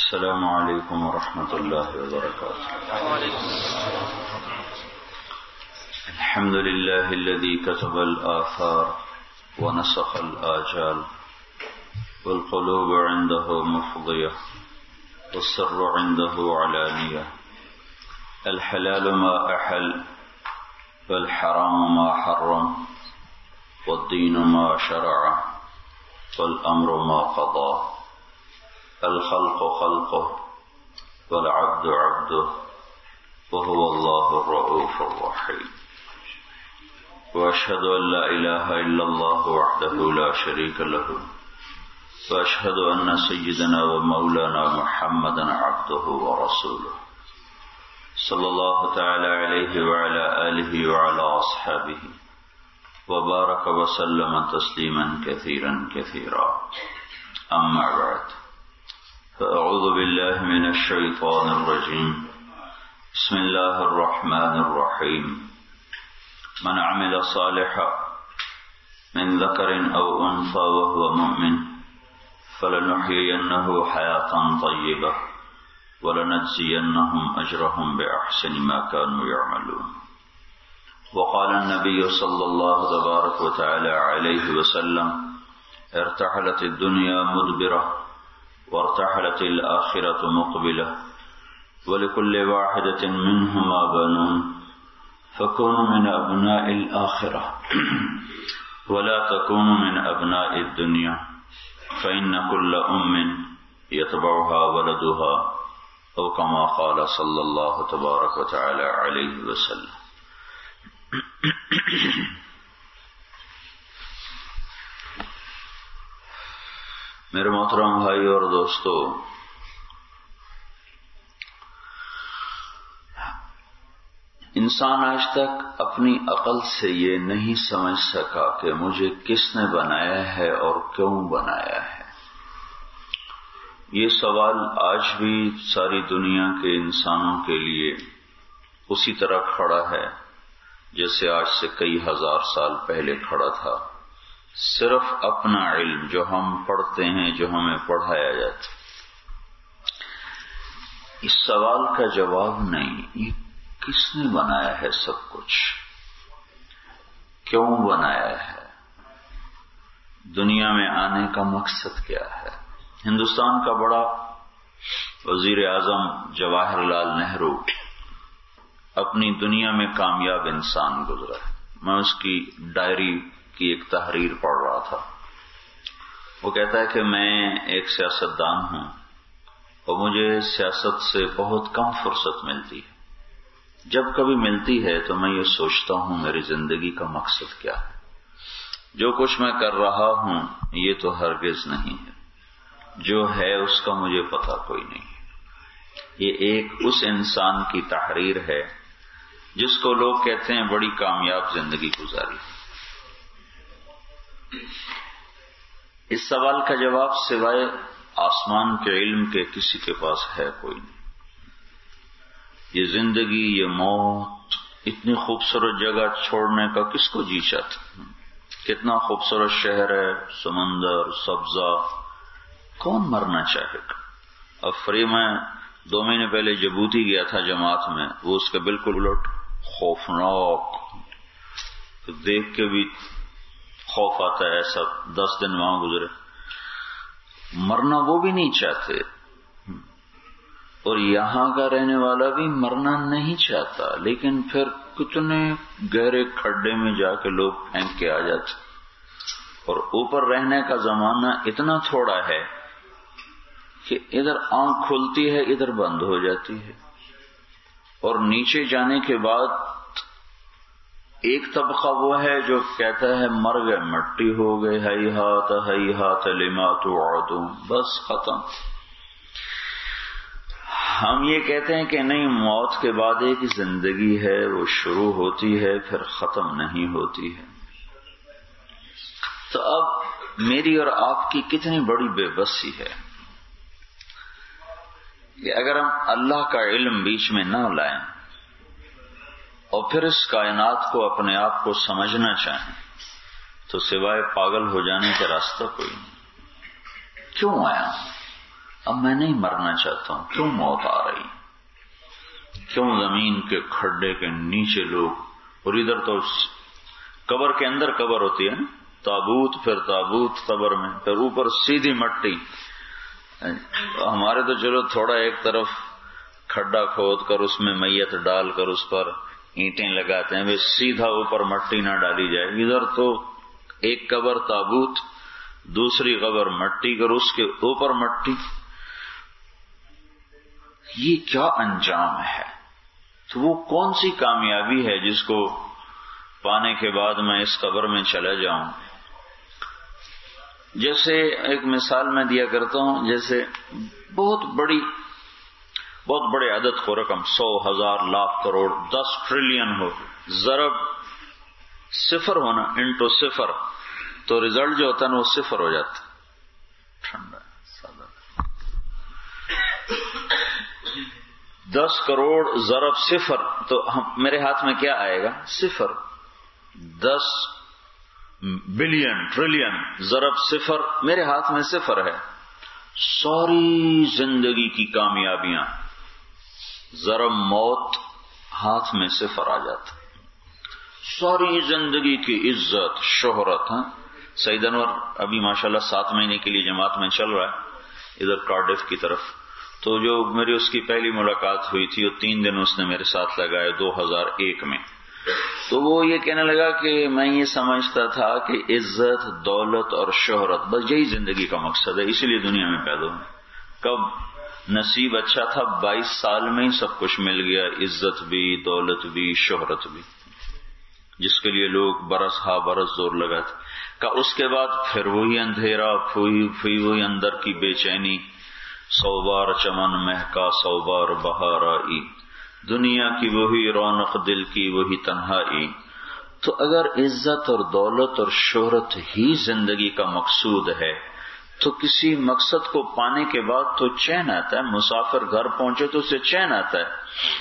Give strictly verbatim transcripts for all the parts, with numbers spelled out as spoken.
السلام علیکم ورحمۃ اللہ وبرکاتہ. الحمد للہ الذي كتب الآثار ونسخ الآجال والقلوب عنده مفضية والسر عنده علانية. الحلال ما أحل والحرام ما حرم والدين ما شرع والأمر ما قضى. الخلق خلقه والعبد عبده وهو الله الرؤوف الرحيم. وأشهد أن لا إله إلا الله وحده لا شريك له وأشهد أن سيدنا ومولانا محمدا عبده ورسوله صلى الله تعالى عليه وعلى آله وعلى أصحابه وبارك وسلم تسليما كثيرا كثيرا. أما بعد، فأعوذ بالله من الشيطان الرجيم. بسم الله الرحمن الرحيم. من عمل صالحا من ذكر أو أنثى وهو مؤمن فلنحيينه حياة طيبة ولنجزينهم أجرهم بأحسن ما كانوا يعملون. وقال النبي صلى الله تبارك وتعالى عليه وسلم: ارتحلت الدنيا مدبرة وارتحلت الآخرة مقبلة ولكل واحدة منهما بنون فكونوا من أبناء الآخرة ولا تكونوا من أبناء الدنيا فإن كل أم يتبعها ولدها أو كما قال صلى الله تبارك وتعالى عليه وسلم. میرے محترم بھائی اور دوستو، انسان آج تک اپنی عقل سے یہ نہیں سمجھ سکا کہ مجھے کس نے بنایا ہے اور کیوں بنایا ہے. یہ سوال آج بھی ساری دنیا کے انسانوں کے لیے اسی طرح کھڑا ہے جیسے آج سے کئی ہزار سال پہلے کھڑا تھا. صرف اپنا علم جو ہم پڑھتے ہیں، جو ہمیں پڑھایا جاتا، اس سوال کا جواب نہیں. یہ کس نے بنایا ہے سب کچھ، کیوں بنایا ہے، دنیا میں آنے کا مقصد کیا ہے. ہندوستان کا بڑا وزیر اعظم جواہر لال نہرو اپنی دنیا میں کامیاب انسان گزرا ہے. میں اس کی ڈائری کی ایک تحریر پڑھ رہا تھا. وہ کہتا ہے کہ میں ایک سیاستدان ہوں اور مجھے سیاست سے بہت کم فرصت ملتی ہے. جب کبھی ملتی ہے تو میں یہ سوچتا ہوں میری زندگی کا مقصد کیا ہے. جو کچھ میں کر رہا ہوں یہ تو ہرگز نہیں ہے، جو ہے اس کا مجھے پتہ کوئی نہیں ہے. یہ ایک اس انسان کی تحریر ہے جس کو لوگ کہتے ہیں بڑی کامیاب زندگی گزاری. اس سوال کا جواب سوائے آسمان کے علم کے کسی کے پاس ہے کوئی نہیں. یہ زندگی، یہ موت، اتنی خوبصورت جگہ چھوڑنے کا کس کو جی چاہتا؟ کتنا خوبصورت شہر ہے، سمندر، سبزہ، کون مرنا چاہے گا؟ اب فری میں دو مہینے پہلے جبوتی گیا تھا جماعت میں، وہ اس کے بالکل الٹ خوفناک، دیکھ کے بھی خوف آتا ہے. ایسا دس دن وہاں گزرے، مرنا وہ بھی نہیں چاہتے، اور یہاں کا رہنے والا بھی مرنا نہیں چاہتا، لیکن پھر کتنے گہرے کھڈے میں جا کے لوگ پھینک کے آ جاتے. اور اوپر رہنے کا زمانہ اتنا تھوڑا ہے کہ ادھر آنکھ کھلتی ہے ادھر بند ہو جاتی ہے، اور نیچے جانے کے بعد ایک طبقہ وہ ہے جو کہتا ہے مر گئے، مٹی ہو گئے، ہیہات ہیہات لما توعدون، بس ختم. ہم یہ کہتے ہیں کہ نہیں، موت کے بعد ایک زندگی ہے، وہ شروع ہوتی ہے پھر ختم نہیں ہوتی ہے. تو اب میری اور آپ کی کتنی بڑی بے بسی ہے کہ اگر ہم اللہ کا علم بیچ میں نہ لائیں اور پھر اس کائنات کو اپنے آپ کو سمجھنا چاہیں تو سوائے پاگل ہو جانے کا راستہ کوئی نہیں. کیوں آیا؟ اب میں نہیں مرنا چاہتا ہوں، کیوں موت آ رہی، کیوں زمین کے کھڈے کے نیچے لوگ، اور ادھر تو قبر کے اندر قبر ہوتی ہے نا، تابوت پھر تابوت قبر میں، پھر اوپر سیدھی مٹی. ہمارے تو چلو تھوڑا ایک طرف کھڈا کھود کر اس میں میت ڈال کر اس پر اینٹیں لگاتے ہیں، وہ سیدھا اوپر مٹی نہ ڈالی جائے. ادھر تو ایک قبر تابوت، دوسری قبر مٹی کر اس کے اوپر مٹی. یہ کیا انجام ہے؟ تو وہ کون سی کامیابی ہے جس کو پانے کے بعد میں اس قبر میں چلا جاؤں؟ جیسے ایک مثال میں دیا کرتا ہوں، جیسے بہت بڑی بہت بڑے عدد کو رقم سو ہزار لاکھ کروڑ دس ٹریلین ہو، ضرب صفر ہونا انٹو صفر، تو ریزلٹ جو ہوتا ہے نا وہ صفر ہو جاتا. ٹھنڈا دس کروڑ ضرب صفر، تو میرے ہاتھ میں کیا آئے گا؟ صفر. دس بلین ٹریلین ضرب صفر، میرے ہاتھ میں صفر ہے. ساری زندگی کی کامیابیاں ضرب موت، ہاتھ میں صفر آ جاتا. ساری زندگی کی عزت شہرت. ہاں سعید انور ابھی ماشاءاللہ سات مہینے کے لیے جماعت میں چل رہا ہے ادھر کارڈف کی طرف. تو جو میری اس کی پہلی ملاقات ہوئی تھی، وہ تین دن اس نے میرے ساتھ لگائے دو ہزار ایک میں. تو وہ یہ کہنے لگا کہ میں یہ سمجھتا تھا کہ عزت دولت اور شہرت بس یہی زندگی کا مقصد ہے، اسی لیے دنیا میں پیدا ہوئے. کب نصیب اچھا تھا، بائیس سال میں ہی سب کچھ مل گیا، عزت بھی دولت بھی شہرت بھی، جس کے لیے لوگ برس ہا برس زور لگاتے. کہ اس کے بعد پھر وہی اندھیرا، پھر وہی اندر کی بے چینی. سو بار چمن مہکا سو بار بہار آئی، دنیا کی وہی رونق دل کی وہی تنہائی. تو اگر عزت اور دولت اور شہرت ہی زندگی کا مقصود ہے تو کسی مقصد کو پانے کے بعد تو چین آتا ہے. مسافر گھر پہنچے تو اسے چین آتا ہے،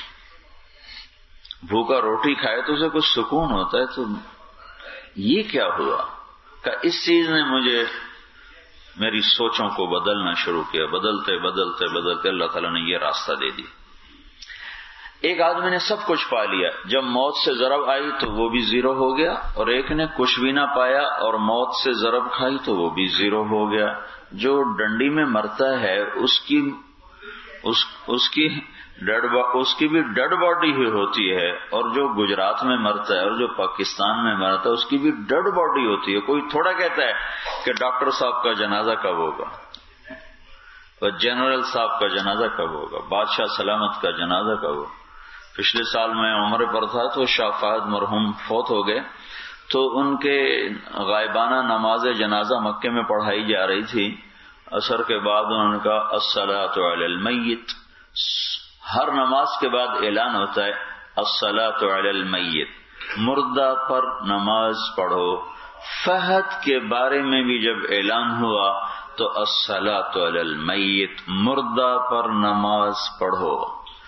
بھوکا روٹی کھائے تو اسے کچھ سکون ہوتا ہے. تو یہ کیا ہوا کہ اس چیز نے مجھے میری سوچوں کو بدلنا شروع کیا. بدلتے بدلتے بدلتے اللہ تعالیٰ نے یہ راستہ دے دی. ایک آدمی نے سب کچھ پا لیا، جب موت سے ضرب آئی تو وہ بھی زیرو ہو گیا، اور ایک نے کچھ بھی نہ پایا اور موت سے ضرب کھائی تو وہ بھی زیرو ہو گیا. جو ڈنڈی میں مرتا ہے اس کی اس, اس کی ڈیڈ اس کی بھی ڈیڈ باڈی ہی ہوتی ہے، اور جو گجرات میں مرتا ہے اور جو پاکستان میں مرتا ہے اس کی بھی ڈیڈ باڈی ہوتی ہے. کوئی تھوڑا کہتا ہے کہ ڈاکٹر صاحب کا جنازہ کب ہوگا، اور جنرل صاحب کا جنازہ کب ہوگا، بادشاہ سلامت کا جنازہ کب ہوگا. پچھلے سال میں عمرے پر تھا تو شاہ فہد مرحوم فوت ہو گئے، تو ان کے غائبانہ نماز جنازہ مکے میں پڑھائی جا رہی تھی. عصر کے بعد انہوں نے کہا الصلاۃ علی المیت. ہر نماز کے بعد اعلان ہوتا ہے الصلاۃ علی المیت، مردہ پر نماز پڑھو. فہد کے بارے میں بھی جب اعلان ہوا تو الصلاۃ علی المیت، مردہ پر نماز پڑھو.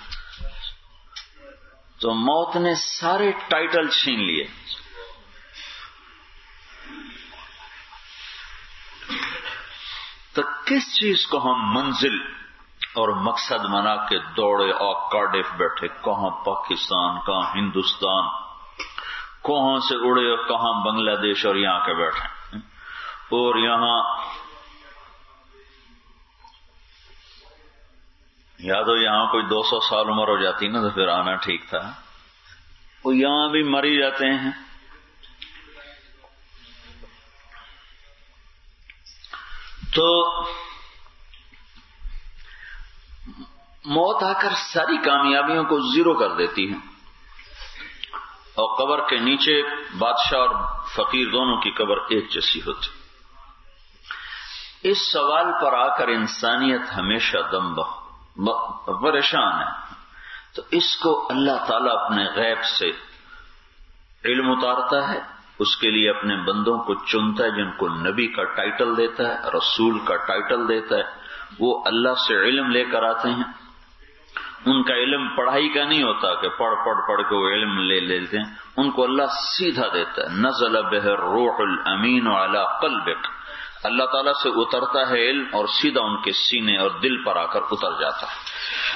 تو موت نے سارے ٹائٹل چھین لیے. تو کس چیز کو ہم منزل اور مقصد بنا کے دوڑے اور کارڈف بیٹھے، کہاں پاکستان کہاں ہندوستان، کہاں سے اڑے اور کہاں بنگلہ دیش، اور یہاں کے بیٹھے. اور یہاں یا تو یہاں کوئی دو سو سال عمر ہو جاتی نا تو پھر آنا ٹھیک تھا. وہ یہاں بھی مر ہی جاتے ہیں. تو موت آ کر ساری کامیابیوں کو زیرو کر دیتی ہے، اور قبر کے نیچے بادشاہ اور فقیر دونوں کی قبر ایک جیسی ہوتی. اس سوال پر آ کر انسانیت ہمیشہ دم پریشان ہے. تو اس کو اللہ تعالیٰ اپنے غیب سے علم اتارتا ہے، اس کے لیے اپنے بندوں کو چنتا ہے، جن کو نبی کا ٹائٹل دیتا ہے، رسول کا ٹائٹل دیتا ہے. وہ اللہ سے علم لے کر آتے ہیں. ان کا علم پڑھائی کا نہیں ہوتا کہ پڑھ پڑھ پڑھ کے وہ علم لے لیتے ہیں. ان کو اللہ سیدھا دیتا ہے. نزل بہ الروح الامین علی قلبک، اللہ تعالیٰ سے اترتا ہے علم اور سیدھا ان کے سینے اور دل پر آ کر اتر جاتا ہے۔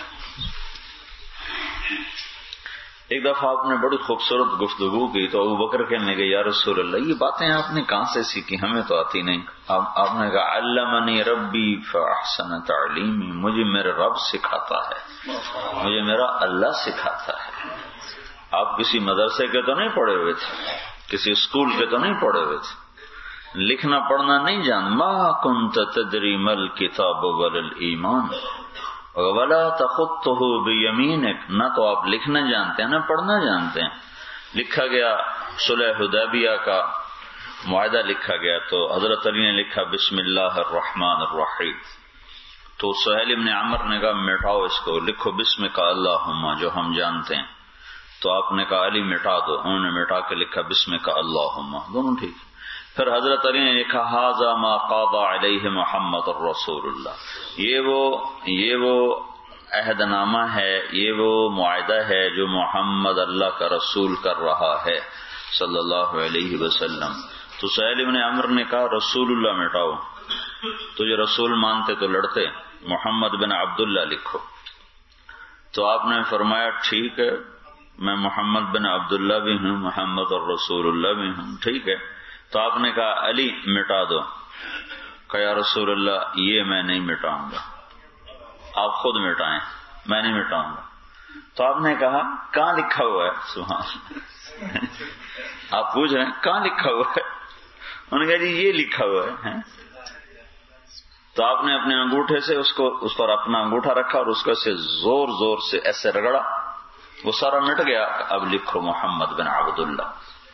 ایک دفعہ آپ نے بڑی خوبصورت گفتگو کی تو ابو بکر کہنے لگے یا رسول اللہ یہ باتیں آپ نے کہاں سے سیکھی، ہمیں تو آتی نہیں۔ آپ نے کہا علمنی ربی فاحسن تعلیمی، مجھے میرے رب سکھاتا ہے، مجھے میرا اللہ سکھاتا ہے۔ آپ کسی مدرسے کے تو نہیں پڑھے ہوئے تھے، کسی اسکول کے تو نہیں پڑھے ہوئے تھے، لکھنا پڑھنا نہیں جان۔ ما کنت تدری مل کتاب ولل ایمان ولا تخطه بیمینک، نہ تو آپ لکھنا جانتے ہیں نہ پڑھنا جانتے ہیں۔ لکھا گیا صلح حدیبیہ کا معاہدہ لکھا گیا تو حضرت علی نے لکھا بسم اللہ الرحمن الرحیم، تو سہیل بن عمر نے کہا مٹاؤ اس کو، لکھو بسم کا اللہم جو ہم جانتے ہیں، تو آپ نے کہا علی مٹا دو، انہوں نے مٹا کے لکھا بسم کا اللہم، دونوں ٹھیک۔ پھر حضرت علی نے لکھا ھذا ما قاضى علیہ محمد الرسول اللہ، یہ وہ یہ وہ عہد نامہ ہے، یہ وہ معاہدہ ہے جو محمد اللہ کا رسول کر رہا ہے صلی اللہ علیہ وسلم۔ تو سہیل بن عمر نے کہا رسول اللہ مٹاؤ، تجھے رسول مانتے تو لڑتے، محمد بن عبداللہ لکھو۔ تو آپ نے فرمایا ٹھیک ہے، میں محمد بن عبداللہ بھی ہوں، محمد الرسول اللہ بھی ہوں، ٹھیک ہے۔ تو آپ نے کہا علی مٹا دو، کہ یا رسول اللہ یہ میں نہیں مٹاؤں گا، آپ خود مٹائیں، میں نہیں مٹاؤں گا۔ تو آپ نے کہا کہاں لکھا ہوا ہے؟ سبحان آپ پوچھ رہے ہیں کہاں لکھا ہوا ہے؟ انہوں نے کہا جی یہ لکھا ہوا ہے۔ تو آپ نے اپنے انگوٹھے سے اس کو اس پر اپنا انگوٹھا رکھا اور اس کو سے زور زور سے ایسے رگڑا، وہ سارا مٹ گیا۔ اب لکھو محمد بن عبداللہ۔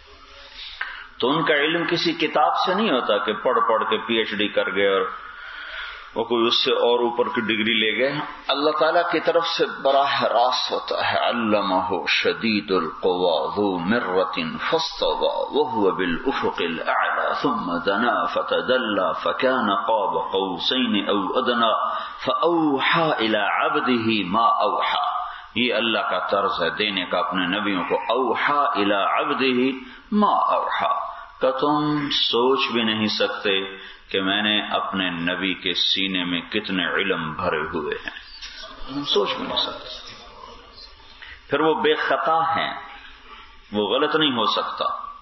تو ان کا علم کسی کتاب سے نہیں ہوتا کہ پڑھ پڑھ کے پی ایچ ڈی کر گئے اور وہ کوئی اس سے اور اوپر کی ڈگری لے گئے، اللہ تعالیٰ کی طرف سے براہ راست ہوتا ہے۔ علمہ شدید القوی ذو مرۃ فاستوى وهو بالافق الاعلی ثم دنا فتدلى فكان قاب قوسین او ادنى فاوحى الى عبده ما اوحى۔ یہ اللہ کا طرز ہے دینے کا اپنے نبیوں کو، اوحا الی عبدہ ما اوحا، کہ تم سوچ بھی نہیں سکتے کہ میں نے اپنے نبی کے سینے میں کتنے علم بھرے ہوئے ہیں، ہم سوچ بھی نہیں سکتے۔ پھر وہ بے خطا ہیں، وہ غلط نہیں ہو سکتا۔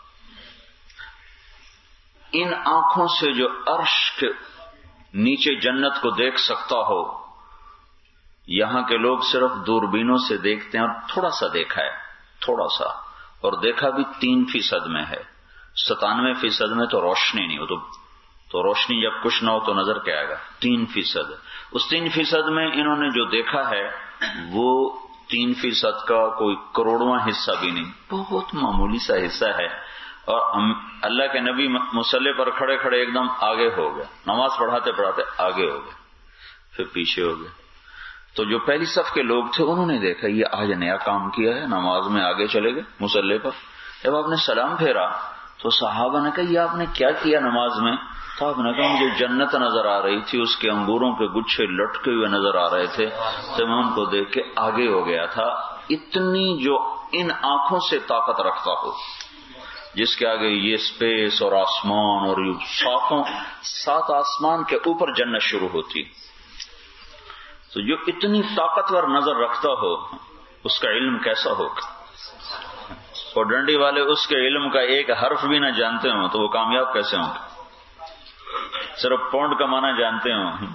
ان آنکھوں سے جو عرش کے نیچے جنت کو دیکھ سکتا ہو، یہاں کے لوگ صرف دوربینوں سے دیکھتے ہیں اور تھوڑا سا دیکھا ہے، تھوڑا سا، اور دیکھا بھی تین فیصد میں ہے، ستانوے فیصد میں تو روشنی نہیں ہو، تو تو روشنی جب کچھ نہ ہو تو نظر کیا آئے گا؟ تین فیصد۔ اس تین فیصد میں انہوں نے جو دیکھا ہے وہ تین فیصد کا کوئی کروڑواں حصہ بھی نہیں، بہت معمولی سا حصہ ہے۔ اور ہم اللہ کے نبی مصلی پر کھڑے کھڑے ایک دم آگے ہو گئے، نماز پڑھاتے پڑھاتے آگے ہو گئے، پھر پیچھے ہو گئے۔ تو جو پہلی صف کے لوگ تھے انہوں نے دیکھا یہ آج نیا کام کیا ہے، نماز میں آگے چلے گئے مصلی پر۔ جب آپ نے سلام پھیرا تو صحابہ نے کہا یہ آپ نے کیا کیا نماز میں؟ تو آپ نے کہا مجھے جنت نظر آ رہی تھی، اس کے انگوروں کے گچھے لٹکے ہوئے نظر آ رہے تھے، تو میں ان کو دیکھ کے آگے ہو گیا تھا۔ اتنی جو ان آنکھوں سے طاقت رکھتا ہو، جس کے آگے یہ اسپیس اور آسمان اور یہ ساتوں سات آسمان کے اوپر جنت شروع ہوتی، تو جو اتنی طاقتور نظر رکھتا ہو اس کا علم کیسا ہوگا؟ اور ڈنڈی والے اس کے علم کا ایک حرف بھی نہ جانتے ہوں تو وہ کامیاب کیسے ہوں گے؟ صرف پونڈ کا معنی جانتے ہوں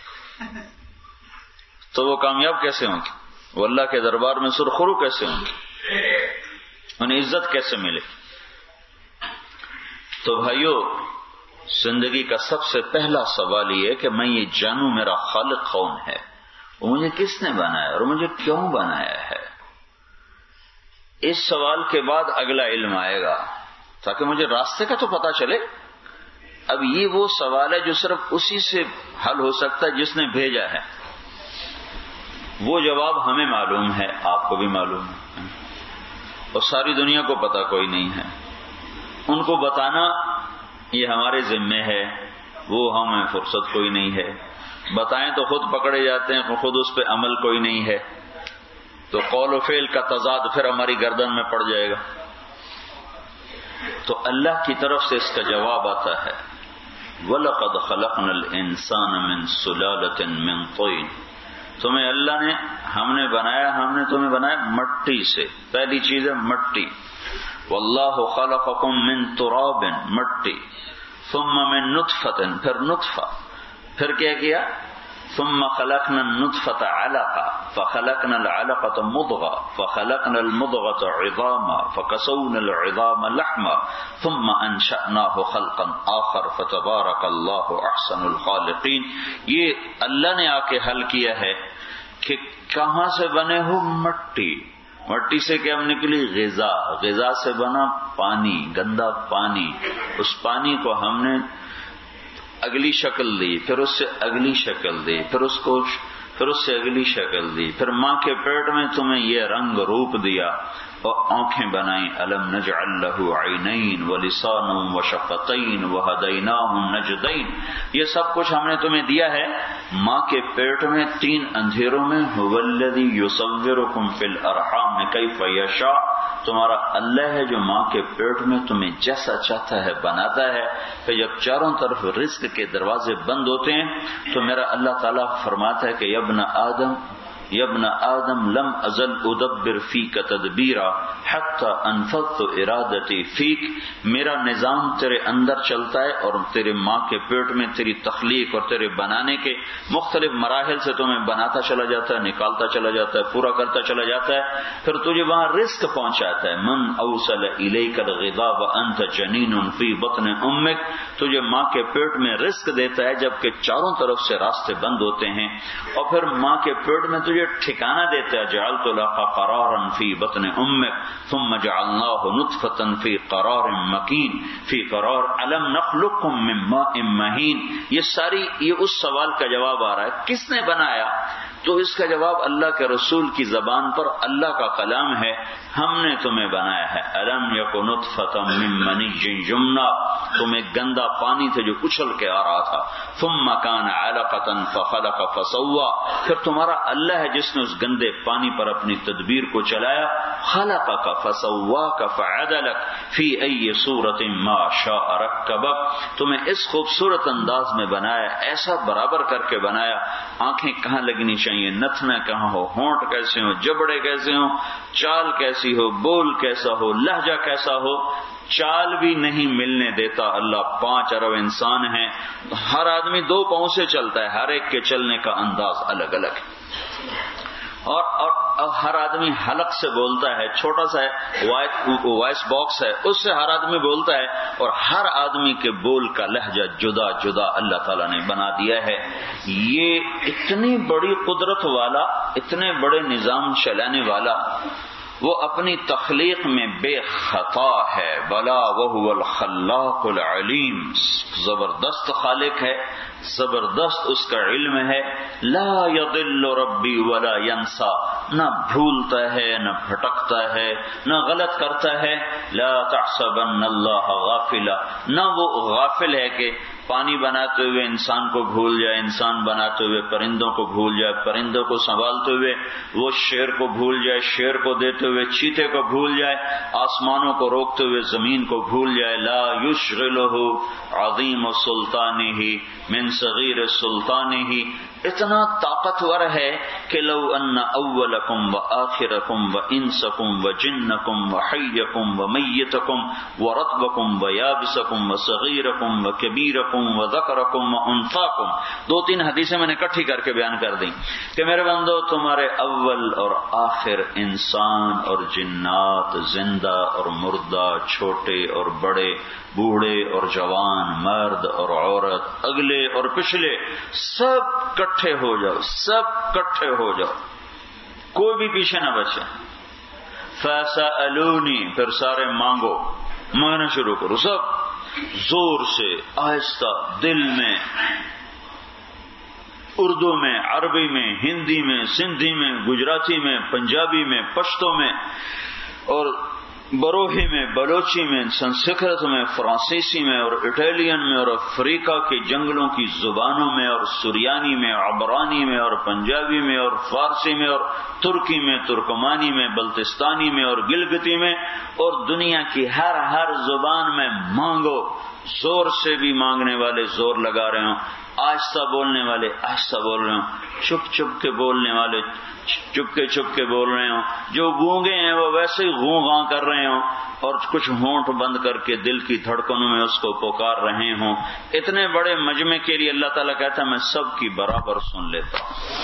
تو وہ کامیاب کیسے ہوں گے؟ وہ اللہ کے دربار میں سرخرو کیسے ہوں گے؟ انہیں عزت کیسے ملے؟ تو بھائیو، زندگی کا سب سے پہلا سوال یہ ہے کہ میں یہ جانوں میرا خالق کون ہے، وہ مجھے کس نے بنایا اور مجھے کیوں بنایا ہے۔ اس سوال کے بعد اگلا علم آئے گا تاکہ مجھے راستے کا تو پتا چلے۔ اب یہ وہ سوال ہے جو صرف اسی سے حل ہو سکتا ہے جس نے بھیجا ہے، وہ جواب ہمیں معلوم ہے، آپ کو بھی معلوم ہے، اور ساری دنیا کو پتا کوئی نہیں ہے۔ ان کو بتانا یہ ہمارے ذمے ہے، وہ ہمیں فرصت کوئی نہیں ہے، بتائیں تو خود پکڑے جاتے ہیں، خود اس پہ عمل کوئی نہیں ہے، تو قول و فعل کا تضاد پھر ہماری گردن میں پڑ جائے گا۔ تو اللہ کی طرف سے اس کا جواب آتا ہے وَلَقَدْ خَلَقْنَا الْإِنسَانَ مِنْ سُلَالَةٍ مِنْ طِينٍ، تمہیں اللہ نے ہم نے بنایا ہم نے تمہیں بنایا مٹی سے. پہلی چیز ہے مٹی. وَاللَّهُ خَلَقَكُم مِّن تُرَابٍ، مٹی. ثُمَّ مِن نُطْفَةٍ، پھر نطفہ. پھر کیا کیا؟ ثم خلقنا النطفة علقة فخلقنا العلقة مضغة فخلقنا المضغة عظاما فكسونا العظام لحما ثم أنشأناه خلقا آخر فتبارك الله أحسن الخالقين. یہ اللہ نے آ کے حل کیا ہے کہ کہاں سے بنے ہو؟ مٹی. مٹی سے کیا نکلی؟ غذا. غذا سے بنا پانی، گندا پانی. اس پانی کو ہم نے اگلی شکل دی، پھر اس سے اگلی شکل دی، پھر اس کو پھر اس سے اگلی شکل دی، پھر ماں کے پیٹ میں تمہیں یہ رنگ روپ دیا اور آنکھیں بنائیں. الم نجعل له عینین ولسانا وشفتین وہدیناہ النجدین. یہ سب کچھ ہم نے تمہیں دیا ہے ماں کے پیٹ میں تین اندھیروں میں. هو الذی یصورکم فی الارحام کیف یشاء، تمہارا اللہ ہے جو ماں کے پیٹ میں تمہیں جیسا چاہتا ہے بناتا ہے. پھر جب چاروں طرف رزق کے دروازے بند ہوتے ہیں تو میرا اللہ تعالیٰ فرماتا ہے کہ یا ابن آدم یا ابن آدم لم ازل ادبر فیک تدبیرا حتی انفذت ارادتی فیک. میرا نظام تیرے اندر چلتا ہے اور تیرے ماں کے پیٹ میں تیری تخلیق اور تیرے بنانے کے مختلف مراحل سے تمہیں بناتا چلا جاتا ہے، نکالتا چلا جاتا ہے، پورا کرتا چلا جاتا ہے، پھر تجھے وہاں رزق پہنچاتا ہے. من اوصل الیک الغذاء وانت جنین فی بطن امک، تجھے ماں کے پیٹ میں رزق دیتا ہے جبکہ چاروں طرف سے راستے بند ہوتے ہیں. اور پھر ماں کے پیٹ میں تجھے ٹھکانہ دیتا ہے. جعلت لك قرارا فی بطن امک ثم جعلناہ نطفة فی قرار مکین فی قرار الم نخلقکم من ماء مہین. یہ ساری یہ اس سوال کا جواب آ رہا ہے کس نے بنایا؟ تو اس کا جواب اللہ کے رسول کی زبان پر اللہ کا کلام ہے، ہم نے تمہیں بنایا ہے. الم یک نطفة من منی یمنی، تم ایک گندا پانی تھے جو اچھل کے آ رہا تھا. ثم کان علقة فخلق فسوى، پھر تمہارا اللہ ہے جس نے اس گندے پانی پر اپنی تدبیر کو چلایا. خلقك فسواك فعدلك فی ای صورت ما شاء رکبک، تمہیں اس خوبصورت انداز میں بنایا، ایسا برابر کر کے بنایا. آنکھیں کہاں لگنی چاہیے، نتنا کہاں ہو، ہونٹ کیسے ہو، جبڑے کیسے ہو، چال کیسی ہو، بول کیسا ہو، لہجہ کیسا ہو. چال بھی نہیں ملنے دیتا اللہ. پانچ ارب انسان ہیں، ہر آدمی دو پاؤں سے چلتا ہے، ہر ایک کے چلنے کا انداز الگ الگ ہے. اور, اور, اور ہر آدمی حلق سے بولتا ہے، چھوٹا سا وائس باکس ہے اس سے ہر آدمی بولتا ہے، اور ہر آدمی کے بول کا لہجہ جدا جدا اللہ تعالیٰ نے بنا دیا ہے. یہ اتنی بڑی قدرت والا، اتنے بڑے نظام چلانے والا، وہ اپنی تخلیق میں بے خطا ہے. بلا وہو الخلاق العلیم، زبردست خالق ہے، زبردست اس کا علم ہے. لا یضل ربی ولا ینسا، نہ بھولتا ہے نہ بھٹکتا ہے نہ غلط کرتا ہے. لا تحسبن اللہ غافلا، نہ وہ غافل ہے کہ پانی بناتے ہوئے انسان کو بھول جائے، انسان بناتے ہوئے پرندوں کو بھول جائے، پرندوں کو سنبھالتے ہوئے وہ شیر کو بھول جائے، شیر کو دیتے ہوئے چیتے کو بھول جائے، آسمانوں کو روکتے ہوئے زمین کو بھول جائے. لا یشغلہ عظیم سلطانہ من صغیر سلطانہ، اتنا طاقتور ہے کہ لو ان اولکم و آخرکم و انسکم و جنکم و حیکم و میتکم و رطبکم و یابسکم و صغیرکم و کبیرکم و ذکرکم و انثاکم، دو تین حدیثیں میں نے اکٹھی کر کے بیان کر دیں کہ میرے بندو تمہارے اول اور آخر انسان اور جنات، زندہ اور مردہ، چھوٹے اور بڑے، بوڑھے اور جوان، مرد اور عورت، اگلے اور پچھلے، سب کٹھے ہو جاؤ، سب کٹھے ہو جاؤ، کوئی بھی پیچھے نہ بچے. فَسَأَلُونِي، پھر سارے مانگو، مانگنا شروع کرو، سب زور سے، آہستہ، دل میں، اردو میں، عربی میں، ہندی میں، سندھی میں، گجراتی میں، پنجابی میں، پشتو میں، اور بروہی میں، بلوچی میں، سنسکرت میں، فرانسیسی میں اور اٹالین میں اور افریقہ کے جنگلوں کی زبانوں میں اور سریانی میں، عبرانی میں اور پنجابی میں اور فارسی میں اور ترکی میں، ترکمانی میں، بلتستانی میں اور گلگتی میں اور دنیا کی ہر ہر زبان میں مانگو. زور سے بھی مانگنے والے زور لگا رہے ہوں، آہستہ بولنے والے آہستہ بول رہے ہوں، چپ چپ کے بولنے والے چپ کے چپ کے بول رہے ہوں، جو گونگے ہیں وہ ویسے ہی گوں گاں کر رہے ہوں، اور کچھ ہونٹ بند کر کے دل کی دھڑکنوں میں اس کو پکار رہے ہوں. اتنے بڑے مجمع کے لیے اللہ تعالیٰ کہتا ہے میں سب کی برابر سن لیتا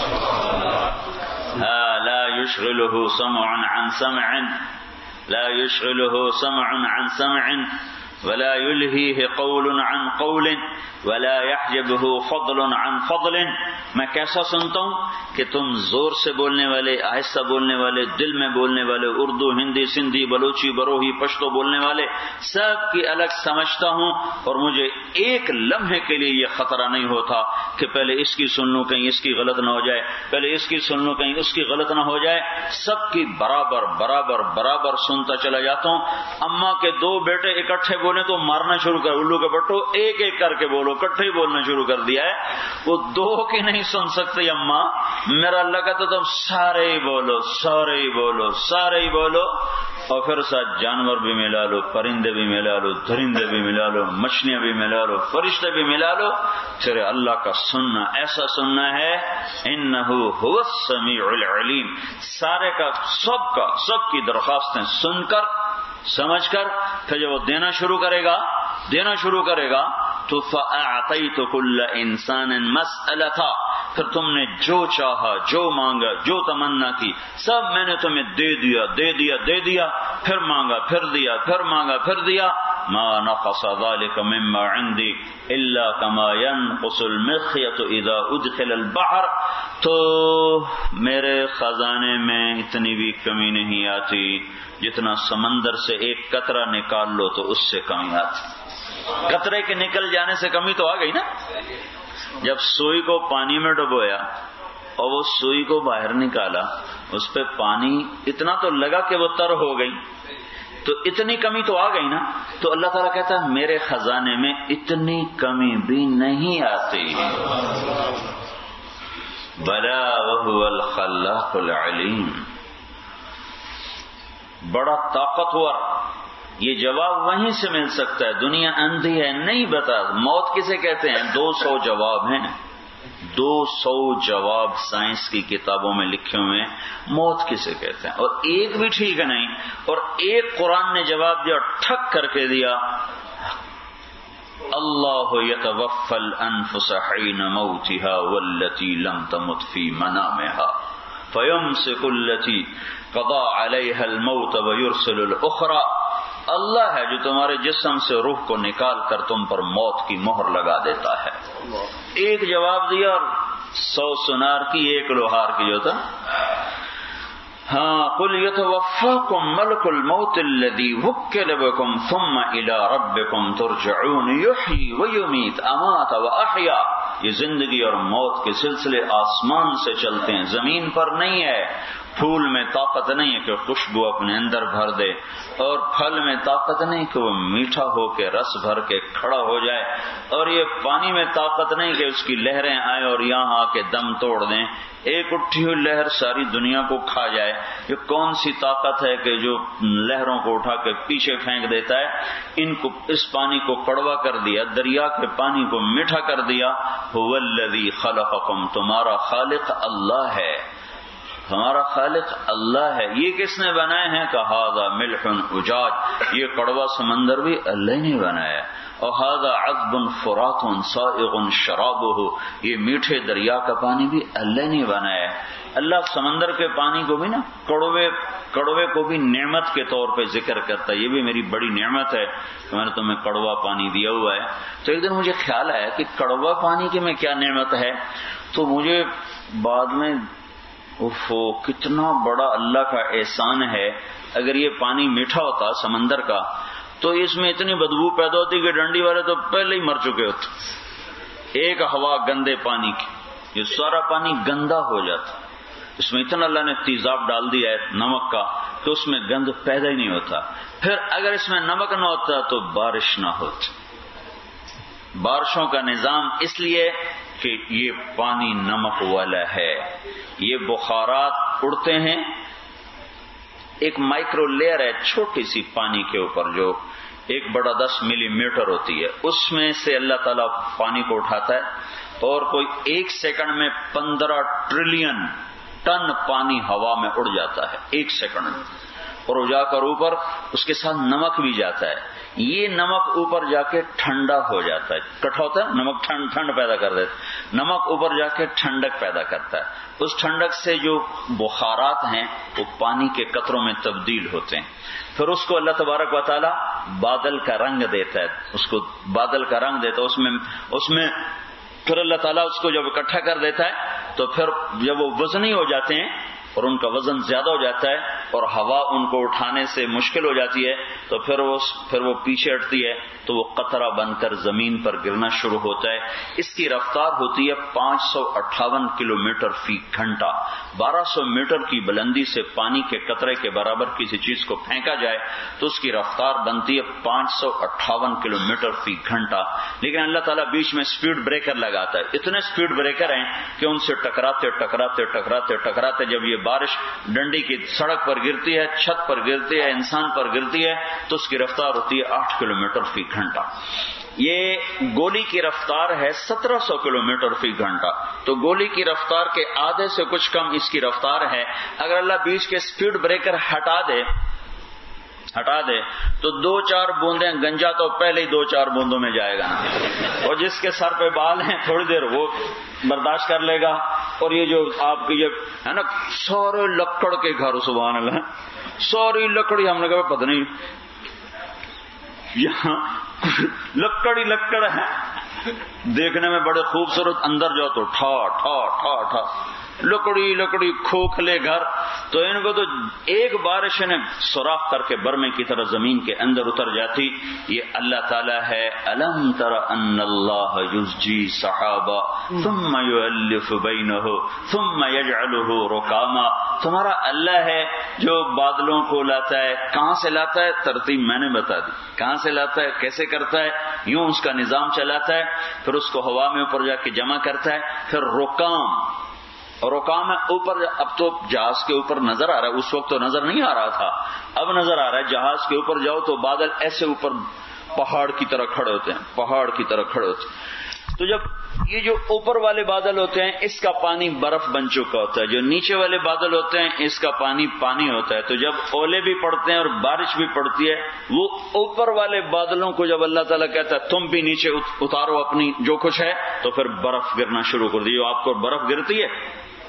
ہوں. لا يشغله سمع عن سمع لا يشغله سمع عن سمع ولا يلهيه قول عن قول ولا يحجبه فضل عن فضل. میں کیسا سنتا ہوں کہ تم زور سے بولنے والے، آہستہ بولنے والے، دل میں بولنے والے، اردو، ہندی، سندھی، بلوچی، بروہی، پشتو بولنے والے سب کی الگ سمجھتا ہوں، اور مجھے ایک لمحے کے لیے یہ خطرہ نہیں ہوتا کہ پہلے اس کی سن لوں کہیں اس کی غلط نہ ہو جائے، پہلے اس کی سن لوں کہیں اس کی غلط نہ ہو جائے. سب کی برابر برابر برابر سنتا چلا جاتا ہوں. اماں کے دو بیٹے اکٹھے بولے تو مارنا شروع کر، الو کے بٹو ایک ایک کر کے بولو، اکٹھے ہی بولنا شروع کر دیا ہے. وہ دو کی نہیں سن سکتے اماں، میرا اللہ کہتا تم سارے ہی بولو، سارے ہی بولو، سارے ہی بولو. اور پھر ساتھ جانور بھی ملا لو، پرندے بھی ملا لو، درندے بھی ملا لو، مچھلیاں بھی ملا لو، فرشتے بھی ملا لو. پھر اللہ کا سننا ایسا سننا ہے انہ هو السمیع العلیم. سارے کا سب کا سب کی درخواستیں سن کر سمجھ کر پھر جب وہ دینا شروع کرے گا دینا شروع کرے گا تو فَأَعْطَيْتُ كُلَّ إِنسَانٍ مَسْأَلَتَا، پھر تم نے جو چاہا، جو مانگا، جو تمنا کی، سب میں نے تمہیں دے دیا دے دیا دے دیا پھر مانگا پھر دیا پھر مانگا پھر دیا. مَا نَقَصَ ذَلِكَ مِمَّا عِنْدِي إِلَّا كَمَا يَنْقُصُ الْمِخْيَطُ إِذَا أُدْخِلَ الْبَحْرَ. تو میرے خزانے میں اتنی بھی کمی نہیں آتی جتنا سمندر سے ایک قطرہ نکال لو تو اس سے کمی آتی. قطرے کے نکل جانے سے کمی تو آ گئی نا. جب سوئی کو پانی میں ڈبویا اور وہ سوئی کو باہر نکالا، اس پہ پانی اتنا تو لگا کہ وہ تر ہو گئی، تو اتنی کمی تو آ گئی نا. تو اللہ تعالیٰ کہتا ہے میرے خزانے میں اتنی کمی بھی نہیں آتی. بلا وهو الخلاق العلیم. بڑا طاقتور. یہ جواب وہیں سے مل سکتا ہے. دنیا اندھی ہے، نہیں بتا. موت کسے کہتے ہیں؟ دو سو جواب ہیں، دو سو جواب سائنس کی کتابوں میں لکھے ہوئے ہیں. موت کسے کہتے ہیں؟ اور ایک بھی ٹھیک نہیں. اور ایک قرآن نے جواب دیا، ٹھک کر کے دیا. اللہ یتوفی الانفس حین موتها والتی لم تمت فی منامها فیمسک التی قضى علیها الموت ویرسل الاخرى. اللہ ہے جو تمہارے جسم سے روح کو نکال کر تم پر موت کی مہر لگا دیتا ہے. ایک جواب دیا اور سو سنار کی ایک لوہار کی جو تھا. ہاں قل یتوفاکم ملک الموت الذی وکل بکم ثم الی ربکم ترجعون یحیی ویمیت امات واحیا. یہ زندگی اور موت کے سلسلے آسمان سے چلتے ہیں، زمین پر نہیں ہے. پھول میں طاقت نہیں ہے کہ خوشبو اپنے اندر بھر دے، اور پھل میں طاقت نہیں کہ وہ میٹھا ہو کے رس بھر کے کھڑا ہو جائے، اور یہ پانی میں طاقت نہیں کہ اس کی لہریں آئیں اور یہاں آ کے دم توڑ دیں. ایک اٹھی ہوئی لہر ساری دنیا کو کھا جائے. یہ کون سی طاقت ہے کہ جو لہروں کو اٹھا کے پیچھے پھینک دیتا ہے؟ ان کو اس پانی کو کڑوا کر دیا، دریا کے پانی کو میٹھا کر دیا. هو الذی خلقکم. تمہارا خالق اللہ ہے، ہمارا خالق اللہ ہے. یہ کس نے بنائے ہیں؟ کہ ھذا ملح اجاج. یہ کڑوا سمندر بھی اللہ نے بنایا. اور ھذا عذب فرات سائغ شرابہ. یہ میٹھے دریا کا پانی بھی اللہ نے بنایا. اللہ سمندر کے پانی کو بھی نا کڑوے کڑوے کو بھی نعمت کے طور پہ ذکر کرتا ہے. یہ بھی میری بڑی نعمت ہے کہ میں نے تمہیں کڑوا پانی دیا ہوا ہے. تو ایک دن مجھے خیال آیا کہ کڑوا پانی کی میں کیا نعمت ہے. تو مجھے بعد میں اوفو کتنا بڑا اللہ کا احسان ہے. اگر یہ پانی میٹھا ہوتا سمندر کا تو اس میں اتنی بدبو پیدا ہوتی کہ ڈنڈی والے تو پہلے ہی مر چکے ہوتے. ایک ہوا گندے پانی کی، یہ سارا پانی گندا ہو جاتا. اس میں اتنا اللہ نے تیزاب ڈال دیا ہے نمک کا کہ اس میں گند پیدا ہی نہیں ہوتا. پھر اگر اس میں نمک نہ ہوتا تو بارش نہ ہوتی. بارشوں کا نظام اس لیے کہ یہ پانی نمک والا ہے. یہ بخارات اڑتے ہیں، ایک مائکرو لیئر ہے چھوٹی سی پانی کے اوپر جو ایک بڑا دس ملی میٹر ہوتی ہے، اس میں سے اللہ تعالیٰ پانی کو اٹھاتا ہے اور کوئی ایک سیکنڈ میں پندرہ ٹریلین ٹن پانی ہوا میں اڑ جاتا ہے ایک سیکنڈ میں، اور وہ جا کر اوپر اس کے ساتھ نمک بھی جاتا ہے. یہ نمک اوپر جا کے ٹھنڈا ہو جاتا ہے، کٹھا ہوتا ہے نمک، ٹھنڈ ٹھنڈ پیدا کر دیتا ہے. نمک اوپر جا کے ٹھنڈک پیدا کرتا ہے. اس ٹھنڈک سے جو بخارات ہیں وہ پانی کے قطروں میں تبدیل ہوتے ہیں. پھر اس کو اللہ تبارک و تعالی بادل کا رنگ دیتا ہے، اس کو بادل کا رنگ دیتا ہے. اس میں اس میں پھر اللہ تعالیٰ اس کو جب اکٹھا کر دیتا ہے تو پھر جب وہ وزنی ہو جاتے ہیں اور ان کا وزن زیادہ ہو جاتا ہے اور ہوا ان کو اٹھانے سے مشکل ہو جاتی ہے تو پھر وہ پھر وہ پیچھے ہٹتی ہے تو وہ قطرہ بن کر زمین پر گرنا شروع ہوتا ہے. اس کی رفتار ہوتی ہے پانچ سو اٹھاون کلو میٹر فی گھنٹہ. بارہ سو میٹر کی بلندی سے پانی کے قطرے کے برابر کسی چیز کو پھینکا جائے تو اس کی رفتار بنتی ہے پانچ سو اٹھاون کلو میٹر فی گھنٹہ. لیکن اللہ تعالیٰ بیچ میں اسپیڈ بریکر لگاتا ہے. اتنے اسپیڈ بریکر ہیں کہ ان سے ٹکراتے ٹکراتے ٹکراتے ٹکراتے جب یہ بارش ڈنڈی کی سڑک پر گرتی ہے، چھت پر گرتی ہے، انسان پر گرتی ہے تو اس کی رفتار ہوتی ہے آٹھ کلو میٹر فی گھنٹہ. یہ گولی کی رفتار ہے سترہ سو کلو میٹر فی گھنٹہ. تو گولی کی رفتار کے آدھے سے کچھ کم اس کی رفتار ہے. اگر اللہ بیچ کے اسپیڈ بریکر ہٹا دے ہٹا دے تو دو چار بوندیں گنجا تو پہلے ہی دو چار بوندوں میں جائے گا، اور جس کے سر پہ بال ہیں تھوڑی دیر وہ برداشت کر لے گا. اور یہ جو آپ کی یہ ہے نا سورے لکڑ کے گھر، سبحان اللہ، سوری لکڑی، ہم نے کہا پتہ نہیں یہاں لکڑی لکڑ ہے، دیکھنے میں بڑے خوبصورت، اندر جاؤ تو ٹھا ٹھا ٹھا ٹھا لکڑی لکڑی کھوکھلے گھر. تو ان کو تو ایک بارش نے سوراخ کر کے برمے کی طرح زمین کے اندر اتر جاتی. یہ اللہ تعالیٰ ہے. الم تر ان اللہ یزجی سحابا ثم یؤلف بینہ ثم یجعلہ رکاما. تمہارا اللہ ہے جو بادلوں کو لاتا ہے. کہاں سے لاتا ہے؟ ترتیب میں نے بتا دی. کہاں سے لاتا ہے، کیسے کرتا ہے، یوں اس کا نظام چلاتا ہے. پھر اس کو ہوا میں اوپر جا کے جمع کرتا ہے. پھر رکام، اور رکام ہے اوپر. اب تو جہاز کے اوپر نظر آ رہا ہے، اس وقت تو نظر نہیں آ رہا تھا، اب نظر آ رہا ہے. جہاز کے اوپر جاؤ تو بادل ایسے اوپر پہاڑ کی طرح کھڑے ہوتے ہیں، پہاڑ کی طرح کھڑے ہوتے ہیں. تو جب یہ جو اوپر والے بادل ہوتے ہیں اس کا پانی برف بن چکا ہوتا ہے، جو نیچے والے بادل ہوتے ہیں اس کا پانی پانی ہوتا ہے. تو جب اولے بھی پڑتے ہیں اور بارش بھی پڑتی ہے، وہ اوپر والے بادلوں کو جب اللہ تعالیٰ کہتا ہے تم بھی نیچے اتارو اپنی جو کچھ ہے، تو پھر برف گرنا شروع کر دی. آپ کو برف گرتی ہے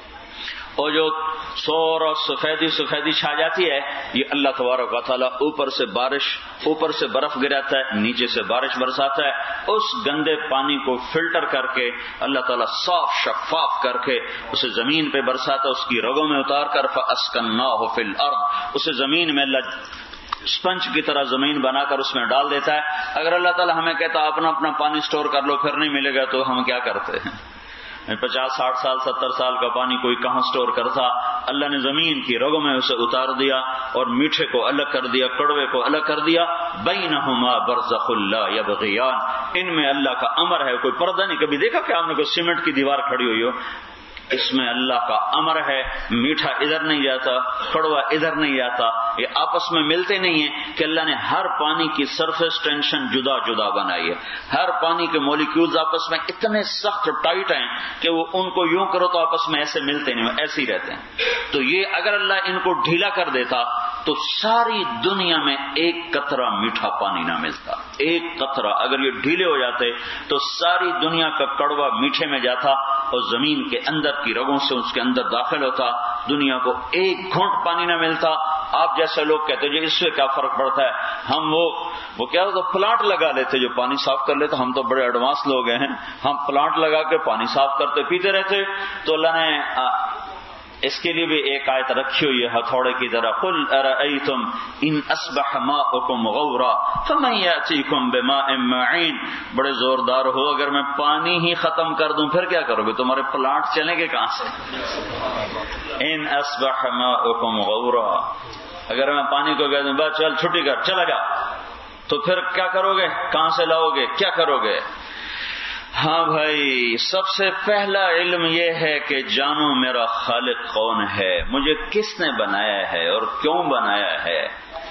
اور جو سور اور سفیدی سفیدی چھا جاتی ہے، یہ اللہ تبارک و تعالیٰ اوپر سے بارش، اوپر سے برف گراتا ہے، نیچے سے بارش برساتا ہے. اس گندے پانی کو فلٹر کر کے اللہ تعالیٰ صاف شفاف کر کے اسے زمین پہ برساتا ہے، اس کی رگوں میں اتار کر فَأَسْكَنَّاهُ فِي الْأَرْضِ، اسے زمین میں اللہ اسپنج کی طرح زمین بنا کر اس میں ڈال دیتا ہے. اگر اللہ تعالیٰ ہمیں کہتا اپنا اپنا پانی سٹور کر لو پھر نہیں ملے گا تو ہم کیا کرتے ہیں؟ پچاس ساٹھ سال ستر سال کا پانی کوئی کہاں سٹور کرتا. اللہ نے زمین کی رگوں میں اسے اتار دیا اور میٹھے کو الگ کر دیا، کڑوے کو الگ کر دیا. بینہما برزخ لا یبغیان، ان میں اللہ کا امر ہے. کوئی پردہ نہیں. کبھی دیکھا کہ آپ نے کوئی سیمنٹ کی دیوار کھڑی ہوئی ہو؟ اس میں اللہ کا امر ہے. میٹھا ادھر نہیں جاتا، کڑوا ادھر نہیں جاتا، یہ آپس میں ملتے نہیں ہیں. کہ اللہ نے ہر پانی کی سرفیس ٹینشن جدا جدا بنائی ہے. ہر پانی کے مولیکیولز آپس میں اتنے سخت ٹائٹ ہیں کہ وہ ان کو یوں کرو تو آپس میں ایسے ملتے نہیں، ایسے ہی رہتے ہیں. تو یہ اگر اللہ ان کو ڈھیلا کر دیتا تو ساری دنیا میں ایک قطرہ میٹھا پانی نہ ملتا. ایک قطرہ اگر یہ ڈھیلے ہو جاتے تو ساری دنیا کا کڑوا میٹھے میں جاتا اور زمین کے اندر کی رگوں سے اس کے اندر داخل ہوتا. دنیا کو ایک گھونٹ پانی نہ ملتا. آپ جیسے لوگ کہتے ہیں اس سے کیا فرق پڑتا ہے، ہم وہ وہ کیا ہوتا پلانٹ لگا لیتے جو پانی صاف کر لیتے. ہم تو بڑے ایڈوانس لوگ ہیں، ہم پلانٹ لگا کے پانی صاف کرتے پیتے رہتے. تو اللہ نے اس کے لیے بھی ایک آیت رکھی ہوئی ہے ہتھوڑے کی طرح. قل ارأیتم ان اصبح ماؤکم غورا فمن یأتیکم بماء معین. بڑے زوردار ہو، اگر میں پانی ہی ختم کر دوں پھر کیا کرو گے؟ تمہارے پلانٹ چلیں گے کہاں سے؟ ان اصبح ماؤکم غورا، اگر میں پانی کو کہہ دوں بس چل چھٹی کر چلا جا، تو پھر کیا کرو گے؟ کہاں سے لاؤ گے؟ کیا کرو گے؟ ہاں بھائی، سب سے پہلا علم یہ ہے کہ جانو میرا خالق کون ہے، مجھے کس نے بنایا ہے اور کیوں بنایا ہے.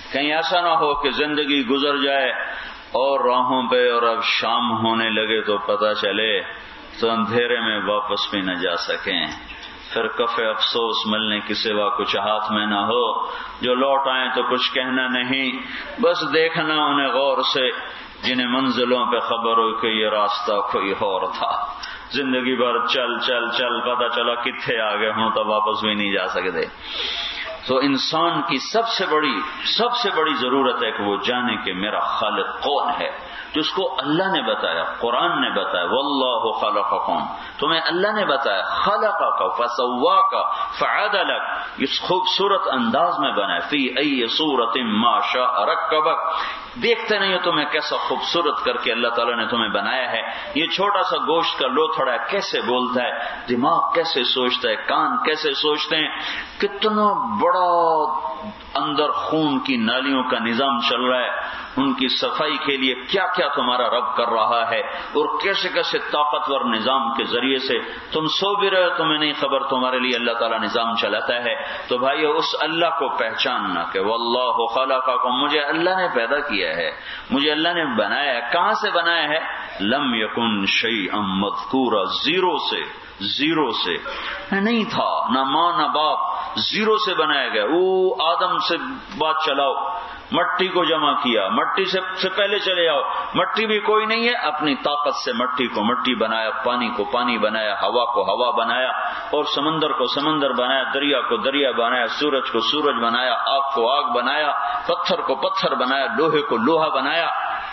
کہیں ایسا نہ ہو کہ زندگی گزر جائے اور راہوں پہ اور اب شام ہونے لگے تو پتہ چلے تو اندھیرے میں واپس بھی نہ جا سکیں، پھر کف افسوس ملنے کی سوا کچھ ہاتھ میں نہ ہو، جو لوٹ آئیں تو کچھ کہنا نہیں، بس دیکھنا انہیں غور سے جنہیں منزلوں پہ خبر ہو کہ یہ راستہ کوئی اور تھا۔ زندگی بھر چل چل چل پتہ چلا کتنے آگے ہوں تو واپس بھی نہیں جا سکتے۔ تو انسان کی سب سے بڑی سب سے بڑی ضرورت ہے کہ وہ جانے کہ میرا خالق کون ہے، جس کو اللہ نے بتایا، قرآن نے بتایا واللہ خلقکم، تمہیں اللہ نے بتایا، خلقک فسواک فعدلک، اس خوبصورت انداز میں بنایا، فی ای صورت ما شاء رکبک، دیکھتے نہیں ہو تمہیں کیسا خوبصورت کر کے اللہ تعالیٰ نے تمہیں بنایا ہے۔ یہ چھوٹا سا گوشت کا لوتھڑا کیسے بولتا ہے، دماغ کیسے سوچتا ہے، کان کیسے سوچتے ہیں، کتنا بڑا اندر خون کی نالیوں کا نظام چل رہا ہے، ان کی صفائی کے لیے کیا کیا تمہارا رب کر رہا ہے، اور کیسے کیسے طاقتور نظام کے ذریعے سے تم سو بھی رہے ہو تمہیں نہیں خبر، تمہارے لیے اللہ تعالیٰ نظام چلاتا ہے۔ تو بھائیو اس اللہ کو پہچاننا کہ واللہ خلقکم، مجھے اللہ نے پیدا کیا ہے، مجھے اللہ نے بنایا ہے۔ کہاں سے بنایا ہے؟ لم یکن شیئا مذکورا، زیرو سے، زیرو سے نہیں تھا، نہ ماں نہ باپ، زیرو سے بنایا گیا۔ وہ آدم سے بات چلاؤ، مٹی کو جمع کیا، مٹی سے سے پہلے چلے جاؤ، مٹی بھی کوئی نہیں ہے، اپنی طاقت سے مٹی کو مٹی بنایا، پانی کو پانی بنایا، ہوا کو ہوا بنایا، اور سمندر کو سمندر بنایا، دریا کو دریا بنایا، سورج کو سورج بنایا، آگ کو آگ بنایا، پتھر کو پتھر بنایا، لوہے کو لوہا بنایا۔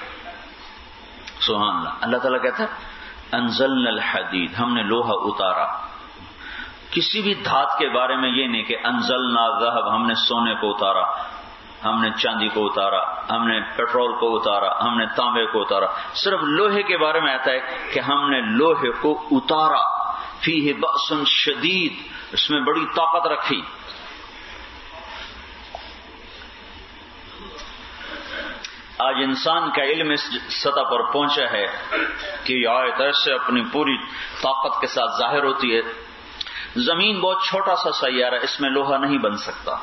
سبحان اللہ۔ اللہ تعالیٰ کہتا ہے انزلنا الحدید، ہم نے لوہا اتارا۔ کسی بھی دھات کے بارے میں یہ نہیں کہ انزلنا ذهب، ہم نے سونے کو اتارا، ہم نے چاندی کو اتارا، ہم نے پیٹرول کو اتارا، ہم نے تانبے کو اتارا۔ صرف لوہے کے بارے میں آتا ہے کہ ہم نے لوہے کو اتارا، فیہ بأس شدید، اس میں بڑی طاقت رکھی۔ آج انسان کا علم اس سطح پر پہنچا ہے کہ یہ آیت ایسے اپنی پوری طاقت کے ساتھ ظاہر ہوتی ہے۔ زمین بہت چھوٹا سا سیارہ، اس میں لوہا نہیں بن سکتا۔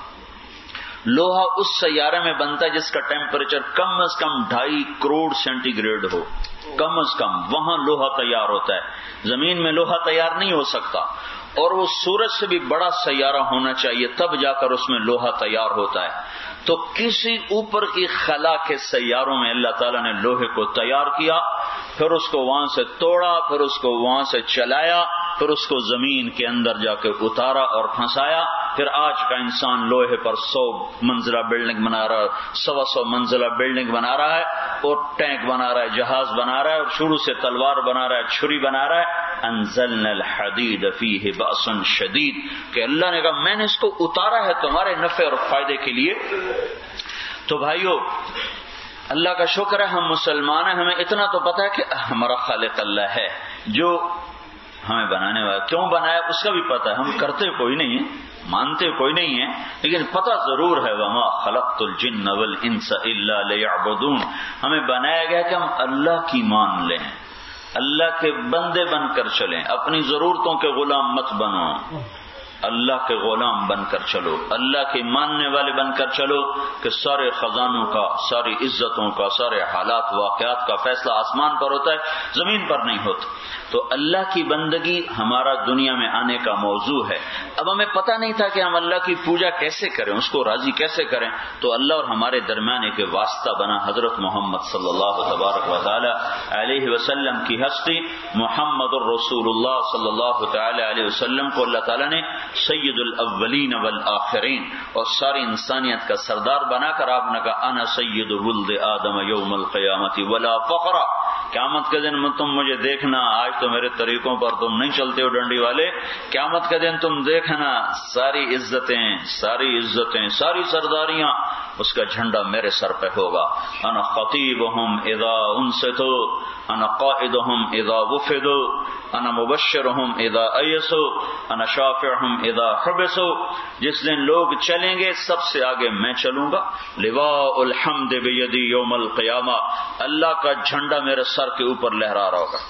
لوہا اس سیارے میں بنتا ہے جس کا ٹیمپریچر کم از کم ڈھائی کروڑ سینٹی گریڈ ہو، کم از کم وہاں لوہا تیار ہوتا ہے۔ زمین میں لوہا تیار نہیں ہو سکتا، اور وہ سورج سے بھی بڑا سیارہ ہونا چاہیے تب جا کر اس میں لوہا تیار ہوتا ہے۔ تو کسی اوپر کی خلا کے سیاروں میں اللہ تعالیٰ نے لوہے کو تیار کیا، پھر اس کو وہاں سے توڑا، پھر اس کو وہاں سے چلایا، پھر اس کو زمین کے اندر جا کے اتارا اور پھنسایا۔ پھر آج کا انسان لوہے پر سو منزلہ بلڈنگ بنا رہا ہے، سوا سو منزلہ بلڈنگ بنا رہا ہے، اور ٹینک بنا رہا ہے، جہاز بنا رہا ہے، اور شروع سے تلوار بنا رہا ہے، چھری بنا رہا ہے۔ انزلنا الحدید فیہ بأس شدید، کہ اللہ نے کہا میں نے اس کو اتارا ہے تمہارے نفع اور فائدے کے لیے۔ تو بھائیو اللہ کا شکر ہے ہم مسلمان ہیں، ہمیں اتنا تو پتا ہے کہ ہمارا خالق اللہ ہے جو ہمیں بنانے والا، کیوں بنایا اس کا بھی پتا ہے۔ ہم کرتے کوئی نہیں ہیں، مانتے کوئی نہیں ہیں، لیکن پتہ ضرور ہے وما خلقت الجن والانس الا ليعبدون، ہمیں بنایا گیا کہ ہم اللہ کی مان لیں، اللہ کے بندے بن کر چلیں، اپنی ضرورتوں کے غلام مت بنو، اللہ کے غلام بن کر چلو، اللہ کے ماننے والے بن کر چلو، کہ سارے خزانوں کا، ساری عزتوں کا، سارے حالات واقعات کا فیصلہ آسمان پر ہوتا ہے، زمین پر نہیں ہوتا۔ تو اللہ کی بندگی ہمارا دنیا میں آنے کا موضوع ہے۔ اب ہمیں پتہ نہیں تھا کہ ہم اللہ کی پوجا کیسے کریں، اس کو راضی کیسے کریں، تو اللہ اور ہمارے درمیان ایک واسطہ بنا حضرت محمد صلی اللہ تبارک و تعالی علیہ وسلم کی ہستی، محمد الرسول اللہ صلی اللہ تعالی علیہ وسلم کو اللہ تعالیٰ نے سید الاولین والآخرین اور ساری انسانیت کا سردار بنا کر آپ نے کہا انا سید ولد آدم یوم القیامت ولا فخر، قیامت کے دن تم مجھے دیکھنا، آج تو میرے طریقوں پر تم نہیں چلتے ہو ڈنڈی والے، قیامت کے دن تم دیکھنا ساری عزتیں ساری عزتیں ساری سرداریاں اس کا جھنڈا میرے سر پہ ہوگا۔ انا خطیبہم اذا انستو، انا قائدہم اذا وفدو، انا مبشرہم اذا ایسو، انا شافعہم اذا حبسو، جس دن لوگ چلیں گے سب سے آگے میں چلوں گا۔ لواء الحمد بیدی یوم القیامہ، اللہ کا جھنڈا میرے سر کے اوپر لہرا رہا ہوگا۔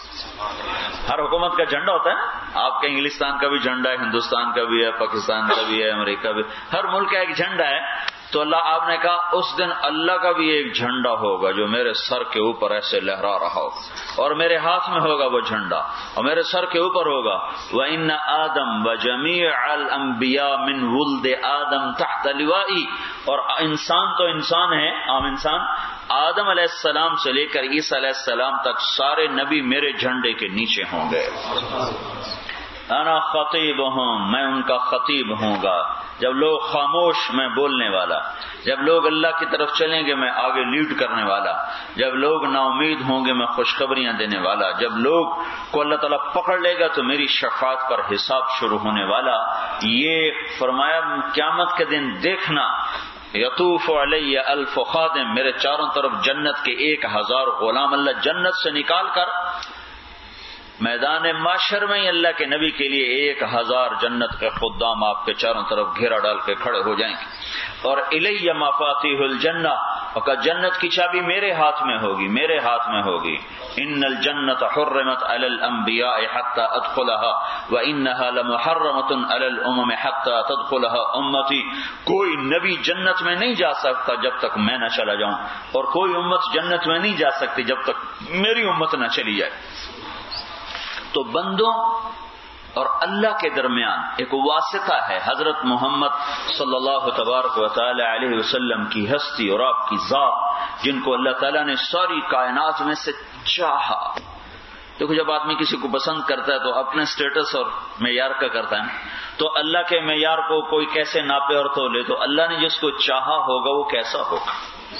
ہر حکومت کا جھنڈا ہوتا ہے نا، آپ کے انگلستان کا بھی جھنڈا ہے، ہندوستان کا بھی ہے، پاکستان کا بھی ہے، امریکہ بھی، ہر ملک کا ایک جھنڈا ہے۔ تو اللہ آپ نے کہا اس دن اللہ کا بھی ایک جھنڈا ہوگا جو میرے سر کے اوپر ایسے لہرا رہا ہوگا، اور میرے ہاتھ میں ہوگا وہ جھنڈا اور میرے سر کے اوپر ہوگا وَإِنَّ آدم وَجَمِيعَ الْأَنْبِيَاء مِنْ وُلْدِ آدم تحت لوائي، اور انسان تو انسان ہے، عام انسان، آدم علیہ السلام سے لے کر عیسیٰ علیہ السلام تک سارے نبی میرے جھنڈے کے نیچے ہوں گے۔ انا خطیبہم، میں ان کا خطیب ہوں گا۔ جب لوگ خاموش میں بولنے والا، جب لوگ اللہ کی طرف چلیں گے میں آگے لیڈ کرنے والا، جب لوگ نا امید ہوں گے میں خوشخبریاں دینے والا، جب لوگ کو اللہ تعالیٰ پکڑ لے گا تو میری شفاعت پر حساب شروع ہونے والا۔ یہ فرمایا قیامت کے دن دیکھنا یطوف علی الف خادم، میرے چاروں طرف جنت کے ایک ہزار غلام اللہ جنت سے نکال کر میدان معاشر میں اللہ کے نبی کے لیے ایک ہزار جنت کے خدام آپ کے چاروں طرف گھیرا ڈال کے کھڑے ہو جائیں گے، اور الی مفاتیح الجنہ، اور جنت کی چابی میرے ہاتھ میں ہوگی، میرے ہاتھ میں ہوگی۔ ان الجنت حرمت علی الانبیاء حتی ادخلها وانها لمحرمۃ علی الامم حتی تدخلها امتی، کوئی نبی جنت میں نہیں جا سکتا جب تک میں نہ چلا جاؤں، اور کوئی امت جنت میں نہیں جا سکتی جب تک میری امت نہ چلی جائے۔ تو بندوں اور اللہ کے درمیان ایک واسطہ ہے، حضرت محمد صلی اللہ تبارک و تعالی علیہ وسلم کی ہستی اور آپ کی ذات، جن کو اللہ تعالیٰ نے ساری کائنات میں سے چاہا۔ دیکھو جب آدمی کسی کو پسند کرتا ہے تو اپنے سٹیٹس اور معیار کا کرتا ہے، تو اللہ کے معیار کو کوئی کیسے ناپے اور تولے، تو اللہ نے جس کو چاہا ہوگا وہ کیسا ہوگا۔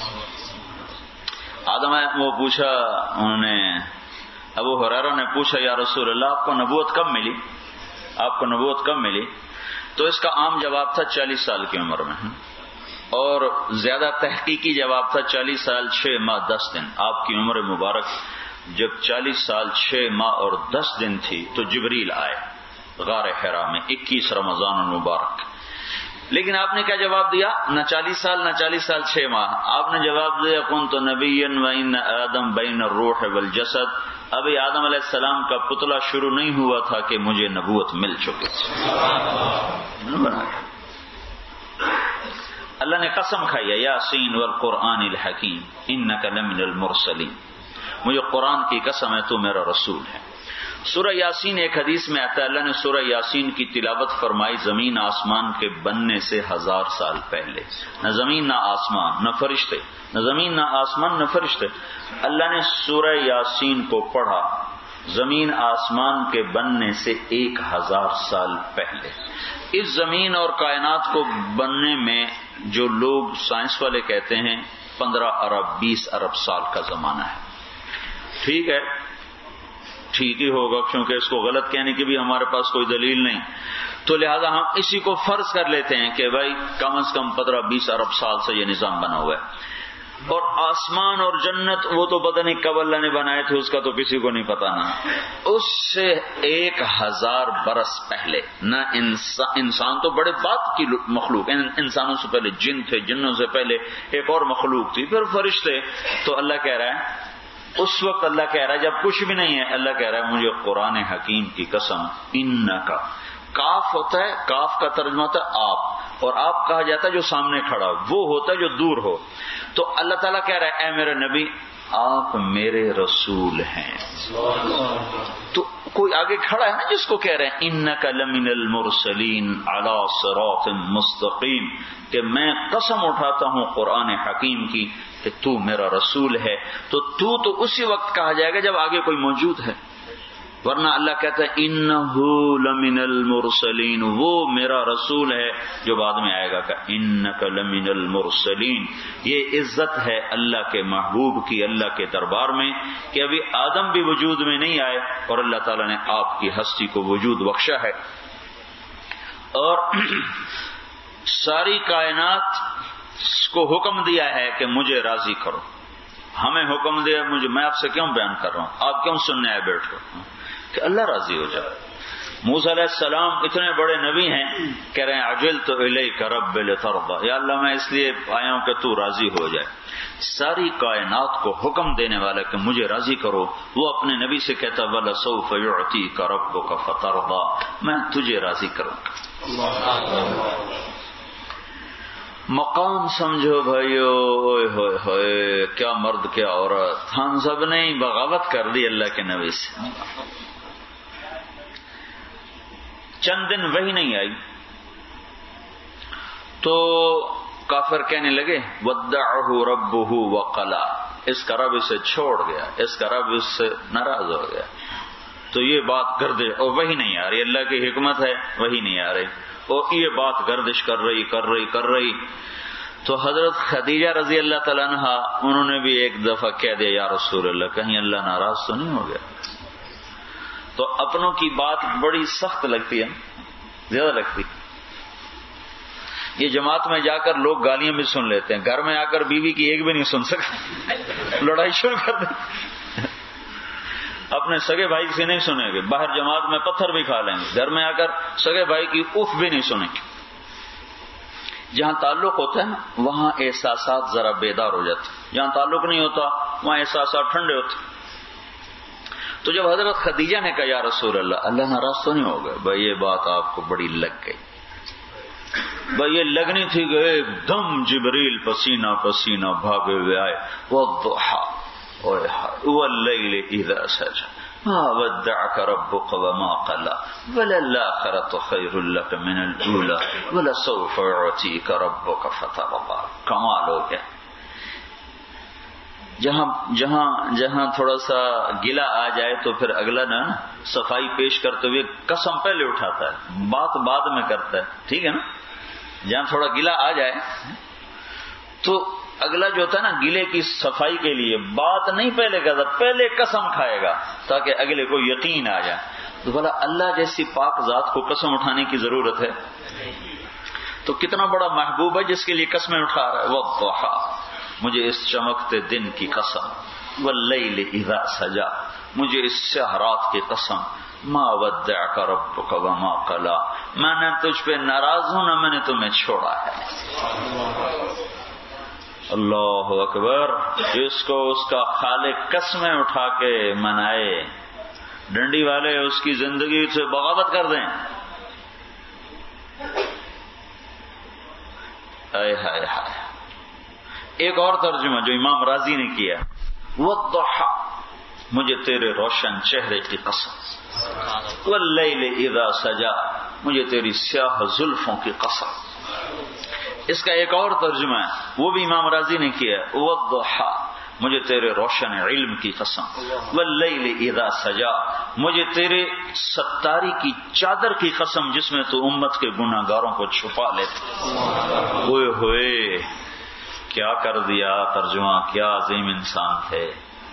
آدم وہ پوچھا، انہوں نے ابو ہریرہ نے پوچھا یا رسول اللہ آپ کو نبوت کب ملی، آپ کو نبوت کب ملی؟ تو اس کا عام جواب تھا چالیس سال کی عمر میں، اور زیادہ تحقیقی جواب تھا چالیس سال چھ ماہ دس دن۔ آپ کی عمر مبارک جب چالیس سال چھ ماہ اور دس دن تھی تو جبریل آئے غار حرا میں اکیس رمضان المبارک۔ لیکن آپ نے کیا جواب دیا؟ نہ چالیس سال نہ چالیس سال چھ ماہ، آپ نے جواب دیا کنت نبیا وان آدم بین الروح والجسد، ابھی آدم علیہ السلام کا پتلا شروع نہیں ہوا تھا کہ مجھے نبوت مل چکی تھی۔ اللہ نے قسم کھائی ہے یاسین والقرآن الحکیم انک لمن المرسلین، مجھے قرآن کی قسم ہے تو میرا رسول ہے۔ سورہ یاسین ایک حدیث میں آتا ہے اللہ نے سورہ یاسین کی تلاوت فرمائی زمین آسمان کے بننے سے ہزار سال پہلے، نہ زمین نہ آسمان نہ فرشتے، نہ زمین نہ آسمان نہ فرشتے، اللہ نے سورہ یاسین کو پڑھا زمین آسمان کے بننے سے ایک ہزار سال پہلے۔ اس زمین اور کائنات کو بننے میں جو لوگ سائنس والے کہتے ہیں پندرہ ارب بیس ارب سال کا زمانہ ہے۔ ٹھیک ہے، ٹھیک ہی ہوگا کیونکہ اس کو غلط کہنے کی بھی ہمارے پاس کوئی دلیل نہیں، تو لہذا ہم اسی کو فرض کر لیتے ہیں کہ بھائی کم از کم پندرہ بیس ارب سال سے یہ نظام بنا ہوا ہے۔ اور آسمان اور جنت وہ تو پتہ نہیں کب اللہ نے بنائے تھے، اس کا تو کسی کو نہیں پتا، نا اس سے ایک ہزار برس پہلے، نہ انسان, انسان تو بڑے بات کی مخلوق، انسانوں سے پہلے جن تھے، جنوں سے پہلے ایک اور مخلوق تھی، پھر فرشتے۔ تو اللہ کہہ رہا ہے اس وقت، اللہ کہہ رہا ہے جب کچھ بھی نہیں ہے، اللہ کہہ رہا ہے مجھے قرآن حکیم کی قسم، انکا، کاف ہوتا ہے، کاف کا ترجمہ ہوتا ہے آپ، اور آپ کہا جاتا ہے جو سامنے کھڑا ہو، وہ ہوتا ہے جو دور ہو۔ تو اللہ تعالیٰ کہہ رہا ہے اے میرے نبی آپ میرے رسول ہیں۔ تو کوئی آگے کھڑا ہے نا جس کو کہہ رہے ہیں انک لمن المرسلین علی صراط مستقیم، کہ میں قسم اٹھاتا ہوں قرآن حکیم کی کہ تو میرا رسول ہے۔ تو تو تو اسی وقت کہا جائے گا جب آگے کوئی موجود ہے، ورنہ اللہ کہتا ہے انہو لمن المرسلین، وہ میرا رسول ہے جو بعد میں آئے گا کہ انک لمن المرسلین۔ یہ عزت ہے اللہ کے محبوب کی اللہ کے دربار میں کہ ابھی آدم بھی وجود میں نہیں آئے اور اللہ تعالیٰ نے آپ کی ہستی کو وجود بخشا ہے۔ اور ساری کائنات کو حکم دیا ہے کہ مجھے راضی کرو، ہمیں حکم دیا، مجھے میں آپ سے کیوں بیان کر رہا ہوں، آپ کیوں سننے آئے بیٹھ کر کہ اللہ راضی ہو جائے۔ موسیٰ علیہ السلام اتنے بڑے نبی ہیں، کہہ رہے ہیں عجلت الیک رب لترضی، یا اللہ میں اس لیے آیا ہوں کہ تو راضی ہو جائے۔ ساری کائنات کو حکم دینے والا کہ مجھے راضی کرو، وہ اپنے نبی سے کہتا وَلَسَوْفَ يُعْتِيكَ رَبُّكَ فَتَرْضَىٰ، میں تجھے راضی کروں گا۔ مقام سمجھو بھائیو، اوئے ہوئے ہوئے کیا مرد کیا عورت، ہم سب نے بغاوت کر دی اللہ کے نبی سے. چند دن وہی نہیں آئی تو کافر کہنے لگے ودعہ ربہ وقلا، اس کا رب اسے چھوڑ گیا، اس کا رب اس سے ناراض ہو گیا. تو یہ بات گردش، اور وہی نہیں آ رہی، اللہ کی حکمت ہے وہی نہیں آ رہی، اور یہ بات گردش کر رہی کر رہی کر رہی تو حضرت خدیجہ رضی اللہ تعالیٰ عنہا انہوں نے بھی ایک دفعہ کہہ دیا یا رسول اللہ کہیں اللہ ناراض تو نہیں ہو گیا. تو اپنوں کی بات بڑی سخت لگتی ہے، زیادہ لگتی. یہ جماعت میں جا کر لوگ گالیاں بھی سن لیتے ہیں، گھر میں آ کر بیوی کی ایک بھی نہیں سن سکتے، لڑائی شروع کر دیں. اپنے سگے بھائی سے نہیں سنیں گے، باہر جماعت میں پتھر بھی کھا لیں گے، گھر میں آ کر سگے بھائی کی اف بھی نہیں سنیں گے. جہاں تعلق ہوتا ہے نا وہاں احساسات ذرا بیدار ہو جاتے، جہاں تعلق نہیں ہوتا وہاں احساسات ٹھنڈے ہوتے. تو جب حضرت خدیجہ نے کہا یا رسول اللہ اللہ ناراض تو نہیں ہو گئے، بھائی یہ بات آپ کو بڑی لگ گئی. بھائی یہ لگنی تھی کہ ایک دم جبریل پسینہ پسینہ بھاگے ہوئے آئے، والضحیٰ واللیل اذا سجى ما ودعك ربك وما قلى وللآخرة خير لك من الأولى ولسوف يعطيك ربك فترضى. کمال ہو گیا. جہاں جہاں جہاں تھوڑا سا گلا آ جائے تو پھر اگلا نا صفائی پیش کرتے ہوئے قسم پہلے اٹھاتا ہے، بات بعد میں کرتا ہے، ٹھیک ہے نا. جہاں تھوڑا گلا آ جائے تو اگلا جو ہوتا ہے نا گلے کی صفائی کے لیے بات نہیں پہلے کرتا، پہلے قسم کھائے گا تاکہ اگلے کو یقین آ جائے. تو بولا اللہ جیسی پاک ذات کو قسم اٹھانے کی ضرورت ہے؟ تو کتنا بڑا محبوب ہے جس کے لیے قسمیں اٹھا رہا ہے. والضحیٰ، مجھے اس چمکتے دن کی قسم، واللیل اذا سجا، مجھے اس سیاہ رات کی قسم، ما ودعک ربک وما قلا، میں نے تجھ پہ ناراض ہوں نہ میں نے تمہیں چھوڑا ہے. اللہ اکبر. جس کو اس کا خالق قسمیں اٹھا کے منائے، ڈنڈی والے اس کی زندگی سے بغاوت کر دیں. ہائے ہائے ہائے. ایک اور ترجمہ جو امام راضی نے کیا، والضحیٰ، مجھے تیرے روشن چہرے کی قسم، واللیل اذا سجا، مجھے تیری سیاہ زلفوں کی قسم. اس کا ایک اور ترجمہ ہے وہ بھی امام راضی نے کیا، والضحیٰ، مجھے تیرے روشن علم کی قسم، واللیل اذا سجا، مجھے تیرے ستاری کی چادر کی قسم جس میں تو امت کے گناہ گاروں کو چھپا لیتے. ہوئے ہوئے کیا کر دیا ترجمہ، کیا عظیم انسان تھے.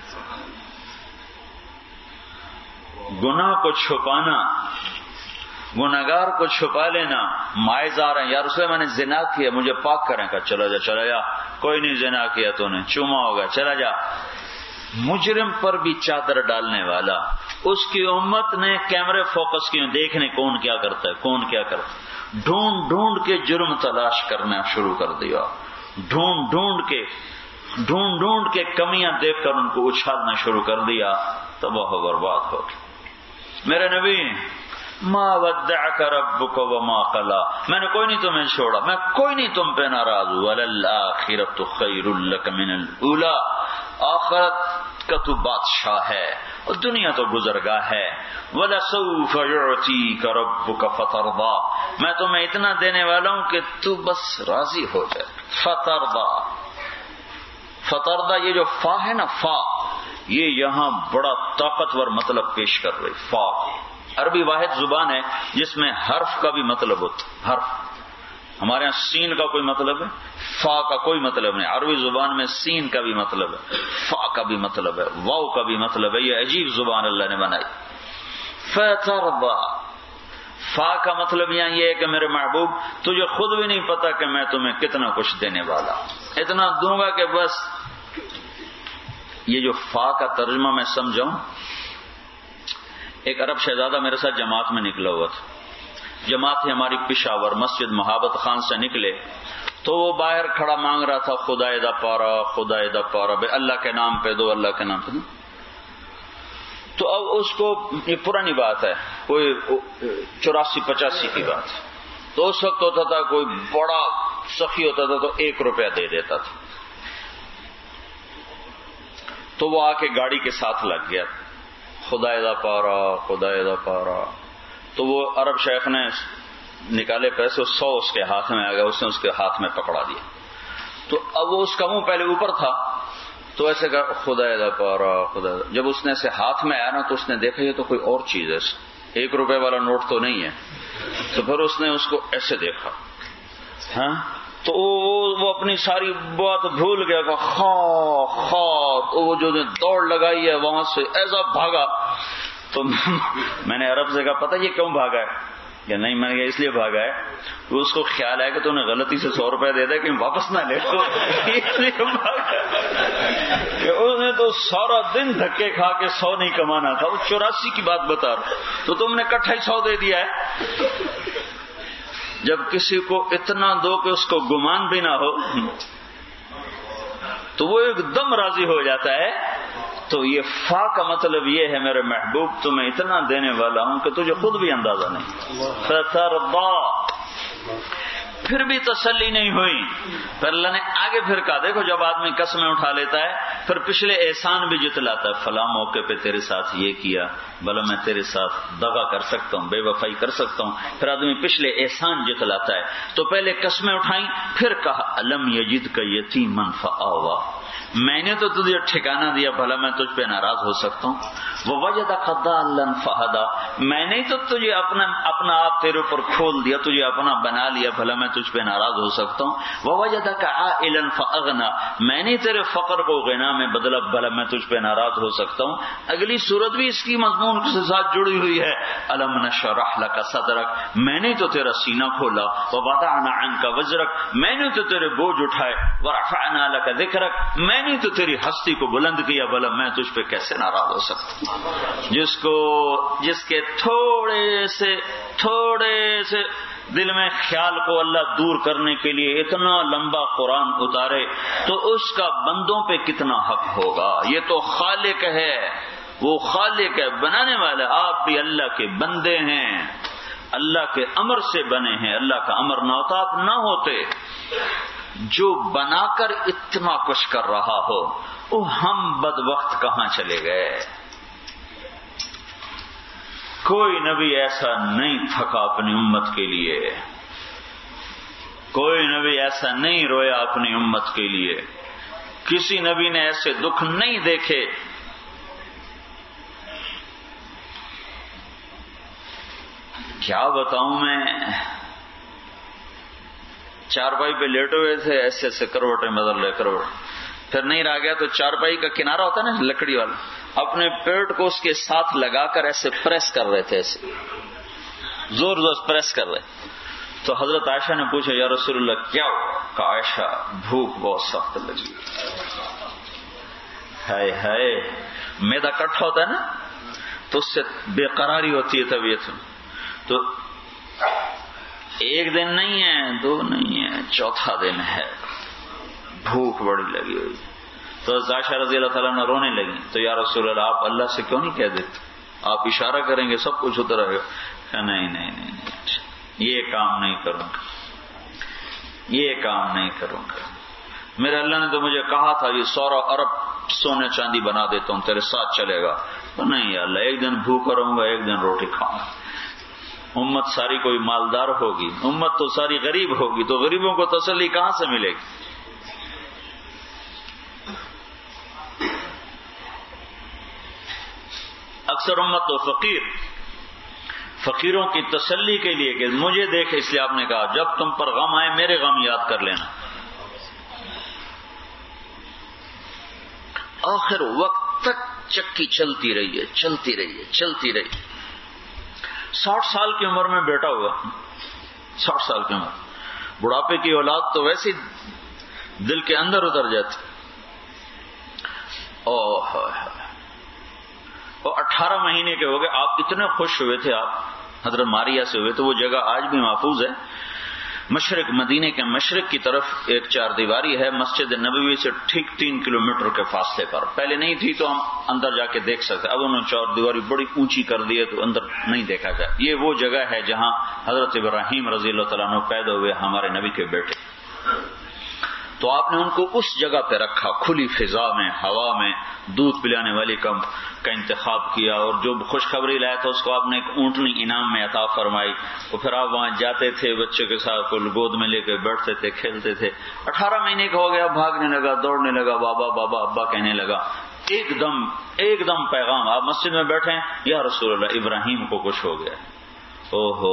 گناہ کو چھپانا، گناہگار کو چھپا لینا. مائز آ رہے ہیں یا رسول میں نے زنا کیا مجھے پاک کریں، کہا چلا جا چلا جا، کوئی نہیں زنا کیا تو نے، چوما ہوگا چلا جا. مجرم پر بھی چادر ڈالنے والا، اس کی امت نے کیمرے فوکس کیے دیکھنے کون کیا کرتا ہے کون کیا کرتا ہے. ڈھونڈ ڈھونڈ کے جرم تلاش کرنا شروع کر دیا، ڈھونڈ ڈھونڈ کے ڈھونڈ ڈھونڈ کے کمیاں دیکھ کر ان کو اچھالنا شروع کر دیا، تباہ و برباد ہو گیا. میرے نبی ما ودعک ربک وما قلا، میں نے کوئی نہیں تمہیں چھوڑا، میں کوئی نہیں تم پہ ناراض ہوں. وللآخرۃ خیر لک من الاولی، آخرت کا تو بادشاہ ہے اور دنیا تو گزرگاہ ہے. ولسوف یعطیک ربک فترضی، میں تمہیں اتنا دینے والا ہوں کہ تو بس راضی ہو جائے. فترضی، فترضی یہ جو فا ہے نا، فا یہ یہاں بڑا طاقتور مطلب پیش کر رہی. فا عربی واحد زبان ہے جس میں حرف کا بھی مطلب ہوتا ہے. حرف ہمارے ہاں سین کا کوئی مطلب ہے، فا کا کوئی مطلب نہیں. عربی زبان میں سین کا بھی مطلب ہے، فا کا بھی مطلب ہے، واو کا بھی مطلب ہے. یہ عجیب زبان اللہ نے بنائی. فترضی، فا کا مطلب یہاں یہ ہے کہ میرے محبوب تجھے خود بھی نہیں پتا کہ میں تمہیں کتنا کچھ دینے والا، اتنا دوں گا کہ بس. یہ جو فا کا ترجمہ میں سمجھاؤں، ایک عرب شہزادہ میرے ساتھ جماعت میں نکلا ہوا تھا. جماعت ہی ہماری پشاور مسجد محابت خان سے نکلے تو وہ باہر کھڑا مانگ رہا تھا خدا دا پارا خدا دا پارا، بے اللہ کے نام پہ دو، اللہ کے نام پہ دو. تو اب اس کو یہ پرانی بات ہے، کوئی چوراسی پچاسی کی بات ہے. تو اس وقت ہوتا تھا کوئی بڑا سخی ہوتا تھا تو ایک روپیہ دے دیتا تھا. تو وہ آ کے گاڑی کے ساتھ لگ گیا, خدا دا پارا خدا دا پارا. تو وہ عرب شیخ نے نکالے پیسے, سو اس کے ہاتھ میں آ گیا, اس نے اس کے ہاتھ میں پکڑا دیا. تو اب وہ اس کا منہ پہلے اوپر تھا تو ایسے کہا خدا دا پارا خدا دا. جب اس نے ایسے ہاتھ میں آیا نا تو اس نے دیکھا یہ تو کوئی اور چیز ہے, ایک روپے والا نوٹ تو نہیں ہے. تو پھر اس نے اس کو ایسے دیکھا, ہاں تو وہ اپنی ساری بات بھول گیا کہ خا خا. تو وہ جو دوڑ لگائی ہے وہاں سے ایسا بھاگا. تو میں نے عرب سے کہا پتہ یہ کیوں بھاگا ہے؟ کہ نہیں, میں نے کہا اس لیے بھاگا ہے تو اس کو خیال ہے کہ تو نے غلطی سے سو روپے دے دے کہ واپس نہ لے, تو اس لیے بھاگا. کہ اس نے تو سارا دن دھکے کھا کے سو نہیں کمانا تھا, وہ چوراسی کی بات بتا رہا, تو تم نے کٹھا ہی سو دے دیا ہے. جب کسی کو اتنا دو کہ اس کو گمان بھی نہ ہو تو وہ ایک دم راضی ہو جاتا ہے. تو یہ فا کا مطلب یہ ہے میرے محبوب تمہیں اتنا دینے والا ہوں کہ تجھے خود بھی اندازہ نہیں. فترضا, پھر بھی تسلی نہیں ہوئی. پھر اللہ نے آگے پھر کہا دیکھو جب آدمی قسمیں اٹھا لیتا ہے پھر پچھلے احسان بھی جتلاتا ہے. فلاں موقع پہ تیرے ساتھ یہ کیا, بھلا میں تیرے ساتھ دغا کر سکتا ہوں, بے وفائی کر سکتا ہوں. پھر آدمی پچھلے احسان جتلاتا ہے. تو پہلے قسمیں اٹھائیں, پھر کہا الم یجدک یتیما فآویٰ, میں نے تو تجھے ٹھکانہ دیا, بھلا میں تجھ پہ ناراض ہو سکتا ہوں. ووجدک ضالا فہدیٰ, میں نے تو تجھے اپنا اپنا آپ تیرے اوپر کھول دیا, تجھے اپنا بنا لیا, بھلا میں تجھ پہ ناراض ہو سکتا ہوں. ووجدک عائلا فاغنیٰ, میں نے تیرے فقر کو غنا میں بدلا, بھلا میں تجھ پہ ناراض ہو سکتا ہوں. اگلی صورت بھی اس کی مضمون کے ساتھ جڑی ہوئی ہے. الم نشرح لک صدرک, میں نے تو تیرا سینہ کھولا. ووضعنا عنک وزرک, میں نے تو تیرے بوجھ اٹھائے. ورفعنا لک ذکرک, میں نے تو تیری ہستی کو بلند کیا, بھلا میں تجھ پہ کیسے ناراض ہو سکتا ہوں. جس کو جس کے تھوڑے سے تھوڑے سے دل میں خیال کو اللہ دور کرنے کے لیے اتنا لمبا قرآن اتارے تو اس کا بندوں پہ کتنا حق ہوگا. یہ تو خالق ہے, وہ خالق ہے, بنانے والا. آپ بھی اللہ کے بندے ہیں, اللہ کے امر سے بنے ہیں. اللہ کا امر نہ ہوتا آپ نہ ہوتے. جو بنا کر اتنا کچھ کر رہا ہو, وہ ہم بدبخت کہاں چلے گئے. کوئی نبی ایسا نہیں تھکا اپنی امت کے لیے, کوئی نبی ایسا نہیں رویا اپنی امت کے لیے, کسی نبی نے ایسے دکھ نہیں دیکھے. کیا بتاؤں میں, چارپائی پہ لیٹے ہوئے تھے, ایسے ایسے کروٹیں بدل رہے کروٹ, پھر نہیں رہ گیا تو چارپائی کا کنارہ ہوتا ہے نا لکڑی والا, اپنے پیٹ کو اس کے ساتھ لگا کر ایسے پریس کر رہے تھے, ایسے زور زور پریس کر رہے. تو حضرت عائشہ نے پوچھا یا رسول اللہ کیا ہوا؟ کہ عائشہ بھوک بہت سخت لگی. ہائے ہائے, میدا کٹھا ہوتا ہے نا تو اس سے بے قراری ہوتی ہے طبیعت میں. تو ایک دن نہیں ہے, دو نہیں ہے, چوتھا دن ہے, بھوک بڑی لگی ہوئی. تو عائشہ رضی اللہ تعالیٰ نے رونے لگی. تو یا رسول اللہ آپ اللہ سے کیوں نہیں کہہ دیتے, آپ اشارہ کریں گے سب کچھ ہوتا رہے گا. کہ نہیں نہیں نہیں یہ کام نہیں کروں گا, یہ کام نہیں کروں گا. میرے اللہ نے تو مجھے کہا تھا یہ سورہ ارب سونے چاندی بنا دیتا ہوں تیرے ساتھ چلے گا. تو نہیں یا اللہ, ایک دن بھوکا رہوں گا, ایک دن روٹی کھاؤں گا. امت ساری کوئی مالدار ہوگی, امت تو ساری غریب ہوگی, تو غریبوں کو تسلی کہاں سے ملے گی. اکثر امت تو فقیر, فقیروں کی تسلی کے لیے کہ مجھے دیکھ, اس لیے آپ نے کہا جب تم پر غم آئے میرے غم یاد کر لینا. آخر وقت تک چکی چلتی رہی ہے, چلتی رہی ہے, چلتی رہی. ساٹھ سال کی عمر میں بیٹا ہوا, ساٹھ سال کی عمر, بڑھاپے کی اولاد تو ویسے دل کے اندر اتر جاتی. اوہ وہ اٹھارہ مہینے کے ہو گئے, آپ اتنے خوش ہوئے تھے, آپ حضرت ماریہ سے ہوئے. تو وہ جگہ آج بھی محفوظ ہے, مشرق مدینے کے مشرق کی طرف ایک چار دیواری ہے, مسجد نبوی سے ٹھیک تین کلومیٹر کے فاصلے پر. پہلے نہیں تھی تو ہم اندر جا کے دیکھ سکتے, اب انہوں نے چار دیواری بڑی اونچی کر دی ہے تو اندر نہیں دیکھا جائے. یہ وہ جگہ ہے جہاں حضرت ابراہیم رضی اللہ تعالیٰ عنہ پیدا ہوئے, ہمارے نبی کے بیٹے. تو آپ نے ان کو اس جگہ پہ رکھا، کھلی فضا میں، ہوا میں، دودھ پلانے والی کم کا انتخاب کیا، اور جو خوشخبری لایا تھا اس کو آپ نے ایک اونٹنی انعام میں عطا فرمائی، تو پھر آپ وہاں جاتے تھے بچے کے ساتھ، گود میں لے کے بیٹھتے تھے، کھیلتے تھے۔ اٹھارہ مہینے کا ہو گیا، بھاگنے لگا، دوڑنے لگا، بابا بابا ابا کہنے لگا۔ ایک دم ایک دم پیغام، آپ مسجد میں بیٹھے ہیں، یا رسول اللہ ابراہیم کو کچھ ہو گیا۔ اوہو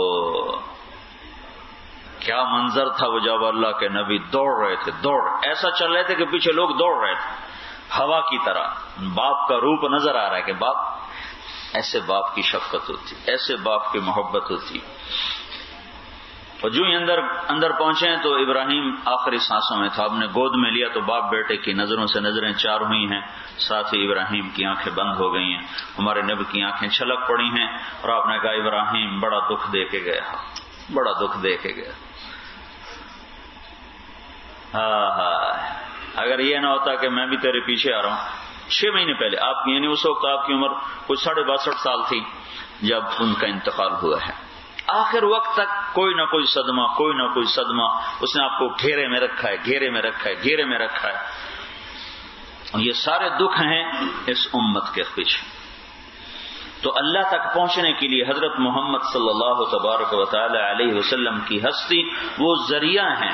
کیا منظر تھا وہ، جب اللہ کے نبی دوڑ رہے تھے، دوڑ ایسا چل رہے تھے کہ پیچھے لوگ دوڑ رہے تھے، ہوا کی طرح۔ باپ کا روپ نظر آ رہا ہے کہ باپ، ایسے باپ کی شفقت ہوتی، ایسے باپ کی محبت ہوتی۔ اور جو ہی اندر اندر پہنچے تو ابراہیم آخری سانسوں میں تھا، آپ نے گود میں لیا تو باپ بیٹے کی نظروں سے نظریں چار ہوئی ہیں، ساتھ ہی ابراہیم کی آنکھیں بند ہو گئی ہیں، ہمارے نبی کی آنکھیں چھلک پڑی ہیں، اور آپ نے کہا ابراہیم بڑا دکھ دے کے گیا، بڑا دکھ دے کے گیا۔ ہاں ہاں اگر یہ نہ ہوتا کہ میں بھی تیرے پیچھے آ رہا ہوں۔ چھ مہینے پہلے آپ کی، یعنی اس وقت آپ کی عمر کچھ ساڑھے باسٹھ سال تھی جب ان کا انتقال ہوا ہے۔ آخر وقت تک کوئی نہ کوئی صدمہ، کوئی نہ کوئی صدمہ، اس نے آپ کو گھیرے میں رکھا ہے، گھیرے میں رکھا ہے، گھیرے میں رکھا ہے۔ یہ سارے دکھ ہیں اس امت کے پیچھے۔ تو اللہ تک پہنچنے کے لیے حضرت محمد صلی اللہ تبارک و تعالی علیہ وسلم کی ہستی وہ ذریعہ ہیں،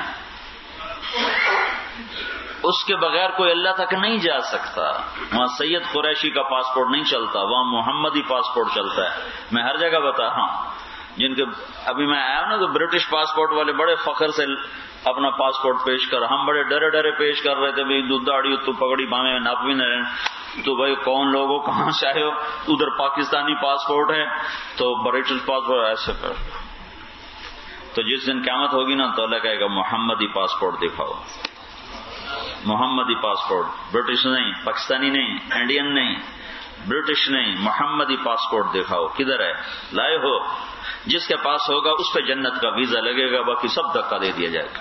اس کے بغیر کوئی اللہ تک نہیں جا سکتا۔ وہاں سید قریشی کا پاسپورٹ نہیں چلتا، وہاں محمدی پاسپورٹ چلتا ہے۔ میں ہر جگہ بتا رہا ہوں، جن کے ابھی میں آیا ہوں نا تو برٹش پاسپورٹ والے بڑے فخر سے اپنا پاسپورٹ پیش کر، ہم بڑے ڈرے ڈرے پیش کر رہے تھے، بھائی دودھ داڑھی تو پگڑی بامے ناپ بھی نہ رہے، تو بھائی کون لوگوں کہاں سے آئے ہو، ادھر پاکستانی پاسپورٹ ہے تو برٹش پاسپورٹ ایسے کر۔ تو جس دن قیامت ہوگی نا تو اللہ کہے گا محمدی پاسپورٹ دکھاؤ، محمدی پاسپورٹ، برٹش نہیں، پاکستانی نہیں، انڈین نہیں، برٹش نہیں، محمدی پاسپورٹ دکھاؤ، کدھر ہے، لائے ہو؟ جس کے پاس ہوگا اس پہ جنت کا ویزا لگے گا، باقی سب دھکا دے دیا جائے گا۔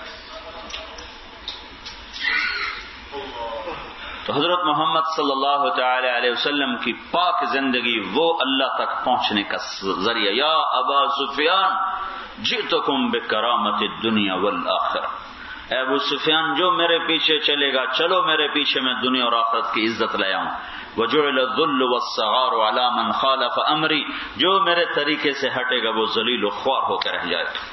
تو حضرت محمد صلی اللہ تعالی علیہ وسلم کی پاک زندگی وہ اللہ تک پہنچنے کا ذریعہ۔ یا ابا سفیان جئتکم بکرامت الدنیا والآخرہ، اے ابو سفیان جو میرے پیچھے چلے گا، چلو میرے پیچھے، میں دنیا اور آخرت کی عزت لے آؤں۔ وجعل الذل والصغار على من خالف امری، جو میرے طریقے سے ہٹے گا وہ ذلیل و خوار ہو کے رہ جائے گا۔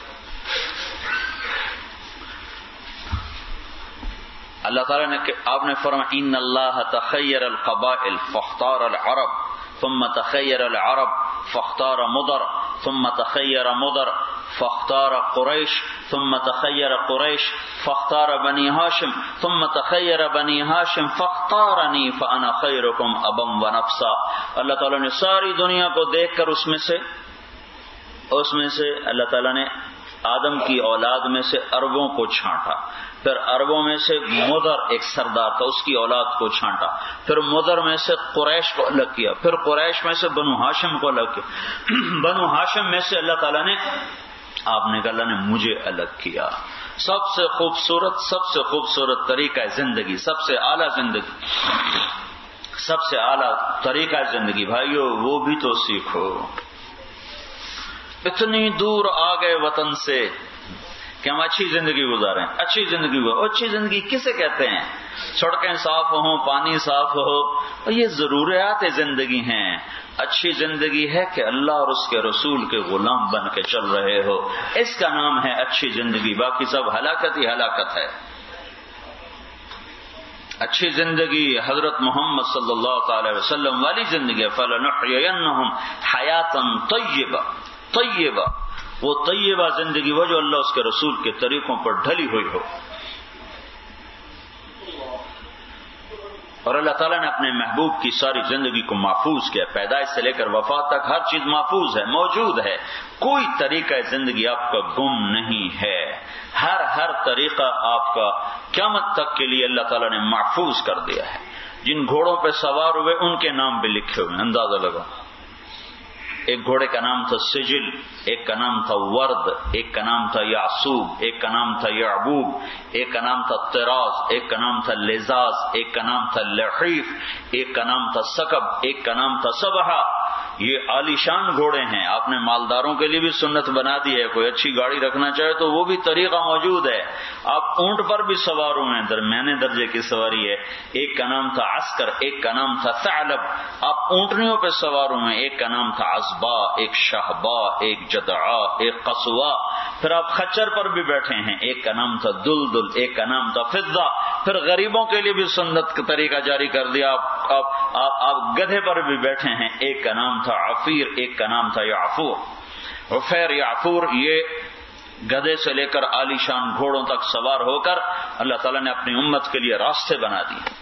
اللہ تعالیٰ نے، آپ نے فرمایا ان اللہ تخیر القبائل فاختار العرب ثم تخیر العرب فاختار مضر ثم تخیر مضر فاختار قریش ثم تخیر قریش فاختار بنی ہاشم ثم تخیر بنی ہاشم فاختارنی فانا خیرکم ابا و نفسا۔ اللہ تعالیٰ نے ساری دنیا کو دیکھ کر اس میں سے اس میں سے اللہ تعالیٰ نے آدم کی اولاد میں سے عربوں کو چھانٹا، پھر عربوں میں سے مضر ایک سردار تھا اس کی اولاد کو چھانٹا، پھر مضر میں سے قریش کو الگ کیا، پھر قریش میں سے بنو ہاشم کو الگ کیا، بنو ہاشم میں سے اللہ تعالیٰ نے، آپ نے کہا اللہ نے مجھے الگ کیا۔ سب سے خوبصورت سب سے خوبصورت طریقہ زندگی، سب سے اعلیٰ زندگی، سب سے اعلیٰ طریقہ زندگی بھائیو وہ بھی تو سیکھو۔ اتنی دور آ گئے وطن سے کہ ہم اچھی زندگی گزاریں، اچھی زندگی گزاریں۔ اچھی زندگی کسے کہتے ہیں؟ سڑکیں صاف ہوں، پانی صاف ہو، اور یہ ضروریات زندگی ہیں۔ اچھی زندگی ہے کہ اللہ اور اس کے رسول کے غلام بن کے چل رہے ہو، اس کا نام ہے اچھی زندگی، باقی سب ہلاکت ہی ہلاکت ہے۔ اچھی زندگی حضرت محمد صلی اللہ تعالی وسلم والی زندگی، فَلَنُحْيِيَنَّهُمْ حَيَاةً طَيِّبَةً طیبہ، وہ طیبہ زندگی وہ جو اللہ اس کے رسول کے طریقوں پر ڈھلی ہوئی ہو۔ اور اللہ تعالیٰ نے اپنے محبوب کی ساری زندگی کو محفوظ کیا، پیدائش سے لے کر وفات تک ہر چیز محفوظ ہے، موجود ہے، کوئی طریقہ زندگی آپ کا گم نہیں ہے، ہر ہر طریقہ آپ کا قیامت تک کے لیے اللہ تعالیٰ نے محفوظ کر دیا ہے۔ جن گھوڑوں پہ سوار ہوئے ان کے نام بھی لکھے ہوئے، اندازہ لگا، ایک گھوڑے کا نام تھا سجل، ایک کا نام تھا ورد، ایک کا نام تھا یعصوب، ایک کا نام تھا یعبوب، ایک کا نام تھا طراز، ایک کا نام تھا لزاز، ایک کا نام تھا لحیف، ایک کا نام تھا سکب، ایک کا نام تھا سبحہ۔ یہ عالی شان گھوڑے ہیں، آپ نے مالداروں کے لیے بھی سنت بنا دی ہے، کوئی اچھی گاڑی رکھنا چاہے تو وہ بھی طریقہ موجود ہے۔ آپ اونٹ پر بھی سوار ہوئے ہیں، درمیانے درجے کی سواری ہے۔ ایک کا نام تھا عسکر، ایک کا نام تھا ثعلب، آپ اونٹنیوں پہ سوار ہوئے ہیں۔ ایک کا نام تھا عصبا، ایک شہبا، ایک جدعا، ایک قصوا۔ پھر آپ خچر پر بھی بیٹھے ہیں، ایک کا نام تھا دلدل، ایک کا نام تھا فضہ۔ پھر غریبوں کے لیے بھی سنت کا طریقہ جاری کر دیا، آپ آپ آپ, آپ گدھے پر بھی بیٹھے ہیں، ایک کا نام تھا عفیر، ایک کا نام تھا یعفور۔ عفیر یعفور یہ گدھے سے لے کر عالی شان گھوڑوں تک سوار ہو کر اللہ تعالیٰ نے اپنی امت کے لیے راستے بنا دیے۔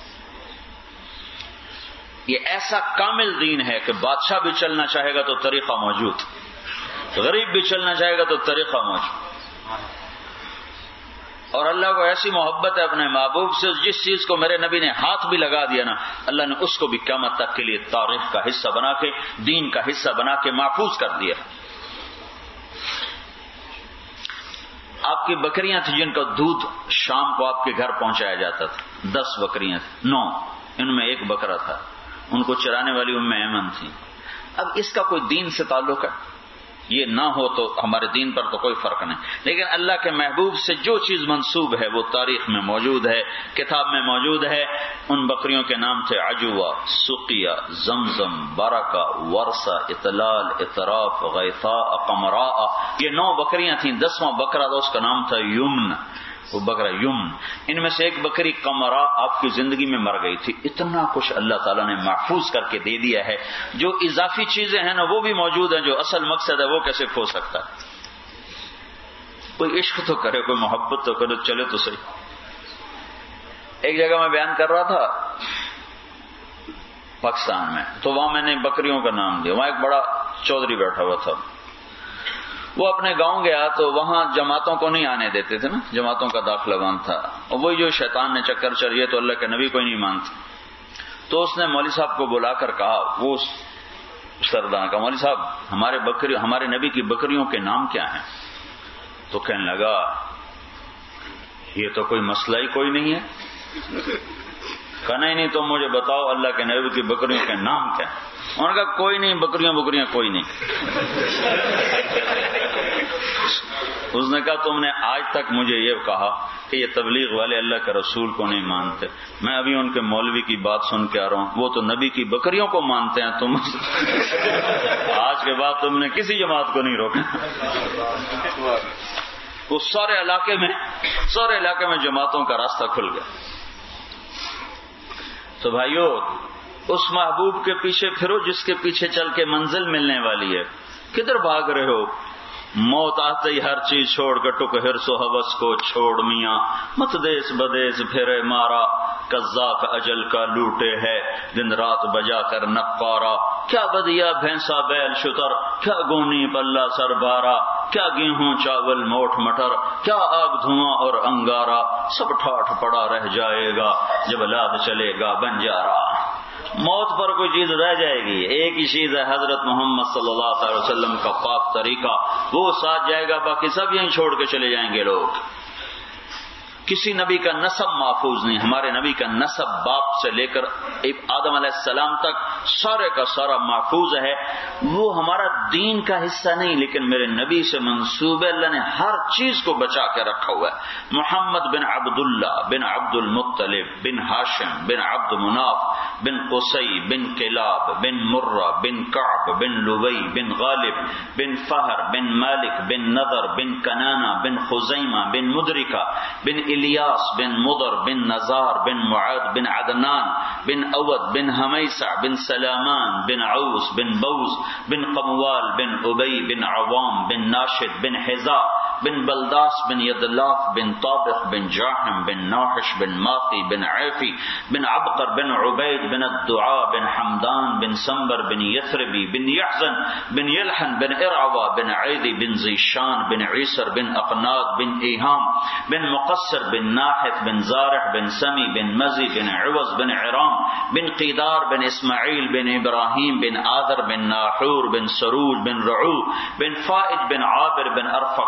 یہ ایسا کامل دین ہے کہ بادشاہ بھی چلنا چاہے گا تو طریقہ موجود، غریب بھی چلنا چاہے گا تو طریقہ موجود۔ اور اللہ کو ایسی محبت ہے اپنے محبوب سے، جس چیز کو میرے نبی نے ہاتھ بھی لگا دیا نا، اللہ نے اس کو بھی قیامت تک کے لیے تاریخ کا حصہ بنا کے، دین کا حصہ بنا کے محفوظ کر دیا۔ آپ کی بکریاں تھیں جن کا دودھ شام کو آپ کے گھر پہنچایا جاتا تھا، دس بکریاں تھیں، نو، ان میں ایک بکرا تھا، ان کو چرانے والی ام ایمن تھی۔ اب اس کا کوئی دین سے تعلق ہے؟ یہ نہ ہو تو ہمارے دین پر تو کوئی فرق نہیں، لیکن اللہ کے محبوب سے جو چیز منسوب ہے وہ تاریخ میں موجود ہے، کتاب میں موجود ہے۔ ان بکریوں کے نام تھے عجوہ، سقیہ، زمزم، برکہ، ورثہ، اطلال، اطراف، غیثاء، قمراء۔ یہ نو بکریاں تھیں، دسواں بکرا تھا، اس کا نام تھا یمن، وہ بکرا یمن۔ ان میں سے ایک بکری قمرا آپ کی زندگی میں مر گئی تھی۔ اتنا کچھ اللہ تعالیٰ نے محفوظ کر کے دے دیا ہے، جو اضافی چیزیں ہیں نا وہ بھی موجود ہیں، جو اصل مقصد ہے وہ کیسے کھو سکتا ہے؟ کوئی عشق تو کرے، کوئی محبت تو کرے، چلے تو صحیح۔ ایک جگہ میں بیان کر رہا تھا پاکستان میں، تو وہاں میں نے بکریوں کا نام دیا۔ وہاں ایک بڑا چودھری بیٹھا ہوا تھا، وہ اپنے گاؤں گیا تو وہاں جماعتوں کو نہیں آنے دیتے تھے نا، جماعتوں کا داخلہ بند تھا، اور وہی جو شیطان نے چکر چلیے تو اللہ کے نبی کو ہی نہیں مانتے، تو اس نے مولوی صاحب کو بلا کر کہا، وہ سردار کا، مولوی صاحب ہمارے بکری ہمارے نبی کی بکریوں کے نام کیا ہیں؟ تو کہنے لگا یہ تو کوئی مسئلہ ہی کوئی نہیں ہے۔ کہا نہیں نہیں تم مجھے بتاؤ اللہ کے نبی کی بکریوں کے نام کیا ہیں؟ انہوں نے کہا کوئی نہیں، بکریاں بکریاں کوئی نہیں۔ اس نے کہا تم نے آج تک مجھے یہ کہا کہ یہ تبلیغ والے اللہ کے رسول کو نہیں مانتے، میں ابھی ان کے مولوی کی بات سن کے آ رہا ہوں، وہ تو نبی کی بکریوں کو مانتے ہیں، تم آج کے بعد تم نے کسی جماعت کو نہیں روکا۔ وہ سارے علاقے میں سارے علاقے میں جماعتوں کا راستہ کھل گیا۔ تو بھائیو، اس محبوب کے پیچھے پھرو جس کے پیچھے چل کے منزل ملنے والی ہے۔ کدھر بھاگ رہے ہو؟ موت آتے ہی ہر چیز چھوڑ کر ٹک ہرس و حوث کو چھوڑ میاں، مت دیس بدیس پھرے مارا، قذاق اجل کا لوٹے ہے دن رات بجا کر نقارا۔ کیا بدیا بھینسا بیل شتر، کیا گونی پلہ سر بارا، کیا گیہوں چاول موٹ مٹر، کیا آگ دھواں اور انگارا، سب ٹھاٹھ پڑا رہ جائے گا جب لاد چلے گا بنجارا۔ موت پر کوئی چیز رہ جائے گی، ایک ہی چیز ہے حضرت محمد صلی اللہ علیہ وسلم کا پاک طریقہ، وہ ساتھ جائے گا، باقی سب یہیں چھوڑ کے چلے جائیں گے لوگ۔ کسی نبی کا نسب محفوظ نہیں، ہمارے نبی کا نسب باپ سے لے کر آدم علیہ السلام تک سارے کا سارا محفوظ ہے، وہ ہمارا دین کا حصہ نہیں، لیکن میرے نبی سے منسوب ہے، اللہ نے ہر چیز کو بچا کے رکھا ہوا ہے۔ محمد بن عبداللہ بن عبد المطلب بن ہاشم بن عبد مناف بن قصی بن کلاب بن مرہ بن کعب بن لوی بن غالب بن فہر بن مالک بن نضر بن کنانہ بن خزیمہ بن مدرکہ بن الیاس بن مضر بن نزار بن معاذ بن عدنان بن اود بن حمیسع بن سلامان بن عوس بن بوز بن قموال بن ابی بن عوام بن ناشد بن حذاء بن بلداس بن یدلاف بن طابق بن جاحم بن ناحش بن ماقی بن عیفی بن عبقر بن عبید بن الدعاء بن حمدان بن سنبر بن یثربی بن یحزن بن یلحن بن ارعوى بن عیدی بن زیشان بن عیسر بن اقناد بن ایہام بن مقصر بن ناحث بن زارح بن سمی بن مزی بن عوض بن عرام بن قیدار بن اسماعیل بن ابراہیم بن آذر بن ناحور بن سروج بن رعو بن فائد بن عابر بن ارفق شاد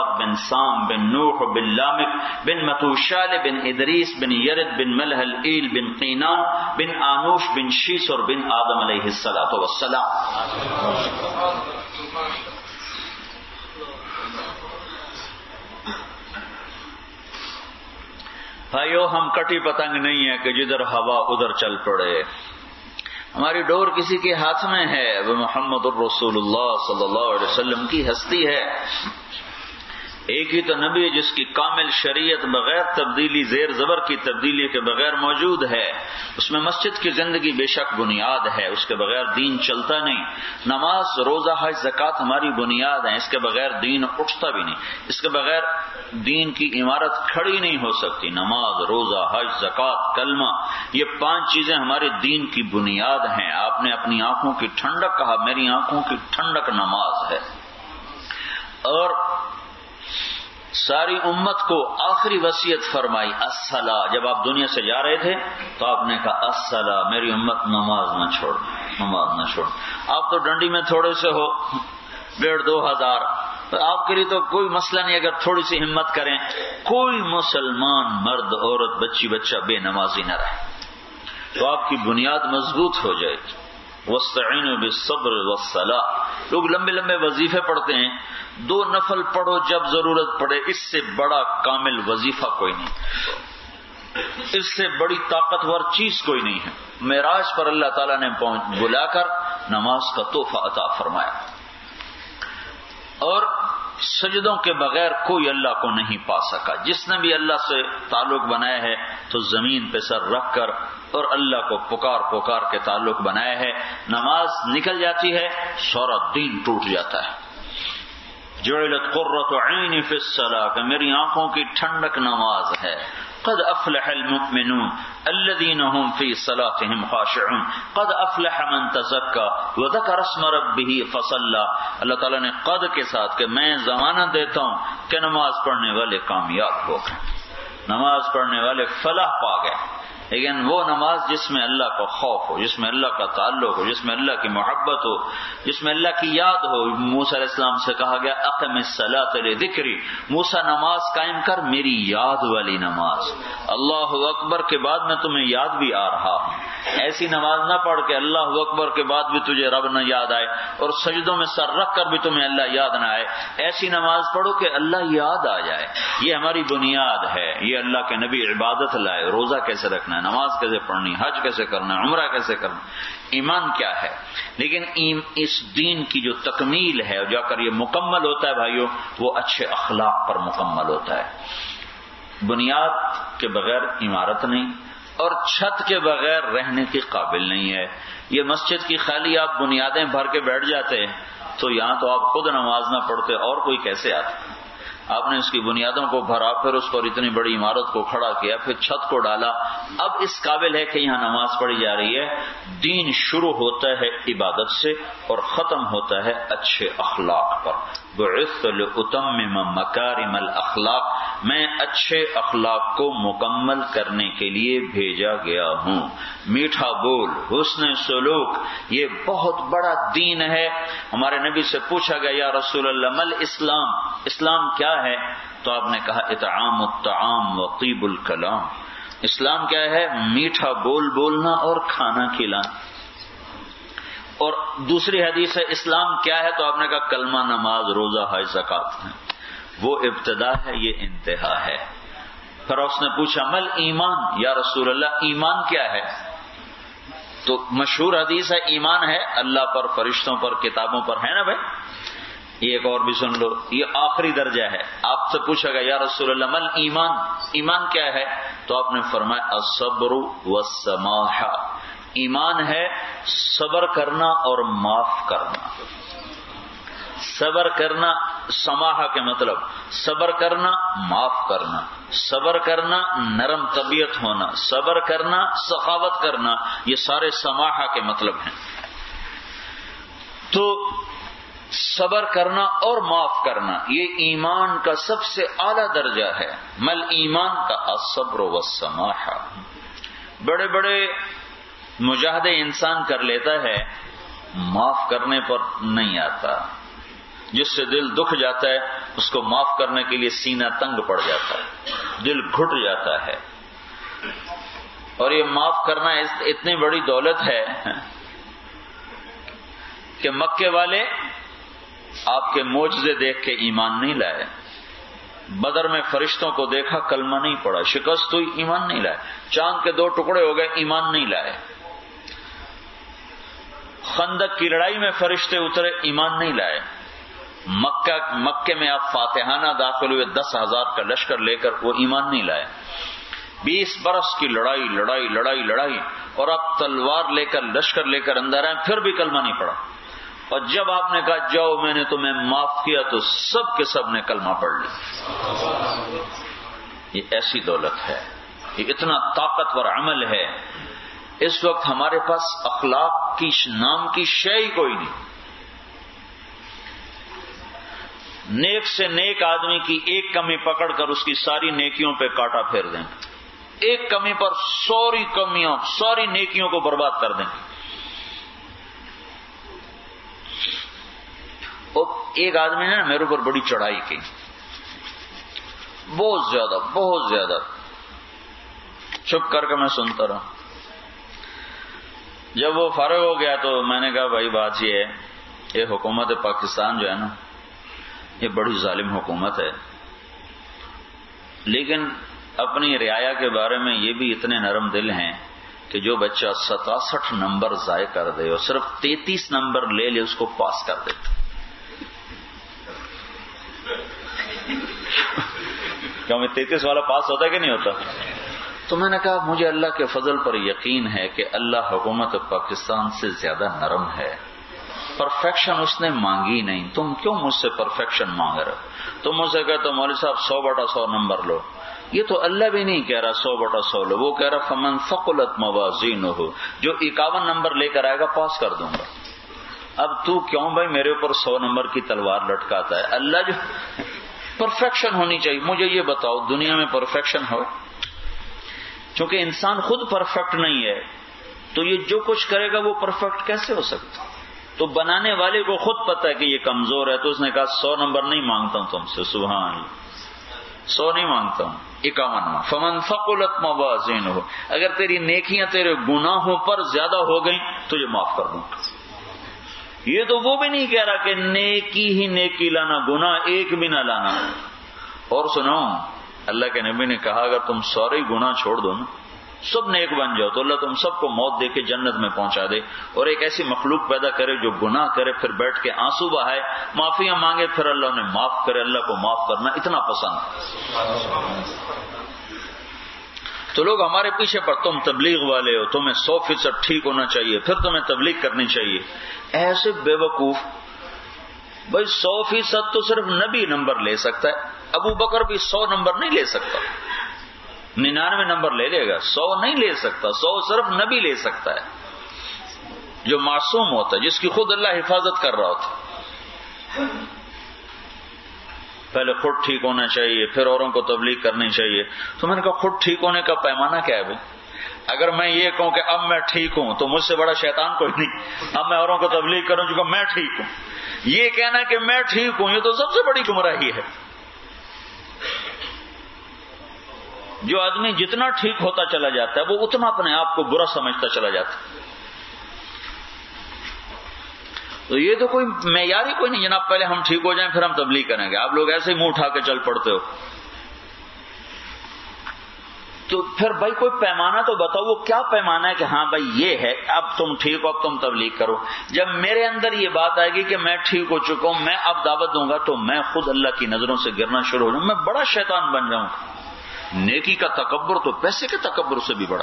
بن سام بن نوح بن لامک بن متوشال بن ادریس بن یرد بن ملحل ایل بن قینان بن آنوش بن شیس اور بن آدم علیہ الصلوۃ والسلام. بھائیو ہم کٹی پتنگ نہیں ہے کہ جدھر ہوا ادھر چل پڑے. ہماری ڈور کسی کے ہاتھ میں ہے. وہ محمد الرسول اللہ صلی اللہ علیہ وسلم کی ہستی ہے. ایک ہی تو نبی ہے جس کی کامل شریعت بغیر تبدیلی زیر زبر کی تبدیلی کے بغیر موجود ہے. اس میں مسجد کی زندگی بے شک بنیاد ہے. اس کے بغیر دین چلتا نہیں. نماز روزہ حج زکوٰۃ ہماری بنیاد ہیں. اس کے بغیر دین اٹھتا بھی نہیں. اس کے بغیر دین کی عمارت کھڑی نہیں ہو سکتی. نماز روزہ حج زکوٰۃ کلمہ یہ پانچ چیزیں ہمارے دین کی بنیاد ہیں. آپ نے اپنی آنکھوں کی ٹھنڈک کہا, میری آنکھوں کی ٹھنڈک نماز ہے. اور ساری امت کو آخری وصیت فرمائی الصلاۃ. جب آپ دنیا سے جا رہے تھے تو آپ نے کہا الصلاۃ, میری امت نماز نہ چھوڑ, نماز نہ چھوڑ. آپ تو ڈنڈی میں تھوڑے سے ہو, ڈیڑھ دو ہزار, تو آپ کے لیے تو کوئی مسئلہ نہیں اگر تھوڑی سی ہمت کریں. کوئی مسلمان مرد عورت بچی بچہ بے نمازی نہ رہے تو آپ کی بنیاد مضبوط ہو جائے گی. وَاسْتَعِينُوا بِالصَّبْرِ وَالصَّلَاةِ. لوگ لمبے لمبے وظیفے پڑھتے ہیں. دو نفل پڑھو جب ضرورت پڑے, اس سے بڑا کامل وظیفہ کوئی نہیں, اس سے بڑی طاقتور چیز کوئی نہیں ہے. معراج پر اللہ تعالیٰ نے بلا کر نماز کا تحفہ عطا فرمایا. اور سجدوں کے بغیر کوئی اللہ کو نہیں پا سکا. جس نے بھی اللہ سے تعلق بنایا ہے تو زمین پہ سر رکھ کر اور اللہ کو پکار پکار کے تعلق بنایا ہے. نماز نکل جاتی ہے سارا دین ٹوٹ جاتا ہے. جعلت قرۃ عینی فی الصلاۃ, کہ میری آنکھوں کی ٹھنڈک نماز ہے. قد افلح المؤمنون الذين هم في صلاتهم خاشعون قد افلح من تزكى وذكر اسم ربه فصلى. اللہ تعالیٰ نے قد کے ساتھ کہ میں ضمانت دیتا ہوں کہ نماز پڑھنے والے کامیاب ہو گئے, نماز پڑھنے والے فلاح پا گئے. لیکن وہ نماز جس میں اللہ کا خوف ہو, جس میں اللہ کا تعلق ہو, جس میں اللہ کی محبت ہو, جس میں اللہ کی یاد ہو. موسیٰ علیہ السلام سے کہا گیا اقم الصلاۃ لذکری, موسیٰ نماز قائم کر میری یاد والی نماز. اللہ اکبر کے بعد میں تمہیں یاد بھی آ رہا ہوں. ایسی نماز نہ پڑھ کے اللہ اکبر کے بعد بھی تجھے رب نہ یاد آئے اور سجدوں میں سر رکھ کر بھی تمہیں اللہ یاد نہ آئے. ایسی نماز پڑھو کہ اللہ یاد آ جائے. یہ ہماری بنیاد ہے. یہ اللہ کے نبی عبادت لائے. روزہ کیسے رکھنا, نماز کیسے پڑھنی, حج کیسے کرنا, عمرہ کیسے کرنا, ایمان کیا ہے. لیکن اس دین کی جو تکمیل ہے اور جا کر یہ مکمل ہوتا ہے بھائیو, وہ اچھے اخلاق پر مکمل ہوتا ہے. بنیاد کے بغیر عمارت نہیں اور چھت کے بغیر رہنے کے قابل نہیں ہے. یہ مسجد کی خالی آپ بنیادیں بھر کے بیٹھ جاتے ہیں تو یہاں تو آپ خود نماز نہ پڑھتے اور کوئی کیسے آتا. آپ نے اس کی بنیادوں کو بھرا, پھر اس پر اتنی بڑی عمارت کو کھڑا کیا, پھر چھت کو ڈالا, اب اس قابل ہے کہ یہاں نماز پڑھی جا رہی ہے. دین شروع ہوتا ہے عبادت سے اور ختم ہوتا ہے اچھے اخلاق پر. بعثت لأتمم مکارم الاخلاق, میں اچھے اخلاق کو مکمل کرنے کے لیے بھیجا گیا ہوں. میٹھا بول, حسن سلوک, یہ بہت بڑا دین ہے. ہمارے نبی سے پوچھا گیا یا رسول اللہ مل اسلام, اسلام کیا ہے؟ تو آپ نے کہا اطعام الطعام و طیب الکلام. اسلام کیا ہے؟ میٹھا بول بولنا اور کھانا کھلانا. اور دوسری حدیث ہے اسلام کیا ہے؟ تو آپ نے کہا کلمہ, نماز, روزہ, حج, زکوٰۃ ہے. وہ ابتدا ہے, یہ انتہا ہے. پھر اس نے پوچھا مل ایمان یا رسول اللہ, ایمان کیا ہے؟ تو مشہور حدیث ہے ایمان ہے اللہ پر, فرشتوں پر, کتابوں پر, ہے نا بھائی. یہ ایک اور بھی سن لو, یہ آخری درجہ ہے. آپ سے پوچھا گیا یا رسول اللہ مل ایمان, ایمان کیا ہے؟ تو آپ نے فرمایا الصبر والسماحہ, ایمان ہے صبر کرنا اور معاف کرنا. صبر کرنا, سماحہ کے مطلب صبر کرنا, معاف کرنا. صبر کرنا نرم طبیعت ہونا, صبر کرنا سخاوت کرنا, یہ سارے سماحہ کے مطلب ہیں. تو صبر کرنا اور معاف کرنا یہ ایمان کا سب سے اعلیٰ درجہ ہے. مل ایمان کا الصبر والسماحہ. بڑے بڑے مجاہدے انسان کر لیتا ہے, معاف کرنے پر نہیں آتا. جس سے دل دکھ جاتا ہے اس کو معاف کرنے کے لیے سینہ تنگ پڑ جاتا ہے، دل گھٹ جاتا ہے. اور یہ معاف کرنا اتنی بڑی دولت ہے کہ مکے والے آپ کے معجزے دیکھ کے ایمان نہیں لائے، بدر میں فرشتوں کو دیکھا کلمہ نہیں پڑا، شکست ہوئی ایمان نہیں لائے، چاند کے دو ٹکڑے ہو گئے ایمان نہیں لائے، خندق کی لڑائی میں فرشتے اترے ایمان نہیں لائے، مکہ مکے میں آپ فاتحانہ داخل ہوئے دس ہزار کا لشکر لے کر وہ ایمان نہیں لائے. بیس برس کی لڑائی لڑائی لڑائی لڑائی اور آپ تلوار لے کر لشکر لے کر اندر آئے، پھر بھی کلمہ نہیں پڑا. اور جب آپ نے کہا جاؤ میں نے تمہیں معاف کیا تو سب کے سب نے کلمہ پڑھ لیا. یہ ایسی دولت ہے، یہ اتنا طاقتور عمل ہے. اس وقت ہمارے پاس اخلاق کی نام کی شے ہی کوئی نہیں. نیک سے نیک آدمی کی ایک کمی پکڑ کر اس کی ساری نیکیوں پہ کاٹا پھیر دیں، ایک کمی پر ساری کمیاں ساری نیکیوں کو برباد کر دیں. اور ایک آدمی نے میرے اوپر بڑی چڑھائی کی، بہت زیادہ بہت زیادہ. چپ کر کے میں سنتا رہا. جب وہ فارغ ہو گیا تو میں نے کہا بھائی بات یہ ہے، یہ حکومت پاکستان جو ہے نا یہ بڑی ظالم حکومت ہے، لیکن اپنی رعایا کے بارے میں یہ بھی اتنے نرم دل ہیں کہ جو بچہ ستاسٹھ نمبر ضائع کر دے اور صرف تینتیس نمبر لے لے اس کو پاس کر دیتے. کیا میں تینتیس والا پاس ہوتا ہے کہ نہیں ہوتا؟ تو میں نے کہا مجھے اللہ کے فضل پر یقین ہے کہ اللہ حکومت پاکستان سے زیادہ نرم ہے. پرفیکشن اس نے مانگی نہیں، تم کیوں مجھ سے پرفیکشن مانگ رہے ہو؟ تم مجھ سے کہتے ہو مولوی صاحب سو بٹا سو نمبر لو. یہ تو اللہ بھی نہیں کہہ رہا سو بٹا سو لو، وہ کہہ رہا فمن ثقلت موازینہ، جو اکاون نمبر لے کر آئے گا پاس کر دوں گا. اب تو کیوں بھائی میرے اوپر سو نمبر کی تلوار لٹکاتا ہے؟ اللہ جو پرفیکشن ہونی چاہیے. مجھے یہ بتاؤ دنیا میں پرفیکشن ہو؟ چونکہ انسان خود پرفیکٹ نہیں ہے تو یہ جو کچھ کرے گا وہ پرفیکٹ کیسے ہو سکتا؟ تو بنانے والے کو خود پتا ہے کہ یہ کمزور ہے، تو اس نے کہا سو نمبر نہیں مانگتا ہوں تم سے، سبحان اللہ، سو نہیں مانگتا ہوں، اکاون نمبر. فمن ثقلت موازینہ، اگر تیری نیکیاں تیرے گناہوں پر زیادہ ہو گئیں تجھے معاف کر دوں. یہ تو وہ بھی نہیں کہہ رہا کہ نیکی ہی نیکی لانا، گناہ ایک بھی نہ لانا. اور سنو اللہ کے نبی نے کہا اگر تم سارے گناہ چھوڑ دو نا، سب نیک بن جاؤ، تو اللہ تم سب کو موت دے کے جنت میں پہنچا دے، اور ایک ایسی مخلوق پیدا کرے جو گناہ کرے پھر بیٹھ کے آنسو بہائے، معافیاں مانگے پھر اللہ نے معاف کرے. اللہ کو معاف کرنا اتنا پسند. تو لوگ ہمارے پیچھے پر تم تبلیغ والے ہو، تمہیں سو فیصد ٹھیک ہونا چاہیے، پھر تمہیں تبلیغ کرنی چاہیے. ایسے بے وقوف. بھائی سو فیصد تو صرف نبی نمبر لے سکتا ہے، ابو بکر بھی سو نمبر نہیں لے سکتا، ننانوے نمبر لے لے گا، سو نہیں لے سکتا. سو صرف نبی لے سکتا ہے جو معصوم ہوتا ہے، جس کی خود اللہ حفاظت کر رہا ہوتا. پہلے خود ٹھیک ہونا چاہیے پھر اوروں کو تبلیغ کرنی چاہیے. تو میں نے کہا خود ٹھیک ہونے کا پیمانہ کیا ہے بھائی؟ اگر میں یہ کہوں کہ اب میں ٹھیک ہوں تو مجھ سے بڑا شیطان کوئی نہیں. اب میں اوروں کو تبلیغ کروں چونکہ میں ٹھیک ہوں. یہ کہنا کہ میں ٹھیک ہوں یہ تو سب سے بڑی گمراہی ہے. جو آدمی جتنا ٹھیک ہوتا چلا جاتا ہے وہ اتنا اپنے آپ کو برا سمجھتا چلا جاتا ہے. تو یہ تو کوئی معیار ہی کوئی نہیں جناب پہلے ہم ٹھیک ہو جائیں پھر ہم تبلیغ کریں گے. آپ لوگ ایسے ہی منہ اٹھا کے چل پڑتے ہو. تو پھر بھائی کوئی پیمانہ تو بتاؤ، وہ کیا پیمانہ ہے کہ ہاں بھائی یہ ہے اب تم ٹھیک ہو اب تم تبلیغ کرو. جب میرے اندر یہ بات آئے گی کہ میں ٹھیک ہو چکا ہوں، میں اب دعوت دوں گا تو میں خود اللہ کی نظروں سے گرنا شروع ہو جاؤں، میں بڑا شیطان بن جاؤں. نیکی کا تکبر تو پیسے کے تکبر سے بھی بڑا.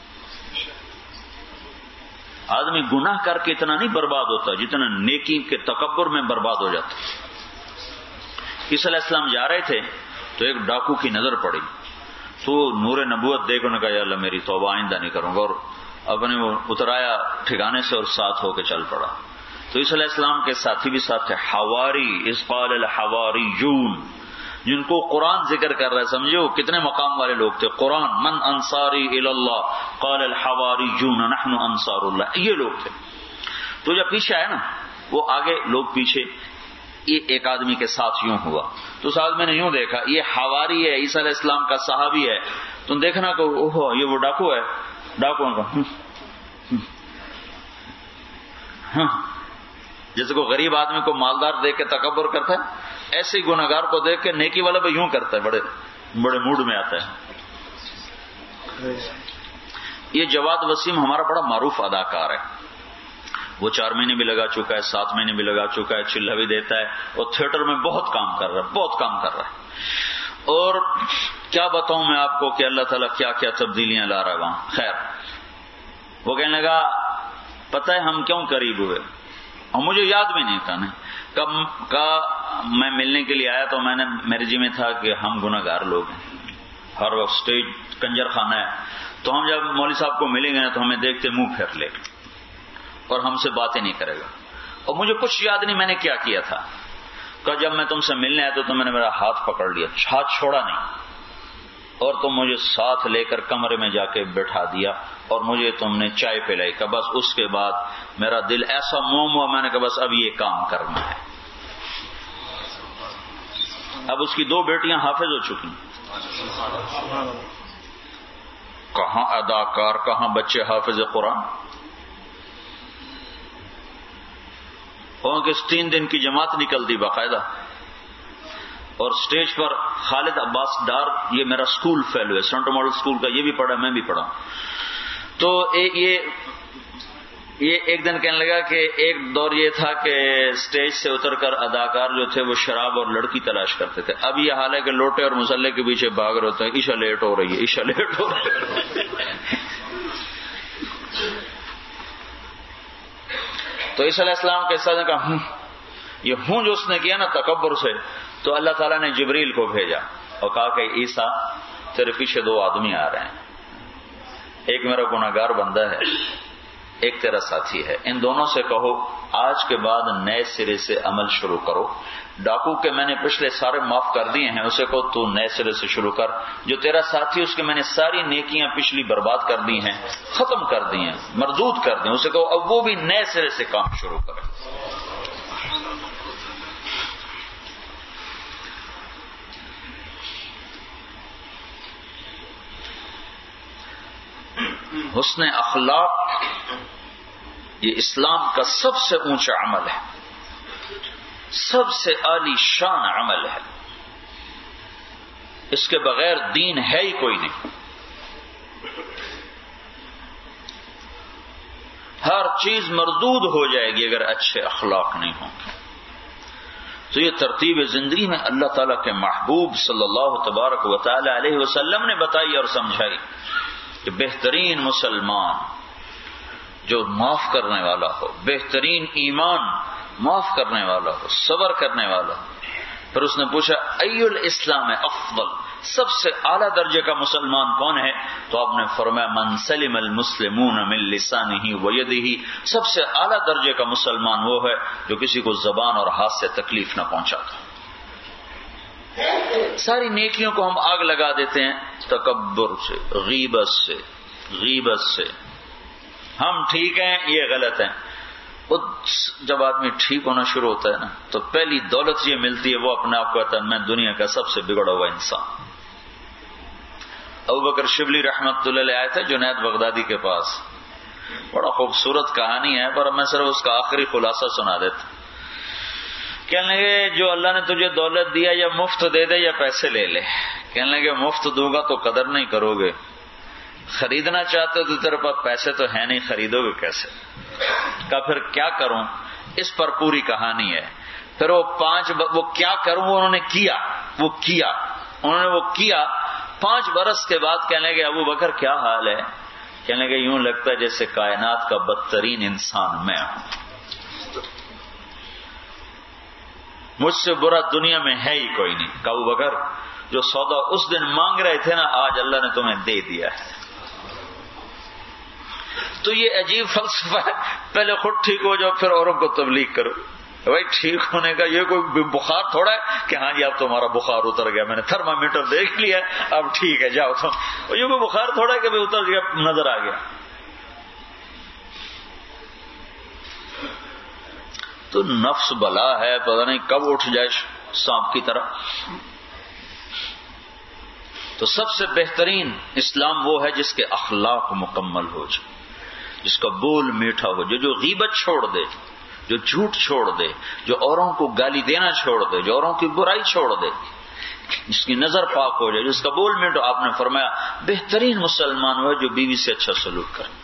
آدمی گناہ کر کے اتنا نہیں برباد ہوتا جتنا نیکی کے تکبر میں برباد ہو جاتا. عیسیٰ علیہ السلام جا رہے تھے تو ایک ڈاکو کی نظر پڑی تو نور نبوت دیکھ انہوں نے کہا یا اللہ میری توبہ آئندہ نہیں کروں گا، اور اپنے وہ اترایا ٹھکانے سے اور ساتھ ہو کے چل پڑا. تو عیسیٰ علیہ السلام کے ساتھی بھی ساتھ تھے، حواری، اذ قال الحواریون، جن کو قرآن ذکر کر رہا ہے. سمجھو کتنے مقام والے لوگ تھے. قرآن من انصاری الی اللہ قال الحواریون نحن انصار اللہ، یہ لوگ تھے. تو جب پیچھے آئے نا وہ آگے لوگ پیچھے، یہ ایک آدمی کے ساتھ یوں ہوا تو اس آدمی نے یوں دیکھا یہ حواری ہے عیسیٰ علیہ السلام کا صحابی ہے، تم دیکھنا کہ اوہو یہ وہ ڈاکو ہے، ڈاکو کا جیسے کوئی غریب آدمی کو مالدار دیکھ کے تکبر کرتا ہے، ایسے ہی گناہگار کو دیکھ کے نیکی والا بھی یوں کرتا ہے، بڑے بڑے موڈ میں آتا ہے۔ یہ جواد وسیم ہمارا بڑا معروف اداکار ہے، وہ چار مہینے بھی لگا چکا ہے، سات مہینے بھی لگا چکا ہے، چلہ بھی دیتا ہے، اور تھیٹر میں بہت کام کر رہا ہے، بہت کام کر رہا ہے۔ اور کیا بتاؤں میں آپ کو کہ اللہ تعالیٰ کیا کیا تبدیلیاں لا رہا ہے وہاں۔ خیر وہ کہنے لگا پتہ ہے ہم کیوں قریب ہوئے، اور مجھے یاد بھی نہیں تھا نا کب کا میں ملنے کے لیے آیا تو میں نے میرے جی میں تھا کہ ہم گناہ گار لوگ ہیں، ہر وقت اسٹیج کنجر خانہ ہے، تو ہم جب مولوی صاحب کو ملیں گے تو ہمیں دیکھتے منہ پھیر لے گا اور ہم سے باتیں نہیں کرے گا، اور مجھے کچھ یاد نہیں میں نے کیا کیا تھا کہ جب میں تم سے ملنے آیا تو تم نے میرا ہاتھ پکڑ لیا، ہاتھ چھوڑا نہیں، اور تم مجھے ساتھ لے کر کمرے میں جا کے بٹھا دیا اور مجھے تم نے چائے پلائی، کہ بس اس کے بعد میرا دل ایسا موم ہوا، میں نے کہا بس اب یہ کام کرنا ہے۔ اب اس کی دو بیٹیاں حافظ ہو چکی، کہاں اداکار کہاں بچے حافظ قرآن، اور کہ تین دن کی جماعت نکل دی باقاعدہ، اور سٹیج پر خالد عباس ڈار، یہ میرا سکول فیلو ہے سینٹر ماڈل سکول کا، یہ بھی پڑھا میں بھی پڑھا، تو یہ یہ ایک دن کہنے لگا کہ ایک دور یہ تھا کہ سٹیج سے اتر کر اداکار جو تھے وہ شراب اور لڑکی تلاش کرتے تھے، اب یہ حال ہے کہ لوٹے اور مسلح کے پیچھے بھاگ رہے ہوتے ہیں، عشاء لیٹ ہو رہی ہے عشاء لیٹ ہو رہی ہے تو عیسیٰ علیہ السلام کے ساتھ کہا ہوں یہ ہوں جو اس نے کیا نا تکبر سے، تو اللہ تعالیٰ نے جبریل کو بھیجا اور کہا کہ عیسیٰ تیرے پیچھے دو آدمی آ رہے ہیں، ایک میرا گناہگار بندہ ہے، ایک تیرا ساتھی ہے، ان دونوں سے کہو آج کے بعد نئے سرے سے عمل شروع کرو، ڈاکو کے میں نے پچھلے سارے معاف کر دیے ہیں، اسے کہو تو نئے سرے سے شروع کر، جو تیرا ساتھی اس کے میں نے ساری نیکیاں پچھلی برباد کر دی ہیں، ختم کر دی ہیں، مردود کر دی ہیں، اسے کہو اب وہ بھی نئے سرے سے کام شروع کرے۔ حسن اخلاق یہ اسلام کا سب سے اونچا عمل ہے، سب سے عالی شان عمل ہے، اس کے بغیر دین ہے ہی کوئی نہیں، ہر چیز مردود ہو جائے گی اگر اچھے اخلاق نہیں ہوں گے۔ تو یہ ترتیب زندگی میں اللہ تعالیٰ کے محبوب صلی اللہ تبارک و تعالی علیہ وسلم نے بتائی اور سمجھائی کہ بہترین مسلمان جو معاف کرنے والا ہو، بہترین ایمان معاف کرنے والا ہو، صبر کرنے والا ہو۔ پھر اس نے پوچھا ای الاسلام افضل، سب سے اعلیٰ درجے کا مسلمان کون ہے؟ تو آپ نے فرمایا من سلم المسلمون من لسانہ ویدہ، سب سے اعلیٰ درجے کا مسلمان وہ ہے جو کسی کو زبان اور ہاتھ سے تکلیف نہ پہنچاتا۔ ساری نیکیوں کو ہم آگ لگا دیتے ہیں تکبر سے، غیبت سے، غیبت سے، ہم ٹھیک ہیں یہ غلط ہیں۔ جب آدمی ٹھیک ہونا شروع ہوتا ہے نا تو پہلی دولت یہ ملتی ہے، وہ اپنے آپ کو کہتا ہے میں دنیا کا سب سے بگڑا ہوا انسان۔ ابو بکر شبلی رحمت اللہ علیہ آئے تھے جنید بغدادی کے پاس، بڑا خوبصورت کہانی ہے پر میں صرف اس کا آخری خلاصہ سنا دیتا۔ کہنے لگے جو اللہ نے تجھے دولت دیا یا مفت دے دے یا پیسے لے لے، کہنے لگے مفت دوں گا تو قدر نہیں کرو گے، خریدنا چاہتے تو تیرے پاس پیسے تو ہے نہیں، خریدو گے کیسے؟ کہا پھر کیا کروں؟ اس پر پوری کہانی ہے۔ پھر وہ پانچ وہ کیا کروں وہ انہوں نے کیا، وہ کیا انہوں نے وہ کیا پانچ برس کے بعد کہنے لگے ابو بکر کیا حال ہے؟ کہنے لگے یوں لگتا ہے جیسے کائنات کا بدترین انسان میں ہوں، مجھ سے برا دنیا میں ہے ہی کوئی نہیں۔ کہا ابو بکر جو سودا اس دن مانگ رہے تھے نا آج اللہ نے تمہیں دے دیا ہے۔ تو یہ عجیب فلسفہ ہے، پہلے خود ٹھیک ہو جاؤ پھر اوروں کو تبلیغ کرو۔ بھائی ٹھیک ہونے کا یہ کوئی بخار تھوڑا ہے کہ ہاں جی اب تمہارا بخار اتر گیا، میں نے تھرما میٹر دیکھ لیا اب ٹھیک ہے جاؤ تم، یہ کوئی بخار تھوڑا ہے کہ بھائی اتر گیا نظر آ گیا۔ تو نفس بلا ہے، پتہ نہیں کب اٹھ جائے سانپ کی طرح۔ تو سب سے بہترین اسلام وہ ہے جس کے اخلاق مکمل ہو جائے، جس کا بول میٹھا ہو، جو جو غیبت چھوڑ دے، جو جھوٹ چھوڑ دے، جو اوروں کو گالی دینا چھوڑ دے، جو اوروں کی برائی چھوڑ دے، جس کی نظر پاک ہو جائے، جس کا بول میٹھا۔ آپ نے فرمایا بہترین مسلمان وہ ہے جو بیوی سے اچھا سلوک کرے،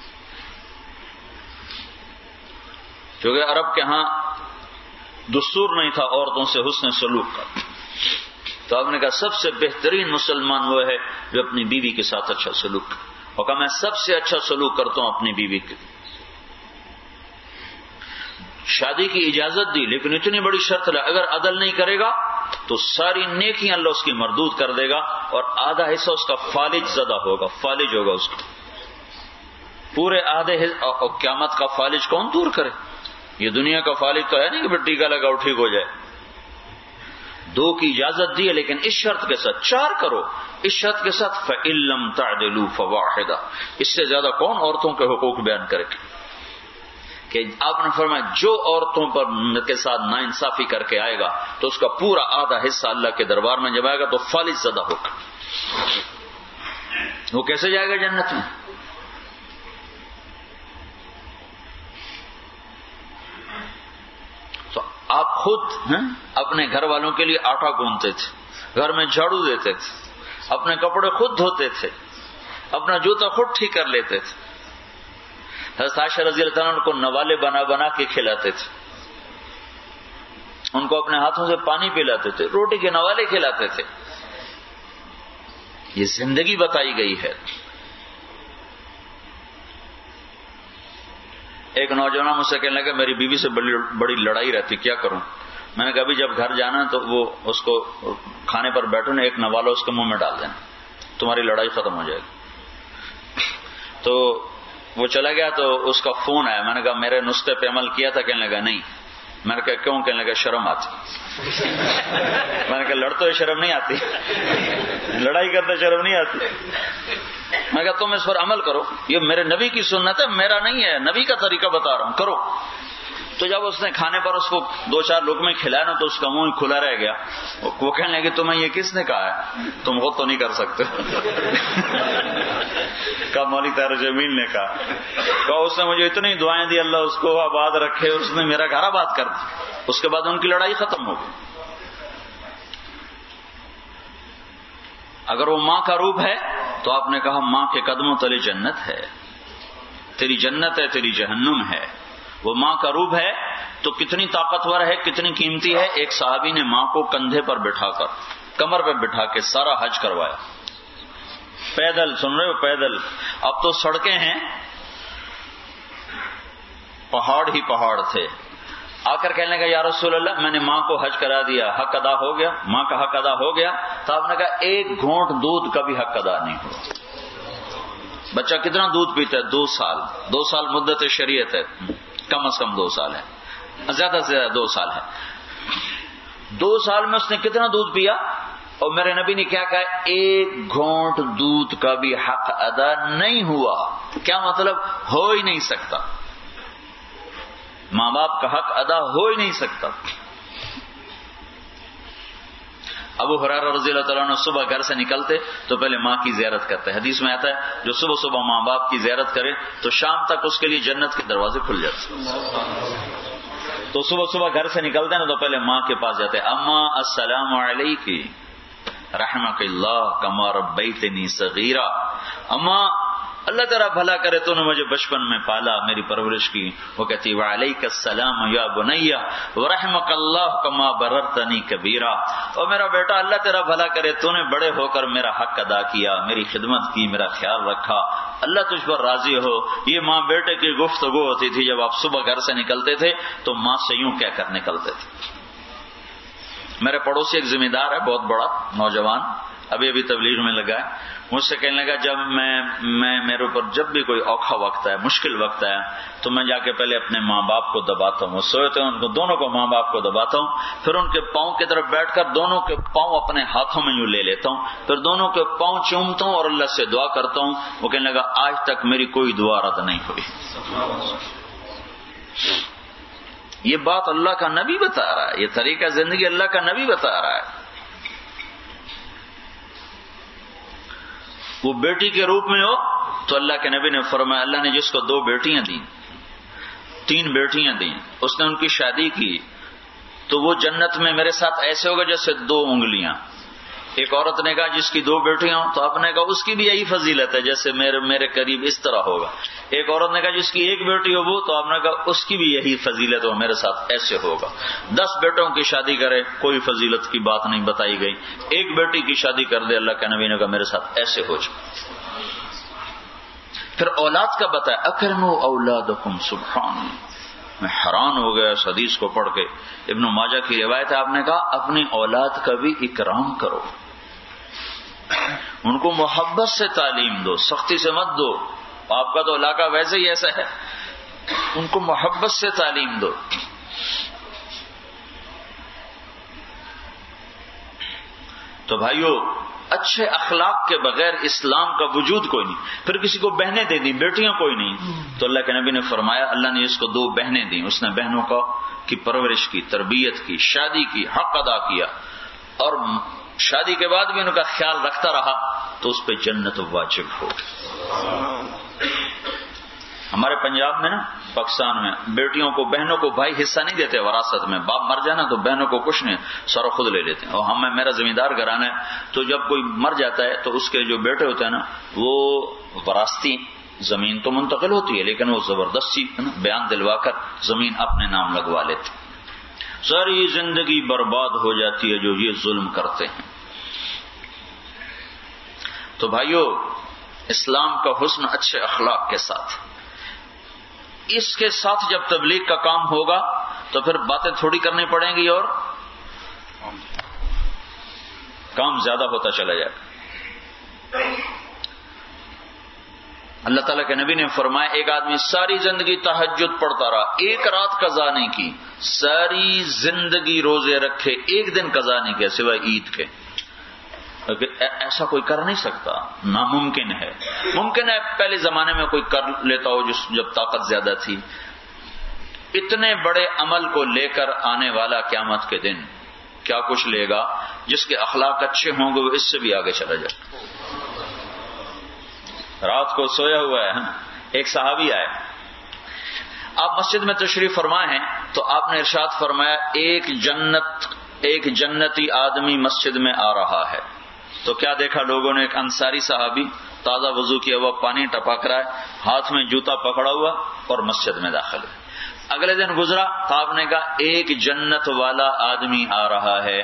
کیونکہ عرب کے ہاں دستور نہیں تھا عورتوں سے حسن سلوک کا، تو آپ نے کہا سب سے بہترین مسلمان وہ ہے جو اپنی بیوی کے ساتھ اچھا سلوک کرے، اور کہا میں سب سے اچھا سلوک کرتا ہوں اپنی بیوی کے۔ شادی کی اجازت دی، لیکن اتنی بڑی شرط ہے اگر عدل نہیں کرے گا تو ساری نیکیاں اللہ اس کی مردود کر دے گا، اور آدھا حصہ اس کا فالج زدہ ہوگا، فالج ہوگا اس کا پورے آدھے حصہ۔ قیامت کا فالج کون دور کرے؟ یہ دنیا کا فالج تو ہے نہیں کہ ٹیکا لگاؤ ٹھیک ہو جائے۔ دو کی اجازت دی ہے لیکن اس شرط کے ساتھ چار کرو، اس شرط کے ساتھ فَإِن لَّمْ تَعْدِلُوا فَوَاحِدَةٌ۔ اس سے زیادہ کون عورتوں کے حقوق بیان کرے کہ آپ نے فرمایا جو عورتوں پر کے ساتھ ناانصافی کر کے آئے گا تو اس کا پورا آدھا حصہ اللہ کے دربار میں جب آئے گا تو فالج زدہ ہوگا۔ وہ کیسے جائے گا جنت میں؟ تو آپ خود ہیں اپنے گھر والوں کے لیے آٹا گوندتے تھے، گھر میں جھاڑو دیتے تھے، اپنے کپڑے خود دھوتے تھے، اپنا جوتا خود ٹھیک کر لیتے تھے۔ حضرت عائشہ رضی اللہ عنہ کو نوالے بنا بنا کے کھلاتے تھے، ان کو اپنے ہاتھوں سے پانی پلاتے تھے، روٹی کے نوالے کھلاتے تھے۔ یہ زندگی بتائی گئی ہے۔ ایک نوجوان مجھ سے کہنے لگا میری بیوی سے بڑی بڑی لڑائی رہتی، کیا کروں؟ میں نے کہا ابھی جب گھر جانا تو وہ اس کو کھانے پر بیٹھو نا، ایک نوالا اس کے منہ میں ڈال دینا، تمہاری لڑائی ختم ہو جائے گی۔ تو وہ چلا گیا تو اس کا فون آیا، میں نے کہا میرے نسخے پہ عمل کیا تھا؟ کہنے لگا نہیں۔ میں نے کہا کیوں؟ کہنے لگا شرم آتی۔ میں نے کہا لڑتے ہوئے شرم نہیں آتی، لڑائی کرتے شرم نہیں آتی۔ میں کہا تم اس پر عمل کرو، یہ میرے نبی کی سنت ہے، میرا نہیں ہے، نبی کا طریقہ بتا رہا ہوں، کرو۔ تو جب اس نے کھانے پر اس کو دو چار لقمے کھلائے نا تو اس کا منہ کھلا رہ گیا۔ وہ کہنے لگے تمہیں یہ کس نے کہا ہے؟ تم خود تو نہیں کر سکتے۔ کہا مولوی طاہر جمیل نے کہا۔ کہا اس نے مجھے اتنی دعائیں دی، اللہ اس کو آباد رکھے، اس نے میرا گھر آباد کر دیا۔ اس کے بعد ان کی لڑائی ختم ہو گئی۔ اگر وہ ماں کا روپ ہے تو آپ نے کہا ماں کے قدموں تلے جنت ہے، تیری جنت ہے، تیری جہنم ہے۔ وہ ماں کا روپ ہے تو کتنی طاقتور ہے، کتنی قیمتی ہے۔ ایک صحابی نے ماں کو کندھے پر بٹھا کر، کمر پر بٹھا کے سارا حج کروایا، پیدل، سن رہے ہو، پیدل۔ اب تو سڑکیں ہیں، پہاڑ ہی پہاڑ تھے۔ آ کر کہنے لگا یا رسول اللہ میں نے ماں کو حج کرا دیا، حق ادا ہو گیا، ماں کا حق ادا ہو گیا؟ تو آپ نے کہا ایک گھونٹ دودھ کا بھی حق ادا نہیں ہوا۔ بچہ کتنا دودھ پیتا ہے؟ دو سال۔ دو سال مدت شریعت ہے، کم از کم دو سال ہے، زیادہ سے زیادہ دو سال ہے۔ دو سال میں اس نے کتنا دودھ پیا؟ اور میرے نبی نے کیا کہا؟ ایک گھونٹ دودھ کا بھی حق ادا نہیں ہوا۔ کیا مطلب؟ ہو ہی نہیں سکتا، ماں باپ کا حق ادا ہو ہی نہیں سکتا۔ ابو ہریرہ رضی اللہ تعالیٰ عنہ صبح گھر سے نکلتے تو پہلے ماں کی زیارت کرتے۔ حدیث میں آتا ہے جو صبح صبح ماں باپ کی زیارت کرے تو شام تک اس کے لیے جنت کے دروازے کھل جاتے۔ تو صبح صبح گھر سے نکلتے ہیں نا تو پہلے ماں کے پاس جاتے، اما السلام علیکی رحمک اللہ کما ربیتنی صغیرا۔ اما اللہ تیرا بھلا کرے تو نے مجھے بچپن میں پالا، میری پرورش کی۔ وہ کہتی وعلیک السلام یا بنی ورحمک اللہ کما بررتنی کبیرا۔ اور میرا بیٹا اللہ تیرا بھلا کرے تو نے بڑے ہو کر میرا حق ادا کیا، میری خدمت کی، میرا خیال رکھا، اللہ تجھ پر راضی ہو۔ یہ ماں بیٹے کی گفتگو ہوتی تھی جب آپ صبح گھر سے نکلتے تھے تو ماں سے یوں کہہ کر نکلتے تھے۔ میرے پڑوسی ایک ذمہ دار ہے بہت بڑا نوجوان، ابھی ابھی تبلیغ میں لگا ہے، مجھ سے کہنے لگا جب میں میں میرے اوپر جب بھی کوئی اوکھا وقت ہے، مشکل وقت ہے تو میں جا کے پہلے اپنے ماں باپ کو دباتا ہوں، وہ سوئے تھے ان کو دونوں کو ماں باپ کو دباتا ہوں، پھر ان کے پاؤں کی طرف بیٹھ کر دونوں کے پاؤں اپنے ہاتھوں میں یوں لے لیتا ہوں، پھر دونوں کے پاؤں چومتا ہوں اور اللہ سے دعا کرتا ہوں۔ وہ کہنے لگا آج تک میری کوئی دعا رد نہیں ہوئی۔ یہ بات اللہ کا نبی بتا رہا ہے، یہ طریقہ زندگی اللہ کا نبی بتا رہا ہے. وہ بیٹی کے روپ میں ہو تو اللہ کے نبی نے فرمایا، اللہ نے جس کو دو بیٹیاں دیں، تین بیٹیاں دیں، اس نے ان کی شادی کی تو وہ جنت میں میرے ساتھ ایسے ہوگا جیسے دو انگلیاں. ایک عورت نے کہا جس کی دو بیٹیاں ہوں تو آپ نے کہا اس کی بھی یہی فضیلت ہے جیسے میرے میرے قریب اس طرح ہوگا. ایک عورت نے کہا جس کی ایک بیٹی ہو وہ، تو آپ نے کہا اس کی بھی یہی فضیلت ہو، میرے ساتھ ایسے ہوگا. دس بیٹوں کی شادی کرے کوئی فضیلت کی بات نہیں بتائی گئی. ایک بیٹی کی شادی کر دے، اللہ کے نبی نے کہا میرے ساتھ ایسے ہو جائے. پھر اولاد کا بتایا، اکرموا اولادکم، سبحان اللہ. میں حیران ہو گیا اس حدیث کو پڑھ کے. ابن ماجہ کی روایت ہے، آپ نے کہا اپنی اولاد کا بھی اکرام کرو، ان کو محبت سے تعلیم دو، سختی سے مت دو. آپ کا تو علاقہ ویسے ہی ایسا ہے، ان کو محبت سے تعلیم دو. تو بھائیو، اچھے اخلاق کے بغیر اسلام کا وجود کوئی نہیں. پھر کسی کو بہنیں دے دی، بیٹیاں کوئی نہیں. تو اللہ کے نبی نے فرمایا، اللہ نے اس کو دو بہنیں دیں، اس نے بہنوں کا کی پرورش کی، تربیت کی، شادی کی، حق ادا کیا، اور شادی کے بعد بھی ان کا خیال رکھتا رہا تو اس پہ جنت واجب ہو. ہمارے پنجاب میں نا، پاکستان میں بیٹیوں کو، بہنوں کو بھائی حصہ نہیں دیتے وراثت میں. باپ مر جانا تو بہنوں کو کچھ نہیں، سارا خود لے لیتے ہیں. اور ہم میرا زمیندار گھرانہ ہے، تو جب کوئی مر جاتا ہے تو اس کے جو بیٹے ہوتے ہیں نا، وہ وراثتی زمین تو منتقل ہوتی ہے لیکن وہ زبردستی بیان دلوا کر زمین اپنے نام لگوا لیتے. ساری زندگی برباد ہو جاتی ہے جو یہ ظلم کرتے ہیں. تو بھائیو، اسلام کا حسن اچھے اخلاق کے ساتھ، اس کے ساتھ جب تبلیغ کا کام ہوگا تو پھر باتیں تھوڑی کرنی پڑیں گی اور کام زیادہ ہوتا چلا جائے گا. اللہ تعالیٰ کے نبی نے فرمایا، ایک آدمی ساری زندگی تہجد پڑھتا رہا، ایک رات قضا نہیں کی، ساری زندگی روزے رکھے، ایک دن قضا نہیں کیا سوائے عید کے. ایسا کوئی کر نہیں سکتا، ناممکن ہے. ممکن ہے پہلے زمانے میں کوئی کر لیتا ہو جس جب طاقت زیادہ تھی. اتنے بڑے عمل کو لے کر آنے والا قیامت کے دن کیا کچھ لے گا. جس کے اخلاق اچھے ہوں گے وہ اس سے بھی آگے چلا جائے. رات کو سویا ہوا ہے، ایک صحابی آئے، آپ مسجد میں تشریف فرما ہیں تو آپ نے ارشاد فرمایا، ایک جنت ایک جنتی آدمی مسجد میں آ رہا ہے. تو کیا دیکھا لوگوں نے، ایک انصاری صحابی تازہ وضو کیا ہوا، پانی ٹپک رہا ہے، ہاتھ میں جوتا پکڑا ہوا اور مسجد میں داخل ہے. اگلے دن گزرا تو آپ نے کہا ایک جنت والا آدمی آ رہا ہے،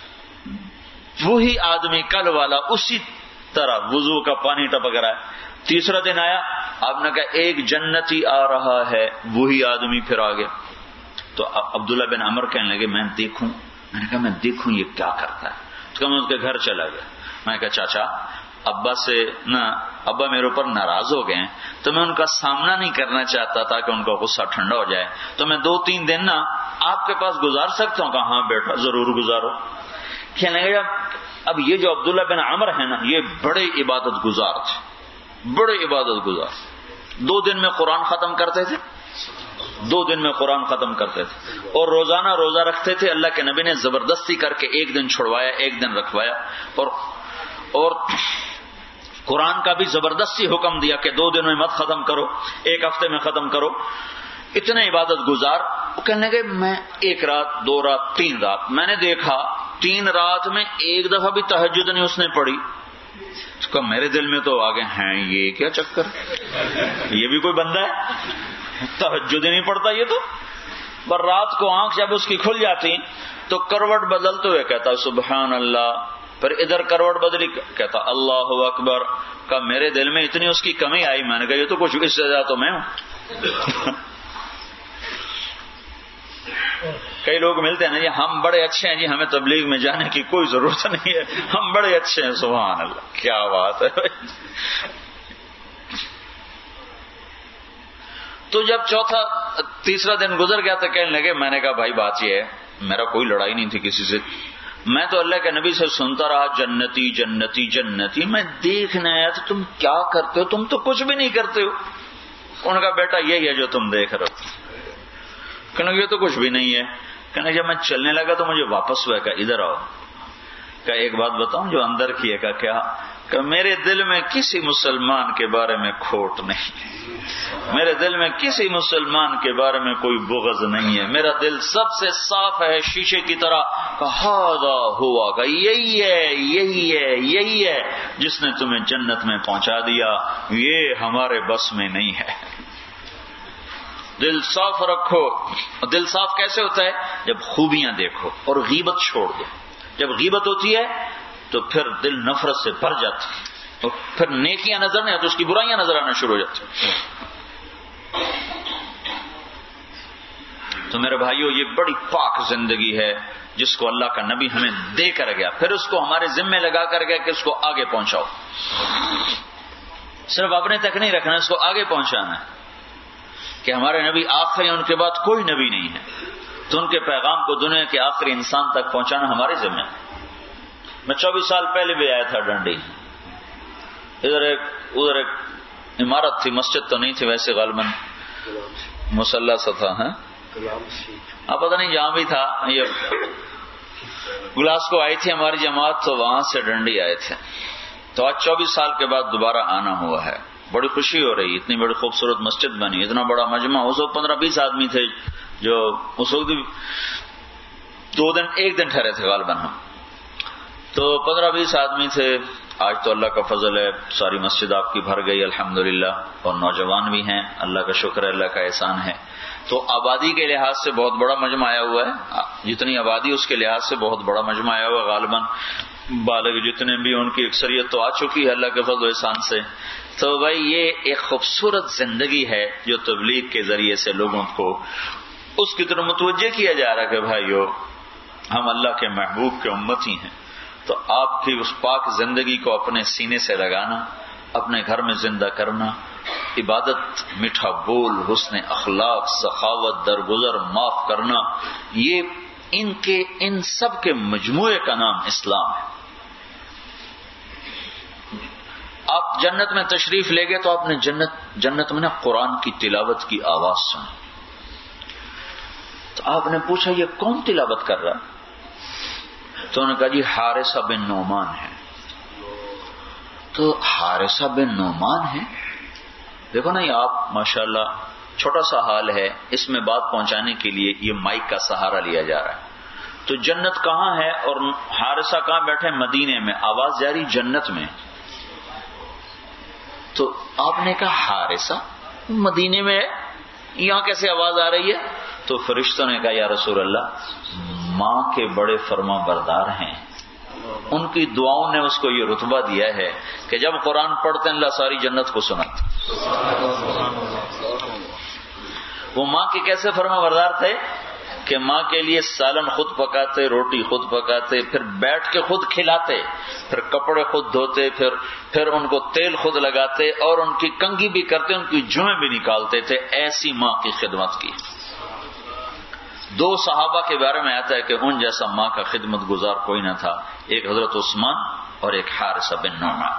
وہی آدمی کل والا اسی طرح وضو کا پانی ٹپک رہا ہے. تیسرا دن آیا، آپ نے کہا ایک جنتی آ رہا ہے، وہی آدمی پھر آ گیا. تو عبداللہ بن عمر کہنے لگے میں دیکھوں میں نے کہا میں دیکھوں یہ کیا کرتا ہے. تو میں اس کے گھر چلا گیا. میں نے کہا چاچا، ابا سے نا ابا میرے اوپر ناراض ہو گئے تو میں ان کا سامنا نہیں کرنا چاہتا تھا کہ ان کا غصہ ٹھنڈا ہو جائے، تو میں دو تین دن نا آپ کے پاس گزار سکتا ہوں. کہا ہاں بیٹا ضرور گزارو. کہنے لگا اب یہ جو عبداللہ بن عمر ہے نا، یہ بڑے عبادت گزار تھے، بڑے عبادت گزار. دو دن میں قرآن ختم کرتے تھے، دو دن میں قرآن ختم کرتے تھے، اور روزانہ روزہ رکھتے تھے. اللہ کے نبی نے زبردستی کر کے ایک دن چھڑوایا، ایک دن رکھوایا، اور اور قرآن کا بھی زبردستی حکم دیا کہ دو دن میں مت ختم کرو، ایک ہفتے میں ختم کرو. اتنے عبادت گزار. وہ کہنے لگے میں ایک رات، دو رات، تین رات میں نے دیکھا تین رات میں ایک دفعہ بھی تہجد نہیں اس نے پڑھی. اس کا میرے دل میں تو آگے ہیں یہ کیا چکر، یہ بھی کوئی بندہ ہے تہجد نہیں پڑتا یہ تو. پر رات کو آنکھ جب اس کی کھل جاتی تو کروٹ بدلتے ہوئے کہتا سبحان اللہ، پھر ادھر کروٹ بدلی کہتا اللہ اکبر. کا میرے دل میں اتنی اس کی کمی آئی، میں نے کہا یہ تو کچھ اس سے زیادہ تو میں ہوں. کئی لوگ ملتے ہیں نا جی ہم بڑے اچھے ہیں جی، ہمیں تبلیغ میں جانے کی کوئی ضرورت نہیں ہے، ہم بڑے اچھے ہیں. سبحان اللہ، کیا بات ہے. تو جب چوتھا تیسرا دن گزر گیا تو کہنے لگے، میں نے کہا بھائی بات یہ ہے میرا کوئی لڑائی نہیں تھی کسی سے، میں تو اللہ کے نبی سے سنتا رہا جنتی جنتی جنتی، میں دیکھنے آیا تو تم کیا کرتے ہو، تم تو کچھ بھی نہیں کرتے ہو. انہوں نے کہا بیٹا یہی ہے جو تم دیکھ رہے ہو. کہنے لگا یہ تو کچھ بھی نہیں ہے. کہنے جب میں چلنے لگا تو مجھے واپس ہوا. کہا ادھر آؤ. کہا ایک بات بتاؤں جو اندر کی ہے. کہا کیا؟ کہ میرے دل میں کسی مسلمان کے بارے میں کھوٹ نہیں، میرے دل میں کسی مسلمان کے بارے میں کوئی بغض نہیں ہے، میرا دل سب سے صاف ہے شیشے کی طرح. کہا ہوا کہ یہی ہے یہی ہے یہی ہے جس نے تمہیں جنت میں پہنچا دیا، یہ ہمارے بس میں نہیں ہے. دل صاف رکھو. دل صاف کیسے ہوتا ہے؟ جب خوبیاں دیکھو اور غیبت چھوڑ دو. جب غیبت ہوتی ہے تو پھر دل نفرت سے بھر جاتا ہے اور پھر نیکیاں نظر نہیں آتی، اس کی برائیاں نظر آنا شروع ہو جاتی. تو میرے بھائیو یہ بڑی پاک زندگی ہے جس کو اللہ کا نبی ہمیں دے کر گیا، پھر اس کو ہمارے ذمے لگا کر گیا کہ اس کو آگے پہنچاؤ. صرف اپنے تک نہیں رکھنا، اس کو آگے پہنچانا ہے. کہ ہمارے نبی آخری، ان کے بعد کوئی نبی نہیں ہے، تو ان کے پیغام کو دنیا کے آخری انسان تک پہنچانا ہمارے ذمہ ہے. میں چوبیس سال پہلے بھی آیا تھا ڈنڈی. ادھر ایک ادھر ایک عمارت تھی، مسجد تو نہیں تھی ویسے، غالباً مسلح سا تھا. اب پتہ نہیں جہاں بھی تھا. یہ گلاس کو آئی تھی ہماری جماعت، تو وہاں سے ڈنڈی آئے تھے. تو آج چوبیس سال کے بعد دوبارہ آنا ہوا ہے. بڑی خوشی ہو رہی، اتنی بڑی خوبصورت مسجد بنی، اتنا بڑا مجمع. اس وقت پندرہ بیس آدمی تھے جو اس وقت دو دن ایک دن ٹھہرے تھے غالباً ہم. تو پندرہ بیس آدمی تھے. آج تو اللہ کا فضل ہے ساری مسجد آپ کی بھر گئی الحمدللہ، اور نوجوان بھی ہیں، اللہ کا شکر ہے، اللہ کا احسان ہے. تو آبادی کے لحاظ سے بہت بڑا مجمع آیا ہوا ہے. جتنی آبادی اس کے لحاظ سے بہت بڑا مجمع آیا ہوا ہے. غالباً بالغ جتنے بھی ان کی اکثریت تو آ چکی ہے اللہ کے فضل و احسان سے. تو بھائی یہ ایک خوبصورت زندگی ہے جو تبلیغ کے ذریعے سے لوگوں کو اس کی طرف متوجہ کیا جا رہا ہے کہ بھائیو ہم اللہ کے محبوب کے امتی ہیں. تو آپ کی اس پاک زندگی کو اپنے سینے سے لگانا، اپنے گھر میں زندہ کرنا، عبادت، میٹھا بول، حسن اخلاق، سخاوت، درگزر، معاف کرنا، یہ ان کے ان سب کے مجموعے کا نام اسلام ہے. آپ جنت میں تشریف لے گئے تو آپ نے جنت جنت میں نا قرآن کی تلاوت کی آواز سنی. تو آپ نے پوچھا یہ کون تلاوت کر رہا؟ تو انہوں نے کہا جی حارثہ بن نعمان ہے. تو حارثہ بن نعمان ہے. دیکھو نا یہ آپ ماشاءاللہ چھوٹا سا حال ہے، اس میں بات پہنچانے کے لیے یہ مائک کا سہارا لیا جا رہا ہے. تو جنت کہاں ہے اور حارثہ کہاں بیٹھے؟ مدینے میں. آواز جاری جنت میں. تو آپ نے کہا حارثہ مدینے میں ہے، یہاں کیسے آواز آ رہی ہے؟ تو فرشتوں نے کہا یا رسول اللہ ماں کے بڑے فرما بردار ہیں، ان کی دعاؤں نے اس کو یہ رتبہ دیا ہے کہ جب قرآن پڑھتے ہیں اللہ ساری جنت کو سناتے. وہ ماں کے کیسے فرما بردار تھے کہ ماں کے لیے سالن خود پکاتے، روٹی خود پکاتے، پھر بیٹھ کے خود کھلاتے، پھر کپڑے خود دھوتے، پھر پھر ان کو تیل خود لگاتے اور ان کی کنگھی بھی کرتے، ان کی جوئیں بھی نکالتے تھے. ایسی ماں کی خدمت کی. دو صحابہ کے بارے میں آتا ہے کہ ان جیسا ماں کا خدمت گزار کوئی نہ تھا، ایک حضرت عثمان اور ایک حارثہ بن نعمان.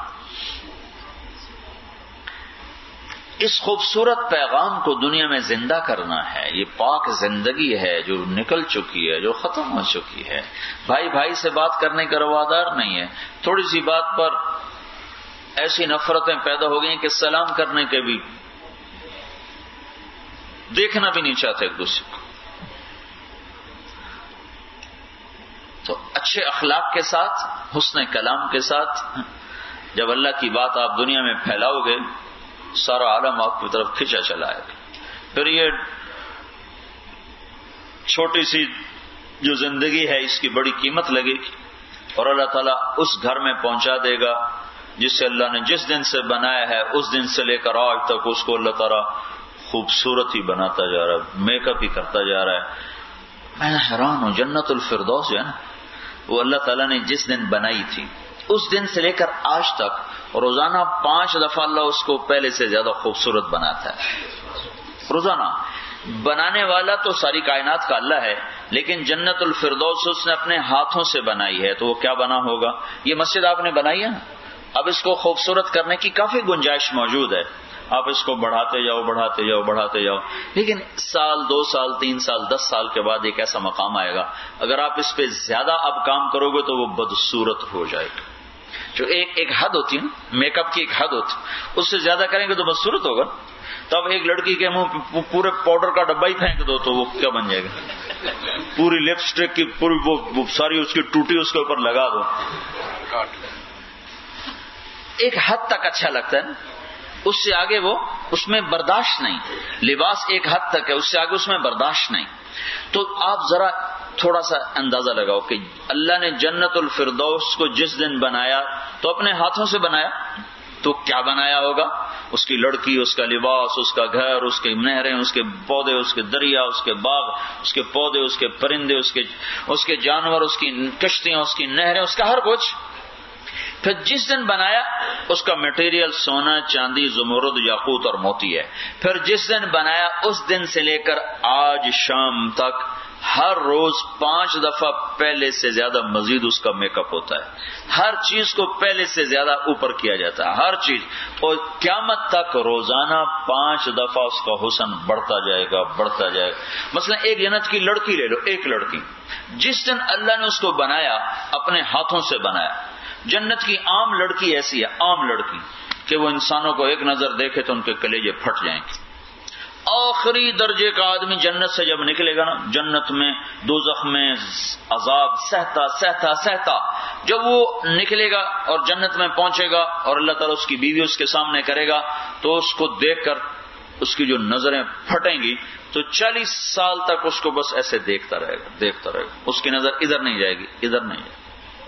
اس خوبصورت پیغام کو دنیا میں زندہ کرنا ہے. یہ پاک زندگی ہے جو نکل چکی ہے، جو ختم ہو چکی ہے. بھائی بھائی سے بات کرنے کا روادار نہیں ہے. تھوڑی سی بات پر ایسی نفرتیں پیدا ہو گئی کہ سلام کرنے کے بھی دیکھنا بھی نہیں چاہتے ایک دوسرے کو. تو اچھے اخلاق کے ساتھ، حسن کلام کے ساتھ جب اللہ کی بات آپ دنیا میں پھیلاؤ گے، سارا عالم آپ کی طرف کھینچا چلا ہے. پھر یہ چھوٹی سی جو زندگی ہے اس کی بڑی قیمت لگے گی اور اللہ تعالیٰ اس گھر میں پہنچا دے گا جس سے اللہ نے جس دن سے بنایا ہے اس دن سے لے کر آج تک اس کو اللہ تعالیٰ خوبصورت ہی بناتا جا رہا ہے، میک اپ ہی کرتا جا رہا ہے. میں حیران ہوں. جنت الفردوس جو ہے نا وہ اللہ تعالیٰ نے جس دن بنائی تھی اس دن سے لے کر آج تک روزانہ پانچ دفعہ اللہ اس کو پہلے سے زیادہ خوبصورت بناتا ہے. روزانہ بنانے والا تو ساری کائنات کا اللہ ہے، لیکن جنت الفردوس اس نے اپنے ہاتھوں سے بنائی ہے. تو وہ کیا بنا ہوگا؟ یہ مسجد آپ نے بنائی ہے نا، اب اس کو خوبصورت کرنے کی کافی گنجائش موجود ہے. آپ اس کو بڑھاتے جاؤ بڑھاتے جاؤ بڑھاتے جاؤ، لیکن سال دو سال تین سال دس سال کے بعد ایک ایسا مقام آئے گا اگر آپ اس پہ زیادہ اب کام کرو گے تو وہ بدصورت ہو جائے گا. جو ایک ایک حد ہوتی ہے نا، میک اپ کی ایک حد ہوتی ہے، اس سے زیادہ کریں گے تو بدصورت ہوگا. تب ایک لڑکی کے منہ پورے پاؤڈر کا ڈبہ ہی پھینک دو تو وہ کیا بن جائے گا؟ پوری لپسٹک کی پوری وہ ساری اس کی ٹوٹی اس کے اوپر لگا دو. ایک حد تک اچھا لگتا ہے نا، اس سے آگے وہ اس میں برداشت نہیں. لباس ایک حد تک ہے، اس سے آگے اس میں برداشت نہیں. تو آپ ذرا تھوڑا سا اندازہ لگاؤ کہ اللہ نے جنت الفردوس کو جس دن بنایا تو اپنے ہاتھوں سے بنایا، تو کیا بنایا ہوگا؟ اس کی لڑکی، اس کا لباس، اس کا گھر، اس کی نہریں، اس کے پودے، اس کے دریا، اس کے باغ، اس کے پودے، اس کے پرندے، اس کے اس کے جانور، اس کی کشتیاں، اس کی نہریں، اس کا ہر کچھ. پھر جس دن بنایا اس کا میٹیریل سونا، چاندی، زمرد، یاقوت اور موتی ہے. پھر جس دن بنایا اس دن سے لے کر آج شام تک ہر روز پانچ دفعہ پہلے سے زیادہ مزید اس کا میک اپ ہوتا ہے. ہر چیز کو پہلے سے زیادہ اوپر کیا جاتا ہے، ہر چیز. اور قیامت تک روزانہ پانچ دفعہ اس کا حسن بڑھتا جائے گا بڑھتا جائے گا. مثلا ایک جنت کی لڑکی لے لو، ایک لڑکی جس دن اللہ نے اس کو بنایا اپنے ہاتھوں سے بنایا. جنت کی عام لڑکی ایسی ہے، عام لڑکی کہ وہ انسانوں کو ایک نظر دیکھے تو ان کے کلیجے پھٹ جائیں گے. آخری درجے کا آدمی جنت سے جب نکلے گا نا، جنت میں دوزخ میں عذاب سہتا سہتا سہتا جب وہ نکلے گا اور جنت میں پہنچے گا اور اللہ تعالیٰ اس کی بیوی اس کے سامنے کرے گا تو اس کو دیکھ کر اس کی جو نظریں پھٹیں گی تو چالیس سال تک اس کو بس ایسے دیکھتا رہے گا دیکھتا رہے گا. اس کی نظر ادھر نہیں جائے گی ادھر نہیں جائے گی.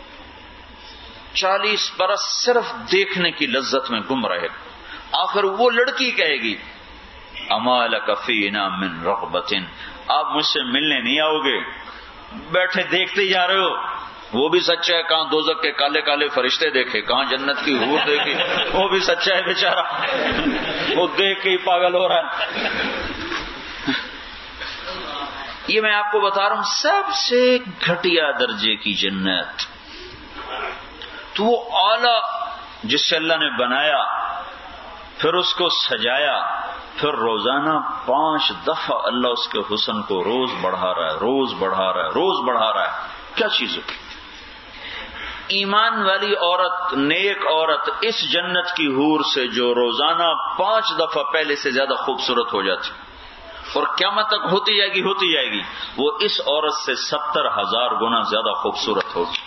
چالیس برس صرف دیکھنے کی لذت میں گم رہے گا. آخر وہ لڑکی کہے گی اما لک فینا من رغبۃ، آپ مجھ سے ملنے نہیں آؤ گے، بیٹھے دیکھتے جا رہے ہو. وہ بھی سچا ہے، کہاں دوزخ کے کالے کالے فرشتے دیکھے، کہاں جنت کی حور دیکھی، وہ بھی سچا ہے بیچارہ، وہ دیکھ کے ہی پاگل ہو رہا ہے. یہ میں آپ کو بتا رہا ہوں سب سے گھٹیا درجے کی جنت. تو وہ اعلی جس سے اللہ نے بنایا، پھر اس کو سجایا، پھر روزانہ پانچ دفعہ اللہ اس کے حسن کو روز بڑھا رہا ہے روز بڑھا رہا ہے روز بڑھا رہا ہے. کیا چیز ہے؟ ایمان والی عورت، نیک عورت اس جنت کی حور سے جو روزانہ پانچ دفعہ پہلے سے زیادہ خوبصورت ہو جاتی اور قیامت تک ہوتی جائے گی ہوتی جائے گی، وہ اس عورت سے ستر ہزار گنا زیادہ خوبصورت ہوگی.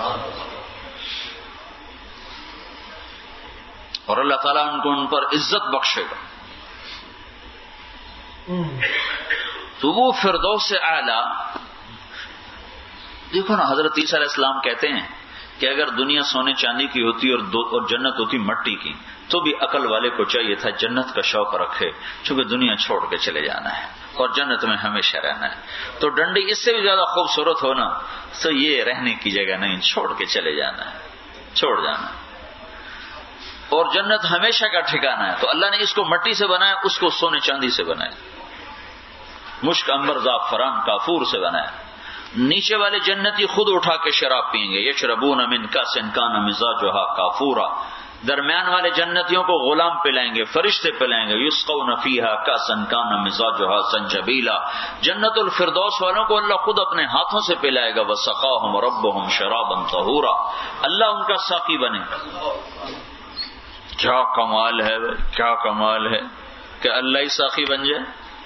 اور اللہ تعالیٰ ان کو ان پر عزت بخشے گا. تو وہ فردوس اعلیٰ، دیکھو نا، حضرت عیسیٰ علیہ السلام کہتے ہیں کہ اگر دنیا سونے چاندی کی ہوتی اور, اور جنت ہوتی مٹی کی تو بھی عقل والے کو چاہیے تھا جنت کا شوق رکھے، چونکہ دنیا چھوڑ کے چلے جانا ہے اور جنت میں ہمیشہ رہنا ہے. تو ڈنڈی اس سے بھی زیادہ خوبصورت ہونا تو یہ رہنے کی جگہ نہیں، چھوڑ کے چلے جانا ہے، چھوڑ جانا ہے. اور جنت ہمیشہ کا ٹھکانہ ہے. تو اللہ نے اس کو مٹی سے بنایا، اس کو سونے چاندی سے بنایا، مشک عنبر زعفران کافور سے بنایا. نیچے والے جنتی خود اٹھا کے شراب پئیں گے. یشربون من کأس کان مزاجها کافورا. درمیان والے جنتیوں کو غلام پلائیں گے، فرشتے پلائیں گے. یسقون فیہا کأسا کان مزاجها سنجبیلا. جنت الفردوس والوں کو اللہ خود اپنے ہاتھوں سے پلائے گا. وسقاہم ربہم شرابا طہورا. اللہ ان کا ساقی بنے گا. کیا کمال ہے، کیا کمال ہے کہ اللہ ہی ساقی بن جائے.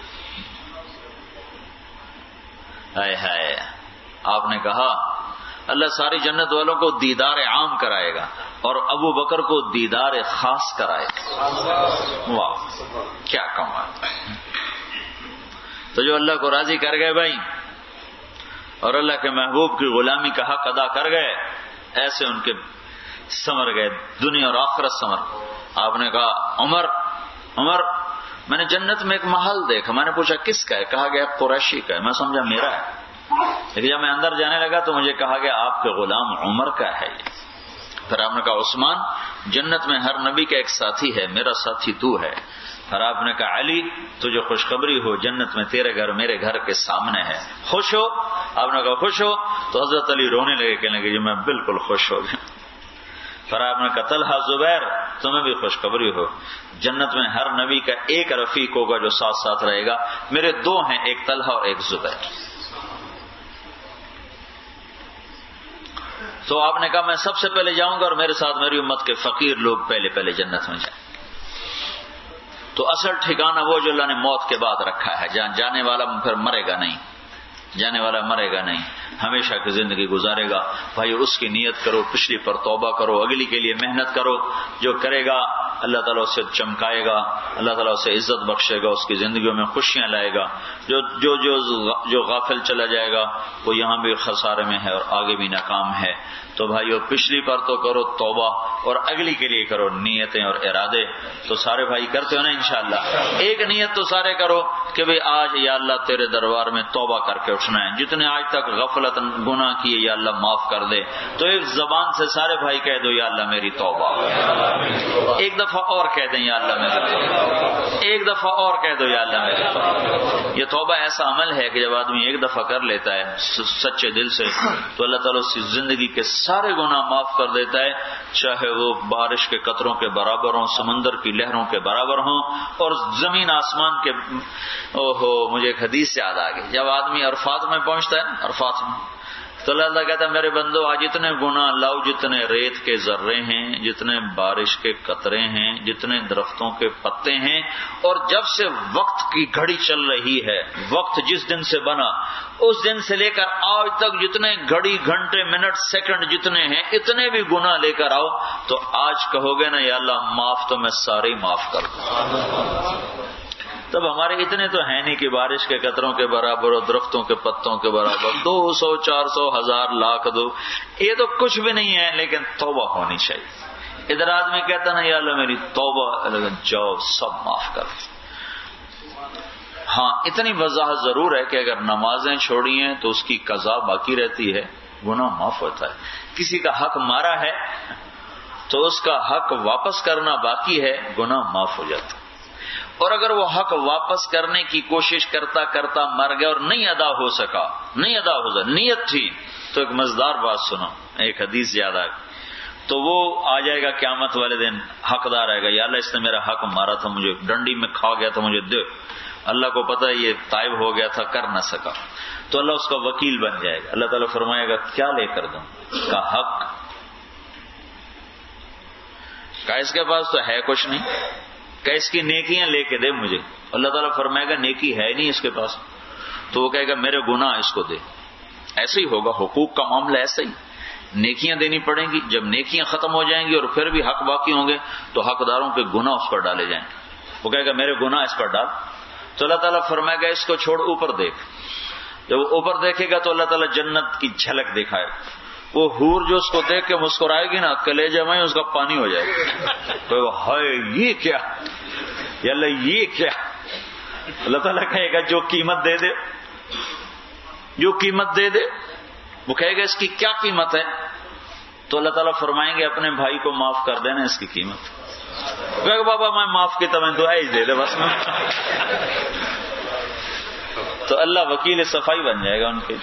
ہائے ہائے. آپ نے کہا اللہ ساری جنت والوں کو دیدار عام کرائے گا اور ابو بکر کو دیدار خاص کرائے گا. واہ کیا کمال. تو جو اللہ کو راضی کر گئے بھائی اور اللہ کے محبوب کی غلامی کا حق ادا کر گئے، ایسے ان کے سمر گئے، دنیا اور آخرت سمر. آپ نے کہا عمر عمر میں نے جنت میں ایک محل دیکھا. میں نے پوچھا کس کا ہے؟ کہا گیا قریشی کا ہے. میں سمجھا میرا ہے، لیکن جب میں اندر جانے لگا تو مجھے کہا گیا آپ کے غلام عمر کا ہے یہ. پھر آپ نے کہا عثمان جنت میں ہر نبی کا ایک ساتھی ہے، میرا ساتھی تو ہے. پھر آپ نے کہا علی تجھے خوشخبری ہو جنت میں تیرے گھر میرے گھر کے سامنے ہے، خوش ہو. آپ نے کہا خوش ہو. تو حضرت علی رونے لگے، کہنے لگے جی میں بالکل خوش ہو گیا. فرمایا آپ نے کہا طلحہ زبیر تمہیں بھی خوشخبری ہو، جنت میں ہر نبی کا ایک رفیق ہوگا جو ساتھ ساتھ رہے گا، میرے دو ہیں، ایک طلحہ اور ایک زبیر۔ تو آپ نے کہا میں سب سے پہلے جاؤں گا اور میرے ساتھ میری امت کے فقیر لوگ پہلے پہلے جنت میں جائیں۔ تو اصل ٹھکانہ وہ جو اللہ نے موت کے بعد رکھا ہے، جہاں جانے والا پھر مرے گا نہیں، جانے والا مرے گا نہیں، ہمیشہ کی زندگی گزارے گا۔ بھائی اس کی نیت کرو، پچھلی پر توبہ کرو، اگلی کے لیے محنت کرو، جو کرے گا اللہ تعالیٰ اسے چمکائے گا، اللہ تعالیٰ اسے عزت بخشے گا، اس کی زندگیوں میں خوشیاں لائے گا۔ جو جو جو جو غافل چلا جائے گا وہ یہاں بھی خسارے میں ہے اور آگے بھی ناکام ہے۔ تو بھائیو پچھلی پر تو کرو توبہ اور اگلی کے لیے کرو نیتیں اور ارادے۔ تو سارے بھائی کرتے ہو نا انشاءاللہ؟ ایک نیت تو سارے کرو کہ بھئی آج یا اللہ تیرے دربار میں توبہ کر کے اٹھنا ہے، جتنے آج تک غفلت گناہ کیے یا اللہ معاف کر دے۔ تو ایک زبان سے سارے بھائی کہہ دو یا اللہ میری توبہ، ایک دفعہ اور کہہ دیں یا اللہ میری توبہ، ایک دفعہ اور کہہ دو یا اللہ میری توبہ۔ یہ توبہ ایسا عمل ہے کہ جب آدمی ایک دفعہ کر لیتا ہے سچے دل سے تو اللہ تعالیٰ اس کی زندگی کے سارے گناہ معاف کر دیتا ہے، چاہے وہ بارش کے قطروں کے برابر ہوں، سمندر کی لہروں کے برابر ہوں، اور زمین آسمان کے۔ اوہو مجھے ایک حدیث یاد آ گئی، جب آدمی عرفات میں پہنچتا ہے نا، عرفات میں تو اللہ اللہ کہتا ہے میرے بندو آج اتنے گناہ لاؤ جتنے ریت کے ذرے ہیں، جتنے بارش کے قطرے ہیں، جتنے درختوں کے پتے ہیں، اور جب سے وقت کی گھڑی چل رہی ہے، وقت جس دن سے بنا اس دن سے لے کر آج تک جتنے گھڑی گھنٹے منٹ سیکنڈ جتنے ہیں اتنے بھی گناہ لے کر آؤ، تو آج کہو گے نا یا اللہ معاف، تو میں سارے ہی معاف کر دوں۔ تب ہمارے اتنے تو ہیں نہیں کہ بارش کے قطروں کے برابر اور درختوں کے پتوں کے برابر، دو سو چار سو ہزار لاکھ دو، یہ تو کچھ بھی نہیں ہے، لیکن توبہ ہونی چاہیے۔ ادھر آدمی کہتا نا یا اللہ میری توبہ، لیکن جاؤ سب معاف کر دو۔ ہاں اتنی وضاحت ضرور ہے کہ اگر نمازیں چھوڑی ہیں تو اس کی قضا باقی رہتی ہے، گناہ معاف ہوتا ہے۔ کسی کا حق مارا ہے تو اس کا حق واپس کرنا باقی ہے، گناہ معاف ہو جاتا ہے۔ اور اگر وہ حق واپس کرنے کی کوشش کرتا کرتا مر گیا اور نہیں ادا ہو سکا، نہیں ادا ہو سکا، نیت تھی، تو ایک مزدار بات سنو، ایک حدیث یاد آ گئی، تو وہ آ جائے گا قیامت والے دن، حقدار آئے گا، یا اللہ اس نے میرا حق مارا تھا، مجھے ڈنڈی میں کھا گیا تھا، مجھے دے۔ اللہ کو پتہ ہے یہ تائب ہو گیا تھا، کر نہ سکا، تو اللہ اس کا وکیل بن جائے گا۔ اللہ تعالیٰ فرمائے گا کیا لے کر دوں؟ کا حق، کا اس کے پاس تو ہے کچھ نہیں، کہ اس کی نیکیاں لے کے دے مجھے۔ اللہ تعالیٰ فرمائے گا نیکی ہے نہیں اس کے پاس، تو وہ کہے گا میرے گناہ اس کو دے۔ ایسے ہی ہوگا، حقوق کا معاملہ ایسا ہی، نیکیاں دینی پڑیں گی، جب نیکیاں ختم ہو جائیں گی اور پھر بھی حق باقی ہوں گے تو حقداروں کے گناہ اس پر ڈالے جائیں گے۔ وہ کہے گا میرے گناہ اس پر ڈال، تو اللہ تعالیٰ فرمائے گا اس کو چھوڑ اوپر دیکھ۔ جب وہ اوپر دیکھے گا تو اللہ تعالیٰ جنت کی جھلک دکھائے، وہ حور جو اس کو دیکھ کے مسکرائے گی نا، کلیجے میں اس کا پانی ہو جائے گا، تو ہائے یہ کیا، یا اللہ یہ کیا۔ اللہ تعالیٰ کہے گا جو قیمت دے دے، جو قیمت دے دے۔ وہ کہے گا اس کی کیا قیمت ہے؟ تو اللہ تعالیٰ فرمائیں گے اپنے بھائی کو معاف کر دینا اس کی قیمت۔ کہے گا بابا میں معاف کی تمہیں دعا ہی دے دے بس میں، تو اللہ وکیل صفائی بن جائے گا ان کے۔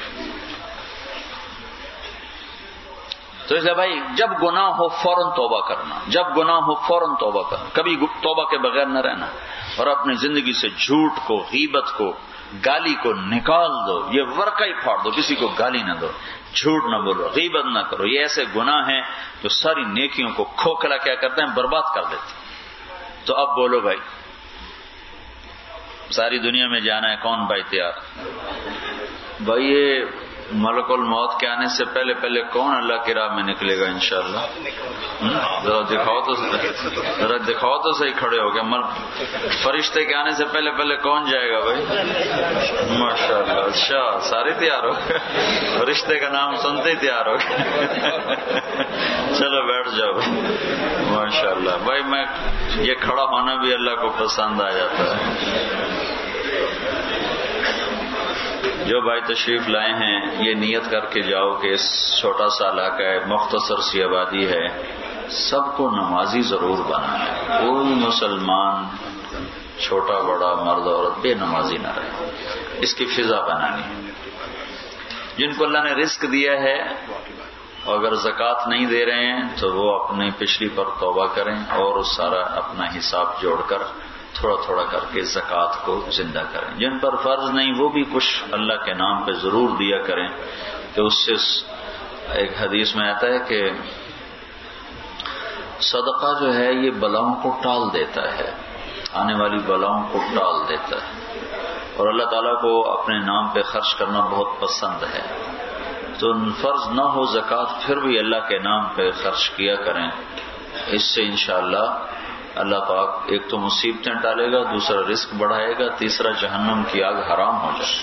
تو اس لیے بھائی جب گناہ ہو فوراً توبہ کرنا، جب گناہ ہو فوراً توبہ کرنا، کبھی توبہ کے بغیر نہ رہنا، اور اپنی زندگی سے جھوٹ کو، غیبت کو، گالی کو نکال دو، یہ ورقہ ہی پھاڑ دو، کسی کو گالی نہ دو، جھوٹ نہ بولو، غیبت نہ کرو۔ یہ ایسے گناہ ہیں جو ساری نیکیوں کو کھوکھلا کیا کرتے ہیں، برباد کر دیتے ہیں۔ تو اب بولو بھائی، ساری دنیا میں جانا ہے، کون بھائی تیار؟ بھائی یہ ملک الموت کے آنے سے پہلے پہلے کون اللہ کی راہ میں نکلے گا انشاءاللہ؟ ذرا دکھاؤ تو ذرا دکھاؤ تو صحیح کھڑے ہو گئے، فرشتے کے آنے سے پہلے پہلے کون جائے گا بھائی؟ ماشاءاللہ، اچھا سارے تیار ہو گئے، فرشتے کا نام سنتے ہی تیار ہو گئے۔ چلو بیٹھ جاؤ ماشاءاللہ بھائی، میں یہ کھڑا ہونا بھی اللہ کو پسند آ جاتا ہے۔ جو بھائی تشریف لائے ہیں یہ نیت کر کے جاؤ کہ اس چھوٹا سا علاقہ ہے، مختصر سی آبادی ہے، سب کو نمازی ضرور بنانا ہے، کوئی مسلمان چھوٹا بڑا مرد عورت بے نمازی نہ رہے، اس کی فضا بنانی ہے۔ جن کو اللہ نے رزق دیا ہے اور اگر زکوٰۃ نہیں دے رہے ہیں تو وہ اپنی پچھلی پر توبہ کریں اور سارا اپنا حساب جوڑ کر تھوڑا تھوڑا کر کے زکوٰۃ کو زندہ کریں. جن پر فرض نہیں وہ بھی کچھ اللہ کے نام پہ ضرور دیا کریں کہ اس سے ایک حدیث میں آتا ہے کہ صدقہ جو ہے یہ بلاؤں کو ٹال دیتا ہے، آنے والی بلاؤں کو ٹال دیتا ہے، اور اللہ تعالیٰ کو اپنے نام پہ خرچ کرنا بہت پسند ہے. تو فرض نہ ہو زکوٰۃ پھر بھی اللہ کے نام پہ خرچ کیا کریں. اس سے انشاءاللہ اللہ پاک ایک تو مصیبتیں ٹالے گا، دوسرا رزق بڑھائے گا، تیسرا جہنم کی آگ حرام ہو جائے.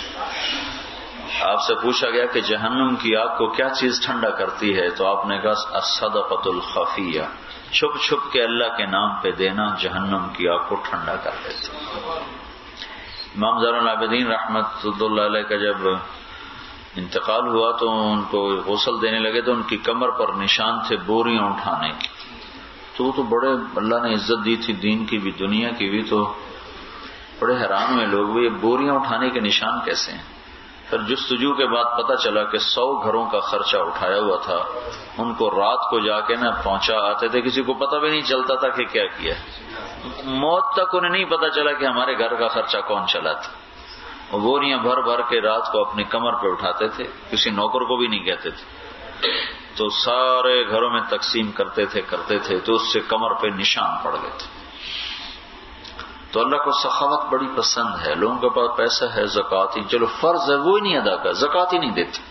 آپ سے پوچھا گیا کہ جہنم کی آگ کو کیا چیز ٹھنڈا کرتی ہے، تو آپ نے کہا الصدقۃ الخفیہ، چھپ چھپ کے اللہ کے نام پہ دینا جہنم کی آگ کو ٹھنڈا کر دیتا. امام زین العابدین رحمت اللہ علیہ کا جب انتقال ہوا تو ان کو غسل دینے لگے تو ان کی کمر پر نشان تھے بوریاں اٹھانے کی. تو وہ تو بڑے اللہ نے عزت دی تھی دین کی بھی دنیا کی بھی، تو بڑے حیران ہوئے لوگ بھی یہ بوریاں اٹھانے کے نشان کیسے ہیں. پھر جستجو کے بعد پتہ چلا کہ سو گھروں کا خرچہ اٹھایا ہوا تھا، ان کو رات کو جا کے نا پہنچا آتے تھے، کسی کو پتہ بھی نہیں چلتا تھا کہ کیا کیا ہے. موت تک انہیں نہیں پتہ چلا کہ ہمارے گھر کا خرچہ کون چلا تھا. وہ بوریاں بھر بھر کے رات کو اپنی کمر پہ اٹھاتے تھے، کسی نوکر کو بھی نہیں کہتے تھے، تو سارے گھروں میں تقسیم کرتے تھے کرتے تھے تو اس سے کمر پہ نشان پڑ گئے تھے. تو اللہ کو سخاوت بڑی پسند ہے. لوگوں کے پاس پیسہ ہے، زکوٰۃ ہی چلو فرض ہے وہ ہی نہیں ادا کر، زکوٰۃ ہی نہیں دیتے.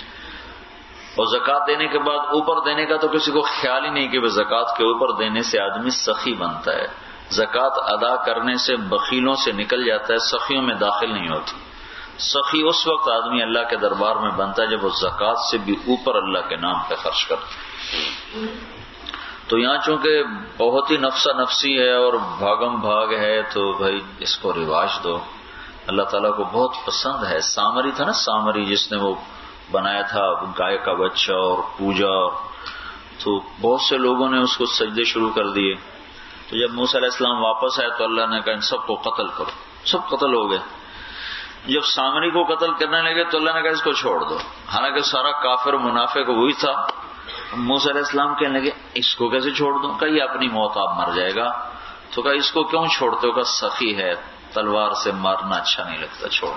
اور زکوٰۃ دینے کے بعد اوپر دینے کا تو کسی کو خیال ہی نہیں کہ وہ زکوٰۃ کے اوپر دینے سے آدمی سخی بنتا ہے. زکوٰۃ ادا کرنے سے بخیلوں سے نکل جاتا ہے، سخیوں میں داخل نہیں ہوتا. سخی اس وقت آدمی اللہ کے دربار میں بنتا ہے جب وہ زکوٰۃ سے بھی اوپر اللہ کے نام پہ خرچ کرتا ہے. تو یہاں چونکہ بہت ہی نفسا نفسی ہے اور بھاگم بھاگ ہے تو بھائی اس کو رواج دو. اللہ تعالیٰ کو بہت پسند ہے. سامری تھا نا، سامری جس نے وہ بنایا تھا گائے کا بچہ اور پوجا، تو بہت سے لوگوں نے اس کو سجدے شروع کر دیے. تو جب موسیٰ علیہ السلام واپس آئے تو اللہ نے کہا ان سب کو قتل کرو. سب قتل ہو گئے. جب سامری کو قتل کرنے لگے تو اللہ نے کہا اس کو چھوڑ دو، حالانکہ سارا کافر منافق وہی تھا. موسیٰ علیہ السلام کہنے لگے اس کو کیسے چھوڑ دوں؟ کہ یہ اپنی موت آپ مر جائے گا. تو کہا اس کو کیوں چھوڑتے ہو؟ کہ سخی ہے، تلوار سے مارنا اچھا نہیں لگتا، چھوڑ.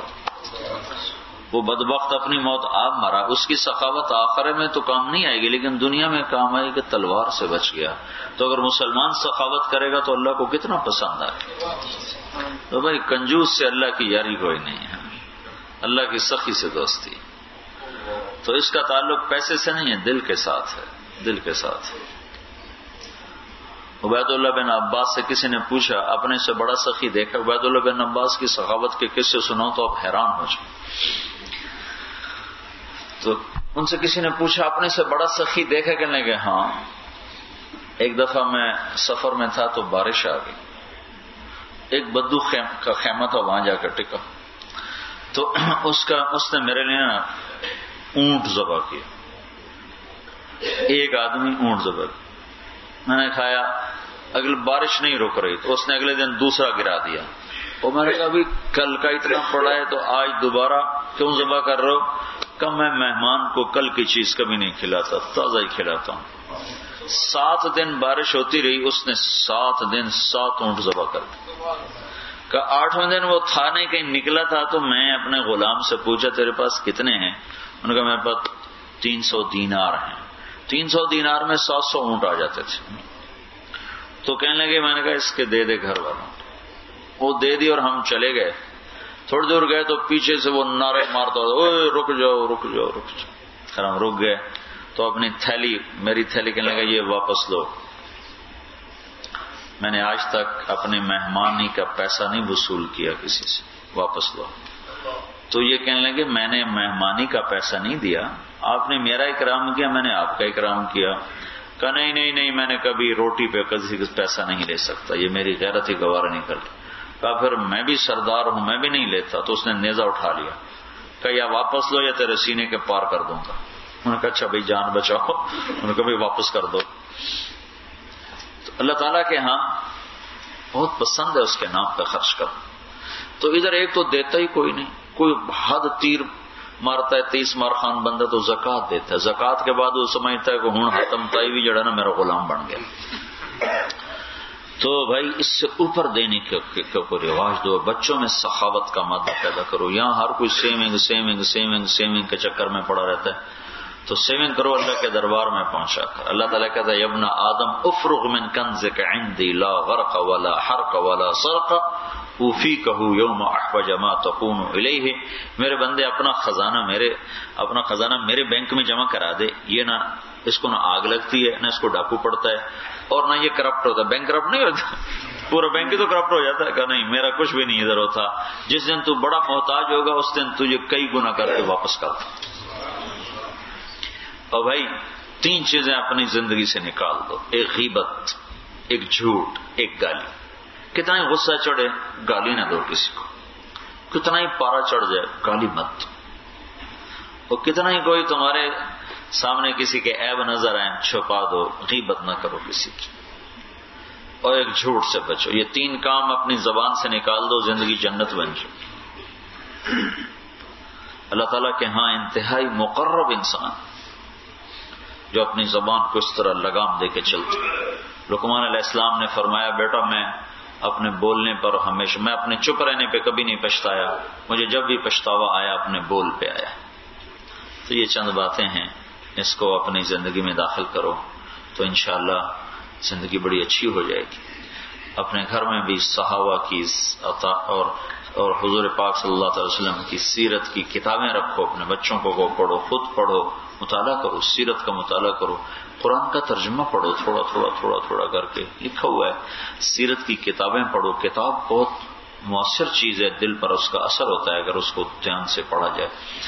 وہ بدبخت اپنی موت آپ مرا، اس کی سخاوت آخرت میں تو کام نہیں آئے گی لیکن دنیا میں کام آئے کہ تلوار سے بچ گیا. تو اگر مسلمان سخاوت کرے گا تو اللہ کو کتنا پسند آئے. تو بھائی کنجوس سے اللہ کی یاری کوئی نہیں ہے، اللہ کی سخی سے دوستی. تو اس کا تعلق پیسے سے نہیں ہے، دل کے ساتھ ہے، دل کے ساتھ. عبید اللہ بن عباس سے کسی نے پوچھا اپنے سے بڑا سخی دیکھا؟ عبید اللہ بن عباس کی سخاوت کے قصے سناؤ تو آپ حیران ہو جائیں. تو ان سے کسی نے پوچھا اپنے سے بڑا سخی دیکھا؟ کہنے لگے ہاں، ایک دفعہ میں سفر میں تھا تو بارش آ گئی، ایک بدو خیم کا خیمہ تھا، وہاں جا کر ٹکا. تو اس کا اس نے میرے لیے نا اونٹ ذبح کیا. ایک آدمی اونٹ ذبح کیا، میں نے کھایا. اگلی بارش نہیں رک رہی تو اس نے اگلے دن دوسرا گرا دیا. اور میں نے کہا ابھی کل کا اتنا پڑا ہے تو آج دوبارہ کیوں ذبح کر رہے ہو؟ کہ میں مہمان کو کل کی چیز کبھی نہیں کھلاتا، تازہ ہی کھلاتا ہوں. سات دن بارش ہوتی رہی، اس نے سات دن سات اونٹ ذبح کر دی. کہ آٹھویں دن وہ تھا نہیں، کہیں نکلا تھا تو میں اپنے غلام سے پوچھا تیرے پاس کتنے ہیں؟ انہوں نے کہا میرے پاس تین سو دینار ہیں. تین سو دینار میں سات سو اونٹ آ جاتے تھے. تو کہنے لگے، میں نے کہا اس کے دے دے گھر والوں. وہ دے دی اور ہم چلے گئے. تھوڑی دور گئے تو پیچھے سے وہ نعرے مارتا اوے رک جاؤ رک جاؤ رک جاؤ. پھر ہم رک گئے تو اپنی تھیلی، میری تھیلی کہنے لگا یہ واپس لو. میں نے آج تک اپنی مہمانی کا پیسہ نہیں وصول کیا کسی سے، واپس لو. تو یہ کہنے لگے میں نے مہمانی کا پیسہ نہیں دیا، آپ نے میرا اکرام کیا، میں نے آپ کا اکرام کیا. کہا نہیں نہیں نہیں، میں نے کبھی روٹی پہ کسی کا پیسہ نہیں لے سکتا، یہ میری غیرت ہی گوارا نہیں کرتی. کہا پھر میں بھی سردار ہوں، میں بھی نہیں لیتا. تو اس نے نیزہ اٹھا لیا. کہا یا واپس لو یا تیرے سینے کے پار کر دوں گا. انہوں نے کہا اچھا بھائی جان بچاؤ. انہوں نے کہا بھائی واپس کر دو. تو اللہ تعالیٰ کے ہاں بہت پسند ہے اس کے نام پہ خرچ کرنا. تو ادھر ایک تو دیتا ہی کوئی نہیں، کوئی حد تیر مارتا ہے تیس مار خان بندہ تو زکات دیتا ہے، زکات کے بعد وہ سمجھتا ہے کہ ہوں ختم تائی بھی جڑا نا میرا غلام بن گیا۔ تو بھائی اس سے اوپر دینے کا کوئی رواج دو، بچوں میں سخاوت کا مادہ پیدا کرو۔ یہاں ہر کوئی سیونگ سیونگ سیونگ سیونگ کے چکر میں پڑا رہتا ہے، تو سیونگ کرو اللہ کے دربار میں پہنچا کر۔ اللہ تعالیٰ کہتا ہے ابن آدم افرغ من کنزک عندی لا غرق ولا حرق ولا سرق اوفیکہ یوم احوج ما تکون الیہ، میرے بندے اپنا خزانہ میرے اپنا خزانہ میرے بینک میں جمع کرا دے، یہ نہ اس کو نہ آگ لگتی ہے، نہ اس کو ڈاکو پڑتا ہے، اور نہ یہ کرپٹ ہوتا ہے۔ بینک کرپٹ نہیں ہوتا، پورا بینک ہی تو کرپٹ ہو جاتا ہے کہ نہیں میرا کچھ بھی نہیں ادھر ہوتا۔ جس دن تو بڑا محتاج ہوگا اس دن تجھے کئی گنا کر کے واپس کر دے۔ اور بھائی تین چیزیں اپنی زندگی سے نکال دو، ایک غیبت، ایک جھوٹ، ایک گالی۔ کتنا ہی غصہ چڑھے گالی نہ دو کسی کو، کتنا ہی پارا چڑھ جائے گالی مت دو، اور کتنا ہی کوئی تمہارے سامنے کسی کے عیب نظر آئے چھپا دو، غیبت نہ کرو کسی کی، اور ایک جھوٹ سے بچو۔ یہ تین کام اپنی زبان سے نکال دو، زندگی جنت بن جائے۔ اللہ تعالیٰ کے ہاں انتہائی مقرب انسان جو اپنی زبان کو اس طرح لگام دے کے چلتے۔ لقمان علیہ السلام نے فرمایا بیٹا میں اپنے بولنے پر ہمیشہ، میں اپنے چپ رہنے پہ کبھی نہیں پچھتایا، مجھے جب بھی پچھتاوا آیا اپنے بول پہ آیا۔ تو یہ چند باتیں ہیں، اس کو اپنی زندگی میں داخل کرو تو انشاءاللہ زندگی بڑی اچھی ہو جائے گی۔ اپنے گھر میں بھی صحابہ کی عطا اور اور حضور پاک صلی اللہ علیہ وسلم کی سیرت کی کتابیں رکھو، اپنے بچوں کو وہ پڑھو، خود پڑھو، مطالعہ کرو، سیرت کا مطالعہ کرو، قرآن کا ترجمہ پڑھو، تھوڑا تھوڑا تھوڑا تھوڑا کر کے لکھا ہوا ہے، سیرت کی کتابیں پڑھو۔ کتاب بہت مؤثر چیز ہے، دل پر اس کا اثر ہوتا ہے اگر اس کو دھیان سے پڑھا جائے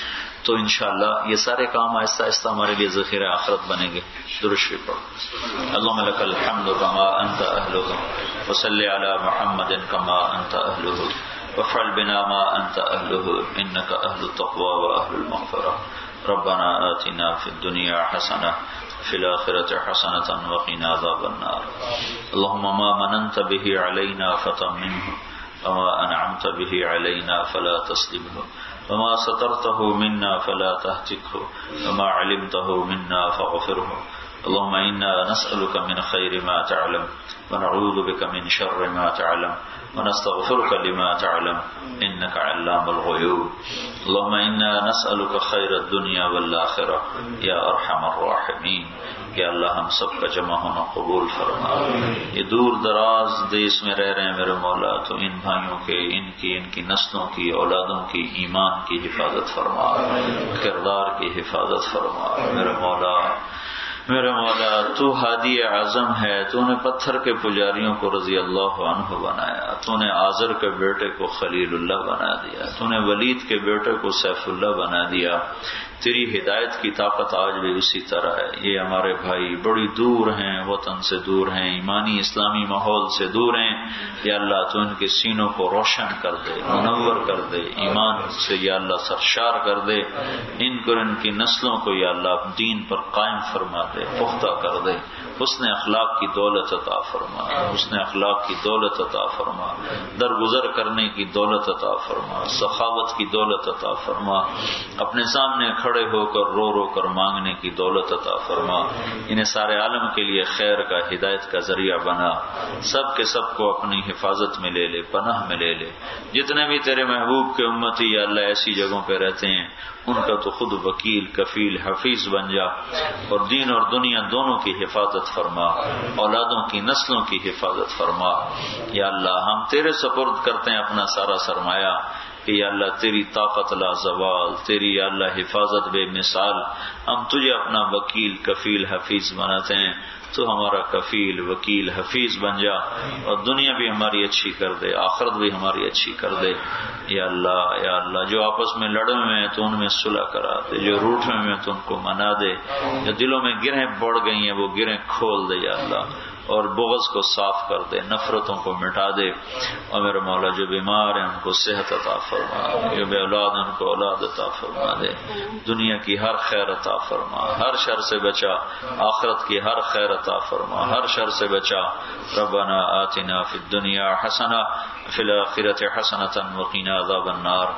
تو انشاءاللہ یہ سارے کام آہستہ آہستہ ہمارے لیے ذخیرہ آخرت بنیں گے۔ درود شریف پڑھو۔ اللہم لک الحمد کما انت اہلہ وصلی علی محمد کما انت اہلہ وافعل بنا ما انت اہلہ انک اہل التقوی واہل المغفرہ۔ ربنا آتنا فی الدنیا حسنہ فی الآخرۃ حسنۃ وقنا عذاب النار۔ اللہم ما مننت به علینا فتمنہ وما انعمت به علینا فلا تسلبہ وما سترته منا فلا تهتكه وما علمته منا فاغفره۔ اللهم إنا نسألك من خير ما تعلم ونعوذ بك من شر ما تعلم ونستغفرك لما تعلم إنك علام الغيوب۔ اللهم إنا نسألك خير الدنيا والآخرة يا أرحم الراحمين۔ یا اللہ ہم سب کا جمع ہونا قبول فرما۔ یہ دور دراز دیس میں رہ رہے ہیں میرے مولا، تو ان بھائیوں کے، ان کی ان کی نسلوں کی، اولادوں کی ایمان کی حفاظت فرما، کردار کی حفاظت فرما میرے مولا۔ میرے مولا تو ہادی اعظم ہے، تو نے پتھر کے پجاریوں کو رضی اللہ عنہ بنایا، تو نے آزر کے بیٹے کو خلیل اللہ بنا دیا، تو نے ولید کے بیٹے کو سیف اللہ بنا دیا۔ تیری ہدایت کی طاقت آج بھی اسی طرح ہے۔ یہ ہمارے بھائی بڑی دور ہیں، وطن سے دور ہیں، ایمانی اسلامی ماحول سے دور ہیں، یا اللہ تو ان کے سینوں کو روشن کر دے، منور کر دے، ایمان سے یا اللہ سرشار کر دے، ان کو ان کی نسلوں کو یا اللہ دین پر قائم فرما دے، پختہ کر دے، حسن اخلاق کی دولت عطا فرما، حسن اخلاق کی دولت عطا فرما، درگزر کرنے کی دولت عطا فرما، سخاوت کی دولت عطا فرما، اپنے سامنے کھڑے ہو کر رو رو کر مانگنے کی دولت عطا فرما، انہیں سارے عالم کے لیے خیر کا، ہدایت کا ذریعہ بنا، سب کے سب کو اپنی حفاظت میں لے لے، پناہ میں لے لے۔ جتنے بھی تیرے محبوب کے امتی یا اللہ ایسی جگہوں پہ رہتے ہیں ان کا تو خود وکیل، کفیل، حفیظ بن جا، اور دین اور دنیا دونوں کی حفاظت فرما، اولادوں کی، نسلوں کی حفاظت فرما۔ یا اللہ ہم تیرے سپرد کرتے ہیں اپنا سارا سرمایہ، کہ یا اللہ تیری طاقت لا زوال، تیری یا اللہ حفاظت بے مثال، ہم تجھے اپنا وکیل، کفیل، حفیظ بناتے ہیں، تو ہمارا کفیل، وکیل، حفیظ بن جا، اور دنیا بھی ہماری اچھی کر دے، آخرت بھی ہماری اچھی کر دے۔ یا اللہ یا اللہ جو آپس میں لڑے ہوئے ہیں تو ان میں صلح کرا دے، جو روٹھے ہوئے ہیں تو ان کو منا دے، جو دلوں میں گرہیں بڑھ گئی ہیں وہ گرہیں کھول دے یا اللہ، اور بغض کو صاف کر دے، نفرتوں کو مٹا دے، اور میرے مولا جو بیمار ہیں ان کو صحت عطا فرما، جو بے اولاد ان کو اولاد عطا فرما دے، دنیا کی ہر خیر عطا فرما، ہر شر سے بچا، آخرت کی ہر خیر عطا فرما، ہر شر سے بچا۔ ربنا آتنا فی الدنیا حسنہ فی الآخرۃ حسنۃ وقنا عذاب النار۔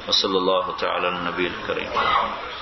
وصلی اللہ تعالی علی النبی الکریم.